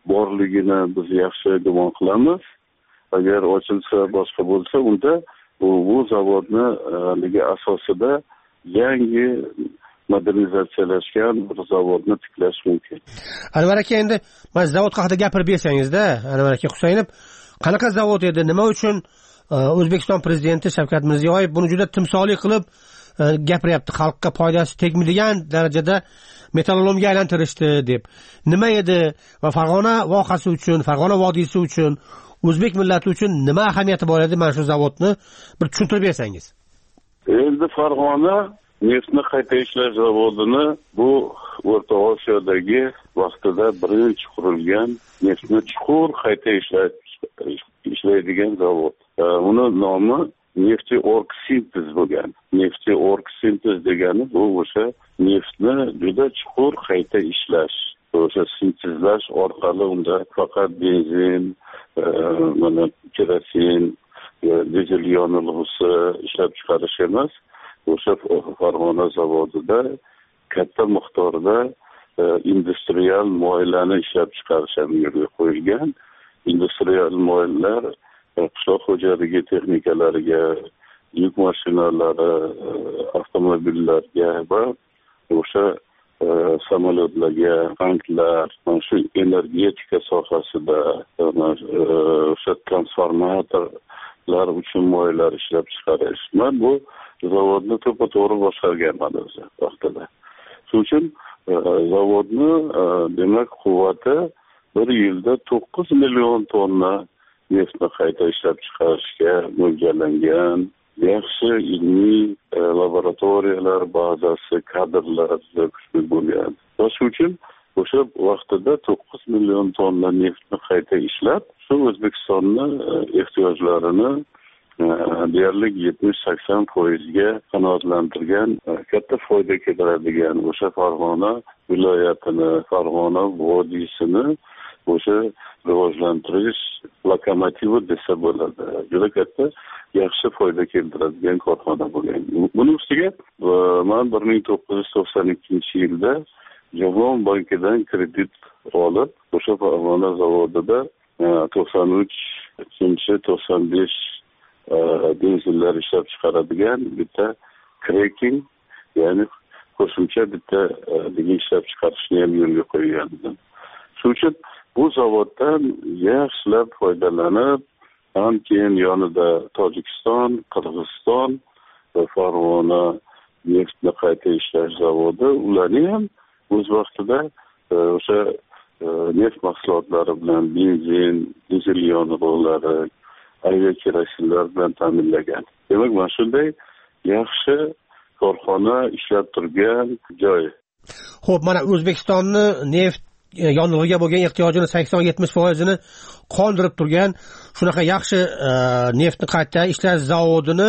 borligini biz yaxshi gumon qilamiz. Agar ochilsa boshqa bo'lsa, unda bu, bu zavodni haligi asosida yangi modernizatsiyalashgan bir zavodni tiklash mumkin. Anvar aka, endi mana zavod haqida gapirib bersangizda, Anvar aka Husaynov, qanaqa zavod edi, nima uchun O'zbekiston prezidenti Shavkat Mirziyoyev buni juda timsoliy qilib gapiryapti, xalqqa foydasi tegmaydigan darajada metallolomga aylantirishdi deb. Nima edi va Farg'ona vohasi uchun, Farg'ona vodiysi uchun, o'zbek millati uchun nima ahamiyati bor edi, mana shu zavodni bir tushuntirib bersangiz. Endi Farg'ona neftni qayta ishlash zavodini bu O'rta Osiyodagi vaqtida birinchi qurilgan neftni chuqur qayta ishlash ishlaydigan zavod. Uni nomi Nefti Orgsintez bo'lgan. Nefti Orgsintez degani bu o'sha neftni juda chuqur qayta ishlash, o'sha sintezlash orqali unda faqat benzin, mana kerosin, dizel yonilg'isi ishlab chiqarish emas, o'sha Farg'ona zavodida katta miqdorda industrial moyillarni ishlab chiqarish ham yo'lga qo'yilgan. Industrial moyillar qishloq xo'jaligi texnikalariga, yuk mashinalari, avtomobillarga va o'sha samolyotlarga, tanklar, shu energetika sohasida, o'sha transformatorlar uchun moyillar ishlab chiqarish. Men bu zavodni to'g'ri boshqarganman o'zi vaqtida. Shuning uchun zavodni demak quvvati bir yilda to'qqiz million tonna neftni qayta ishlab chiqarishga mo'ljallangan, yaxshi ilmiy laboratoriyalar bazasi, kadrlar kuchli bo'lgan. Va shu uchun o'sha vaqtida to'qqiz million tonna neftni qayta ishlab, shu O'zbekistonni ehtiyojlarini deyarli yetmish sakson foizga qanoatlantirgan, katta foyda keltiradigan o'sha Farg'ona viloyatini, Farg'ona vodiysini o'sha rivojlantirish lokomotivi desa bo'ladi. Juda katta yaxshi foyda keltiradigan korxona bo'lgan. Buning ustiga men bir ming to'qqiz yuz to'qson ikkinchi yilda Jahon bankidan kredit olib, o'sha Farg'ona zavodida to'qson uch to'qson besh benzinlar ishlab chiqaradigan bitta cracking, ya'ni qo'shimcha bitta ishlab chiqarishni ham yo'lga qo'ygan. Shuning uchun bu zavoddan yaxshilab foydalanib, ham keyin yonida Tojikiston, Qirg'iziston va Farg'ona neftni qayta ishlash zavodi, ularni ham o'z vaqtida o'sha neft mahsulotlari bilan benzin, dizel yonilg'ilari, aviakerosinlar bilan ta'minlagan. Demak, mana shunday yaxshi korxona ishlab turgan joy. Xo'p, mana O'zbekistonni neft yonilg'iga bo'lgan ehtiyojini sakson yetmish foizini qondirib turgan shunaqa yaxshi neftni qayta ishlash zavodini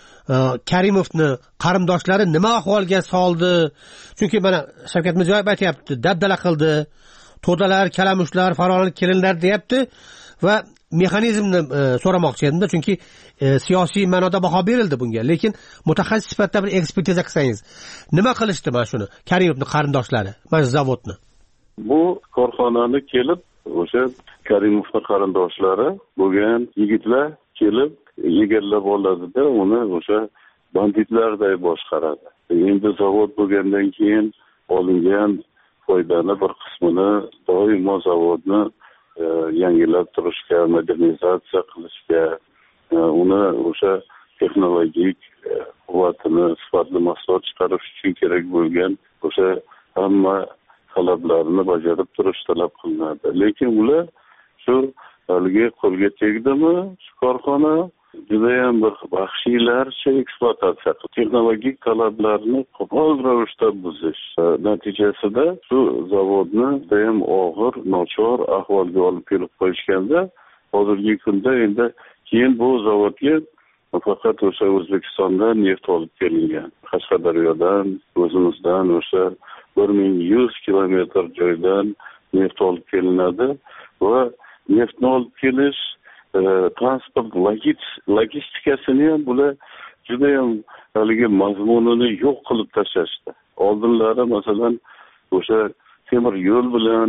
Karimovni qarindoshlari nima ahvolga soldi? Chunki mana Shavkat Mirziyoyev aytayapti, dabdala qildi, to'dalar, kalamushlar, farg'onalik kelinlar deyapti va mexanizmni so'ramoqchi edimda, chunki siyosiy ma'noda baho berildi bunga, lekin mutaxassis sifatida bir ekspertiza qilsangiz, nima qilishdi mana shuni Karimovni qarindoshlari, mana shu zavodni? Bu korxonani kelib o'sha Karimovning qarindoshlari bo'lgan yigitlar kelib egallab oladida, uni o'sha banditlarday boshqaradi. Endi zavod bo'lgandan keyin olingan foydani bir qismini doimo zavodni yangilab turishga, modernizatsiya qilishga, uni o'sha texnologik quvvatini sifatli mahsulot chiqarish uchun kerak bo'lgan o'sha hamma talablarni bajarib turish talab qilinadi. Lekin ular shu haligi qo'lga tegdimi, shu korxona judayam bir vahshiylarcha ekspluatatsiya qilib, texnologik talablarni qo'pol ravishda buzish natijasida shu zavodni judayam og'ir, nochor ahvolga olib kelib qo'yishganda, hozirgi kunda endi keyin bu zavodga faqat o'sha O'zbekistondan neft olib kelingan. Qashqadaryodan, o'zimizdan o'sha bir ming yuz kilometr joydan neft olib kelinadi va neftni olib kelish transport logistikasini ham bular juda ham haligi mazmunini yo'q qilib tashlashdi. Oldinlari masalan o'sha temir yo'l bilan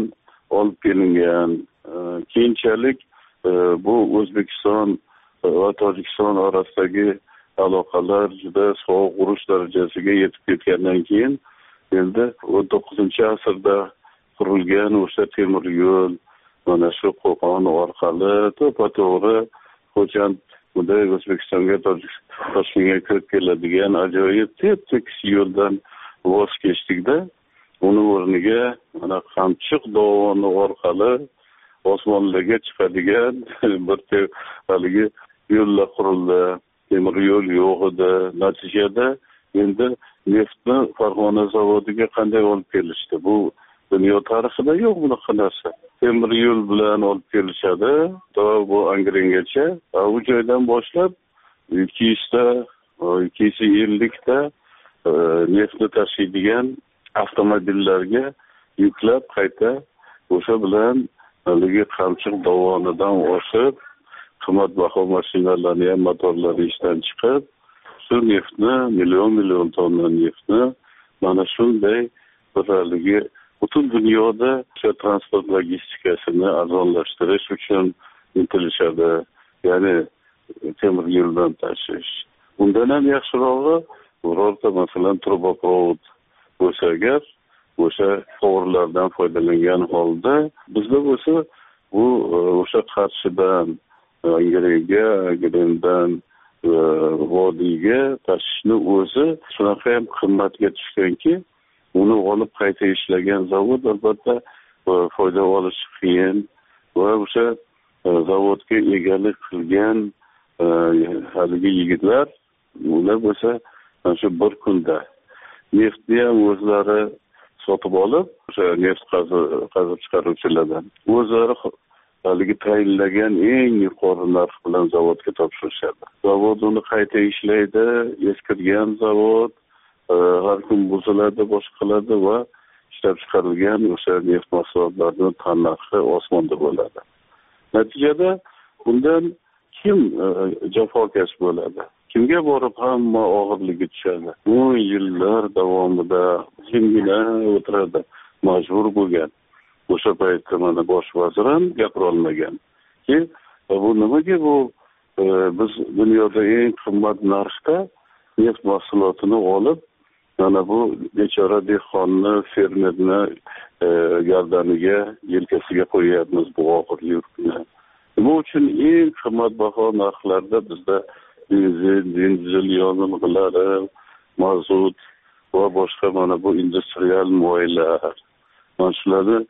olib kelingan. Keyinchalik bu O'zbekiston va Tojikiston orasidagi aloqalar juda sovuq urush darajasiga yetib ketgandan keyin endi o'n to'qqizinchi asrda qurilgan o'sha temir yo'l mana shu Qo'qon orqali to'ppa-to'g'ri Xo'jand bunday O'zbekistonga Toshkentga kirib keladigan ajoyib tep-tekis yo'ldan voz kechdikda, uni o'rniga mana Qamchiq dovoni orqali osmonlarga chiqadigan bir haligi yo'llar qurildi. Temir yo'l yo'q edi. Natijada endi neftni Farg'ona zavodiga qanday olib kelishdi? Bu dunyo tarixida yo'q bunaqa narsa. Temir yo'l bilan olib kelishadi, to bu Angrengacha. Bu joydan boshlab ikki yuzta, ikki yuz ellikta neftni tashiydigan avtomobillarga yuklab qayta o'sha bilan haligi Qamchiq dovonidan oshib qimmatbaho mashinalarni ham motorlari ishdan chiqib, shu neftni, million million tonna neftni mana shunday bir haligi butun dunyoda o'sha transport logistikasini arzonlashtirish uchun intilishadi. Ya'ni temir yo'ldan tashish. Undan ham yaxshirog'i birorta masalan truboprovod bo'lsa agar, o'sha quvurlardan foydalangan holda bizda bo'lsa bu o'sha Qarshidan Angrega, Angrendan vodiyga tashishni o'zi shunaqa ham qimmatga tushganki, uni olib qayta ishlagan zavod albatta foyda olish qiyin va o'sha zavodga egalik qilgan haligi yigitlar ular bo'lsa shu bir kunda neftni ham o'zlari sotib olib, o'sha neft qazib chiqaruvchilardan o'zlari haligi tayinlagan eng yuqori narx bilan zavodga topshirishadi. Zavod uni qayta ishlaydi, eskirgan zavod har kun buziladi, boshqa qiladi va ishlab chiqarilgan o'sha neft mahsulotlarining tan narxi osmonda bo'ladi. Natijada bundan kim jafokash bo'ladi? Kimga borib hamma og'irligi tushadi? o'n yillar davomida jimgina o'tiradi, majbur bo'lgan. O'sha paytda mana bosh vazir ham gapira olmagan. Ki bu nimaga bu biz dunyoda eng qimmat narxda neft mahsulotini olib, mana bu bechora dehqonni, fermerni gardaniga, yelkasiga qo'yapmiz bu og'ir yukni. Nima uchun eng qimmatbaho narxlarda bizda benzin, dizel yonilg'ilari, mazut va boshqa mana bu industrial moylar. Mana shularni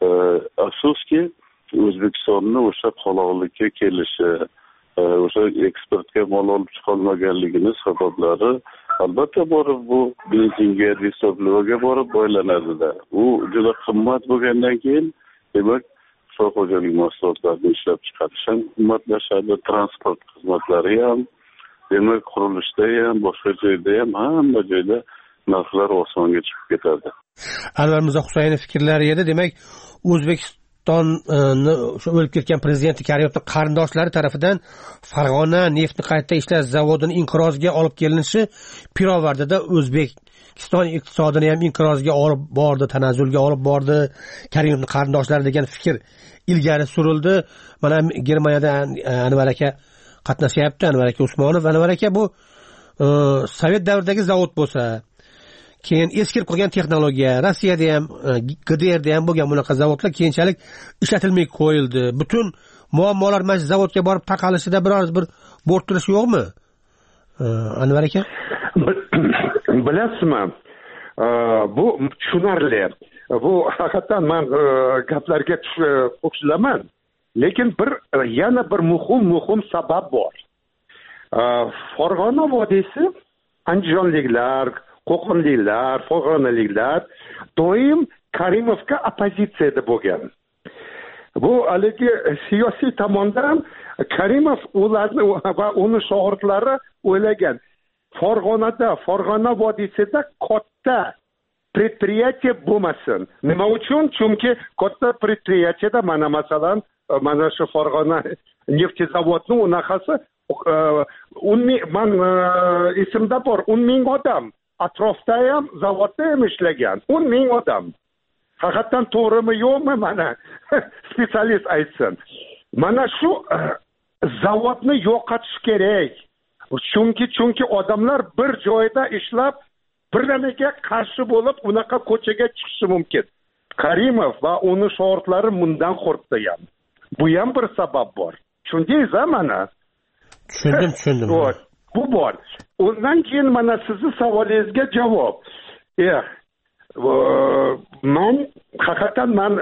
afsuski O'zbekistonni o'sha qoloqlikka kelishi, o'sha eksportga mal olib chiqolmaganligini sabablari albatta borib bu benzinga, distoplivaga borib boylanadi-da. U juda qimmat bo'lgandan keyin demak qishloq xo'jalik mahsulotlarini ishlab chiqarish ham qimmatlashadi, transport xizmatlari ham, demak qurilishda ham, boshqa joyda ham hamma joyda narxlar osmonga chiqib ketadi. Anvar Mirzo Husaynov fikrlari edi. Demak, O'zbekistonni o'sha o'lib ketgan prezident Karimovning qarindoshlari tomonidan Farg'ona neftni qayta ishlash zavodini inqirozga olib kelinishi pirovardida O'zbekiston iqtisodini ham inqirozga olib bordi, tanazzulga olib bordi. Karimovning qarindoshlari degan fikr ilgari surildi. Mana Germaniyada Anvar aka qatnashyapti, Anvar aka Usmonov. Anvar aka bu Sovet davridagi zavod bo'lsa, keyin eskirib qolgan texnologiya, Rossiyada ham, G D Rda ham bo'lgan bunaqa zavodlar keyinchalik ishlatilmay qo'yildi. Butun muammolar mana shu zavodga borib taqalishida biror bir bo'rttirish yo'qmi? Anvar aka? Bilasizmi? Bu tushunarli. Bu haqiqatan men gaplarga qo'shilaman. Lekin bir yana bir muhim muhim sabab bor. Farg'ona vodiysi andijonliklar, qo'qonliklar, farg'onaliklar doim Karimovga opozitsiyada bo'lgan. Bu haligi siyosiy tomondan Karimov ularni va uni shogirdlari o'ylagan. Farg'onada, Farg'ona vodiysida katta предприятие bo'lmasin. Nima uchun? Chunki katta предприятиеda mana masalan mana shu Farg'ona neftzavodning unaqasi o'n ming man esimda bor o'n ming odam atrofda ham zavodda ham ishlagan o'n ming odam. haqiqatdan to'g'rimi yo'qmi, mana specialist aytsin. Mana shu zavodni yo'qotish kerak. Chunki chunki odamlar bir joyda ishlab birdaniga qarshi bo'lib unaqa ko'chaga chiqishi mumkin. Karimov va uning shogirdlari bundan qo'rqdi ham. Bu ham bir sabab bor. Tushundingiz mana? Tushundim, tushundim. Bu bor. Undan keyin mana sizning savolingizga javob. Eh, man haqiqatan man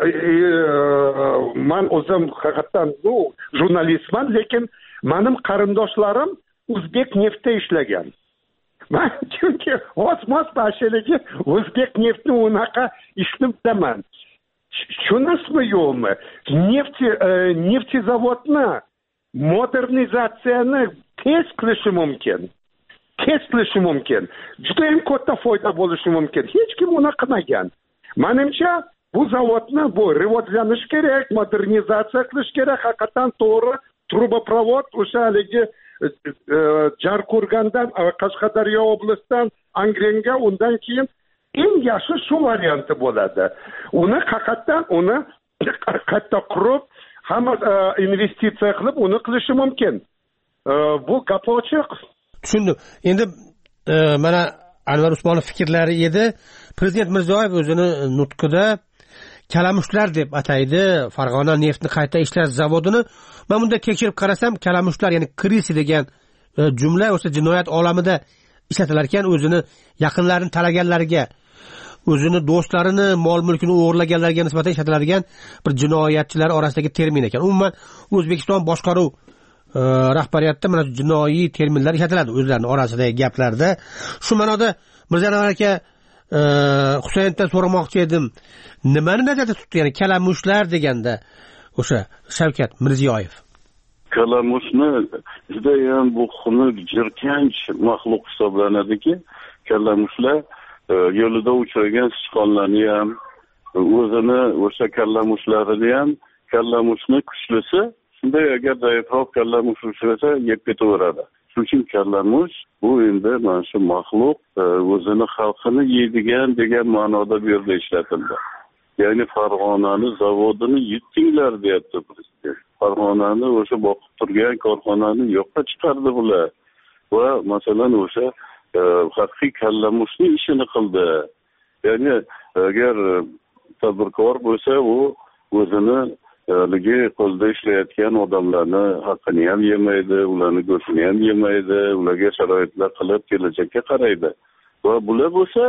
man o'zim haqiqatan bu jurnalistman, lekin mening qarindoshlarim o'zbek neftda ishlagan. Men chunki osmos bashiligi o'zbek neftni unaqa ishni bilaman. Tushunasizmi yo'qmi? Neft neft zavodni modernizatsiyani tez qilishi mumkin. Tez qilishi mumkin. Juda ham katta foyda bo'lishi mumkin. Hech kim uni qilmagan. Menimcha bu zavodni bu rivojlanish kerak, modernizatsiya qilish kerak, haqiqatan to'g'ri truboprovod o'sha haligi Jarqo'rg'ondan Qashqadaryo oblastidan Angrenga, undan keyin eng yaxshi shu varianti bo'ladi. Uni haqiqatan uni katta qurib, hamma investitsiya qilib uni qilishi mumkin. Bu gap ochiq. Tushundim. Endi mana Anvar Usmonov fikrlari edi. Prezident Mirziyoyev o'zini nutqida kalamushlar deb ataydi Farg'ona neftni qayta ishlash zavodini. Men bunda tekshirib qarasam, kalamushlar, ya'ni krisi degan jumla o'sha jinoyat olamida ishlatilar ekan, o'zini yaqinlarini talaganlarga, o'zini do'stlarini, mol-mulkini o'g'irlaganlarga nisbatan ishlatiladigan bir jinoyatchilar orasidagi termin ekan. Umuman O'zbekiston boshqaruv rahbariyatda mana jinoiy terminlar ishlatiladi o'zlarining orasidagi gaplarda. Shu ma'noda Mirzaanvar aka, Husayndan so'ramoqchi edim. Nimani nazarda tutdi, ya'ni kalamushlar deganda o'sha Shavkat Mirziyoyev? Kalamushni juda ham bu xunuk, jirkanch maxluq hisoblanadiki, kalamushlar yo'lida uchragan sichqonlarni ham, o'zini o'sha kalamushlarini ham, kalamushni kuchlisi shunday agar zaifroq kalamush uchrasa yeb ketaveradi. Shuning uchun kalamush bu endi mana shu maxluq o'zini xalqini yeydigan degan ma'noda bu yerda ishlatildi. Ya'ni Farg'onani zavodini yutdinglar deyapti prezident. Farg'onani o'sha boqib turgan korxonani yo'qqa chiqardi bular. Va masalan o'sha haqiqiy kalamushni ishini qildi. Ya'ni agar tadbirkor bo'lsa, u o'zini ligi qo'lda ishlayotgan odamlarni haqqini ham yemaydi, ularni go'shtini ham yemaydi, ularga sharoitlar qilib kelajakka qaraydi. Va bular bo'lsa,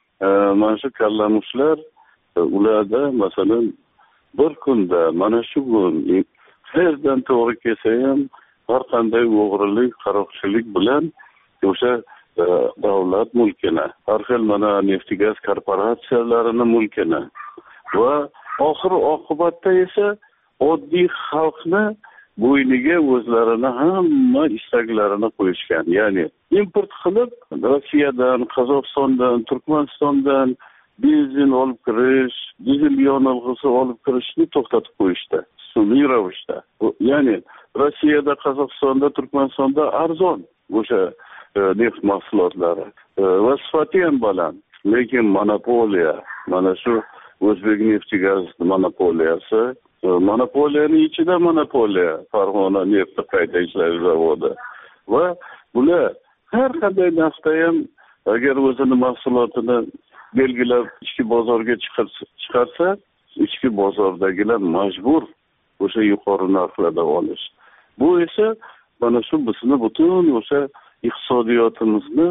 mana shu kalamushlar ularda masalan bir kunda mana shu kun qayerdan to'g'ri kelsa ham har qanday o'g'rilik, qaroqchilik bilan o'sha davlat mulkini, har xil mana neft gaz korporatsiyalarini mulkini va oxir oqibatda esa oddiy xalqni bo'yniga o'zlarini hamma istaklarini qo'yishgan. Ya'ni import qilib Rossiyadan, Qozog'istondan, Turkmanistondan benzin olib kirish, dizel yonilg'isi olib kirishni to'xtatib qo'yishdi. Sun'iy ravishda. Ya'ni Rossiyada, Qozog'istonda, Turkmanistonda arzon o'sha neft mahsulotlari va sifati ham baland. Lekin monopoliya, mana shu O'zbek neft-gaz monopoliyasi, monopoliyaning ichida monopoliya, Farg'ona neft qayta ishlash zavodi. Va bular har qanday narxda ham agar o'zini mahsulotini belgilab ichki bozorga chiqarsa, ichki bozordagilar majbur o'sha yuqori narxlarda olish. Bu esa mana shu bizni butun o'sha iqtisodiyotimizni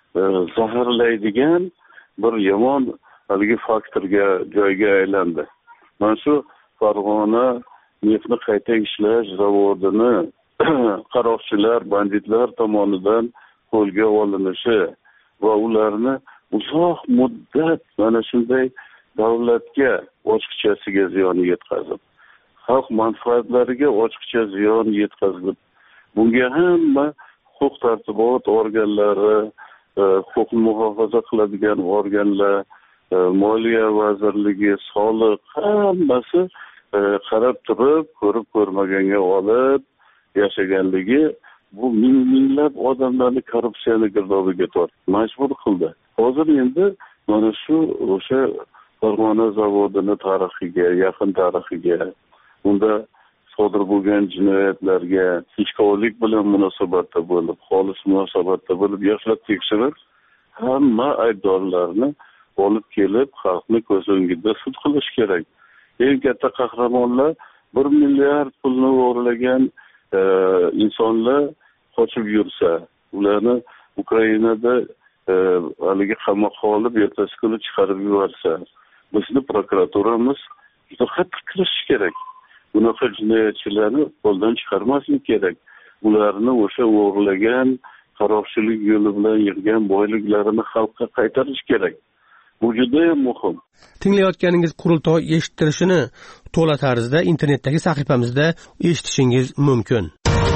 zaharlaydigan bir yomon haligi faktorga, joyga aylandi. Mana shu Farg'ona neftni qayta ishlash zavodini qaroqchilar, banditlar tomonidan qo'lga olinishi va ularni uzoq muddat mana shunday davlatga ochiqchasiga ziyon yetkazib, xalq manfaatlariga ochiqcha ziyon yetkazib, bunga hamma huquq tartibot organlari, huquqni muhofaza qiladigan organlar, Moliya vazirligi, soliq hammasi qarab turib, ko'rib ko'rmaganga olib yashaganligi bu minglab odamlarni korrupsiyani girdobiga tortdi, majbur qildi. Hozir endi mana shu o'sha Farg'ona zavodini tarixiga, yaqin tarixiga, unda sodir bo'lgan jinoyatlarga ichkolik bilan munosabatda bo'lib, xolis munosabatda bo'lib yaxshilab tekshirib, hamma aybdorlarni olib kelib xalqni ko'z o'ngida sud qilish kerak. Eng katta qahramonlar bir milliard pulni o'g'irlagan e, insonlar qochib yursa, ularni Ukrainada e, haligi qamoqqa olib ertasi kuni chiqarib yuborsa, bizni prokuraturamiz juda qattiq kirishi kerak. Bunaqa jinoyatchilarni qo'ldan chiqarmaslik kerak. Ularni o'sha o'g'irlagan, qaroqchilik yo'li bilan yig'gan boyliklarini xalqqa qaytarish kerak. Bu juda ham muhim. Tinglayotganingiz qurultoy eshittirishini to'la tarzda internetdagi sahifamizda eshitishingiz mumkin.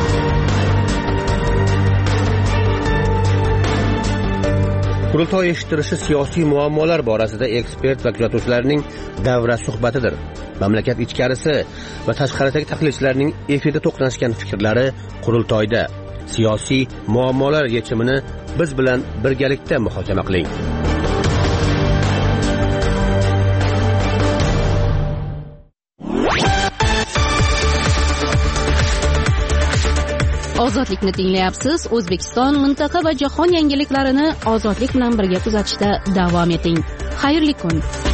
Qurultoy eshittirishi siyosiy muammolar borasida ekspert va kuzatuvchilarning davra suhbatidir. Mamlakat ichkarisi va tashqaridagi tahlilchilarning efirda to'qnashgan fikrlari qurultoyda. Siyosiy muammolar yechimini biz bilan birgalikda muhokama qiling. Ozodlikni tinglayapsiz. O'zbekiston, mintaqa va jahon yangiliklarini ozodlik bilan birga kuzatishda davom eting. Xayrli kun.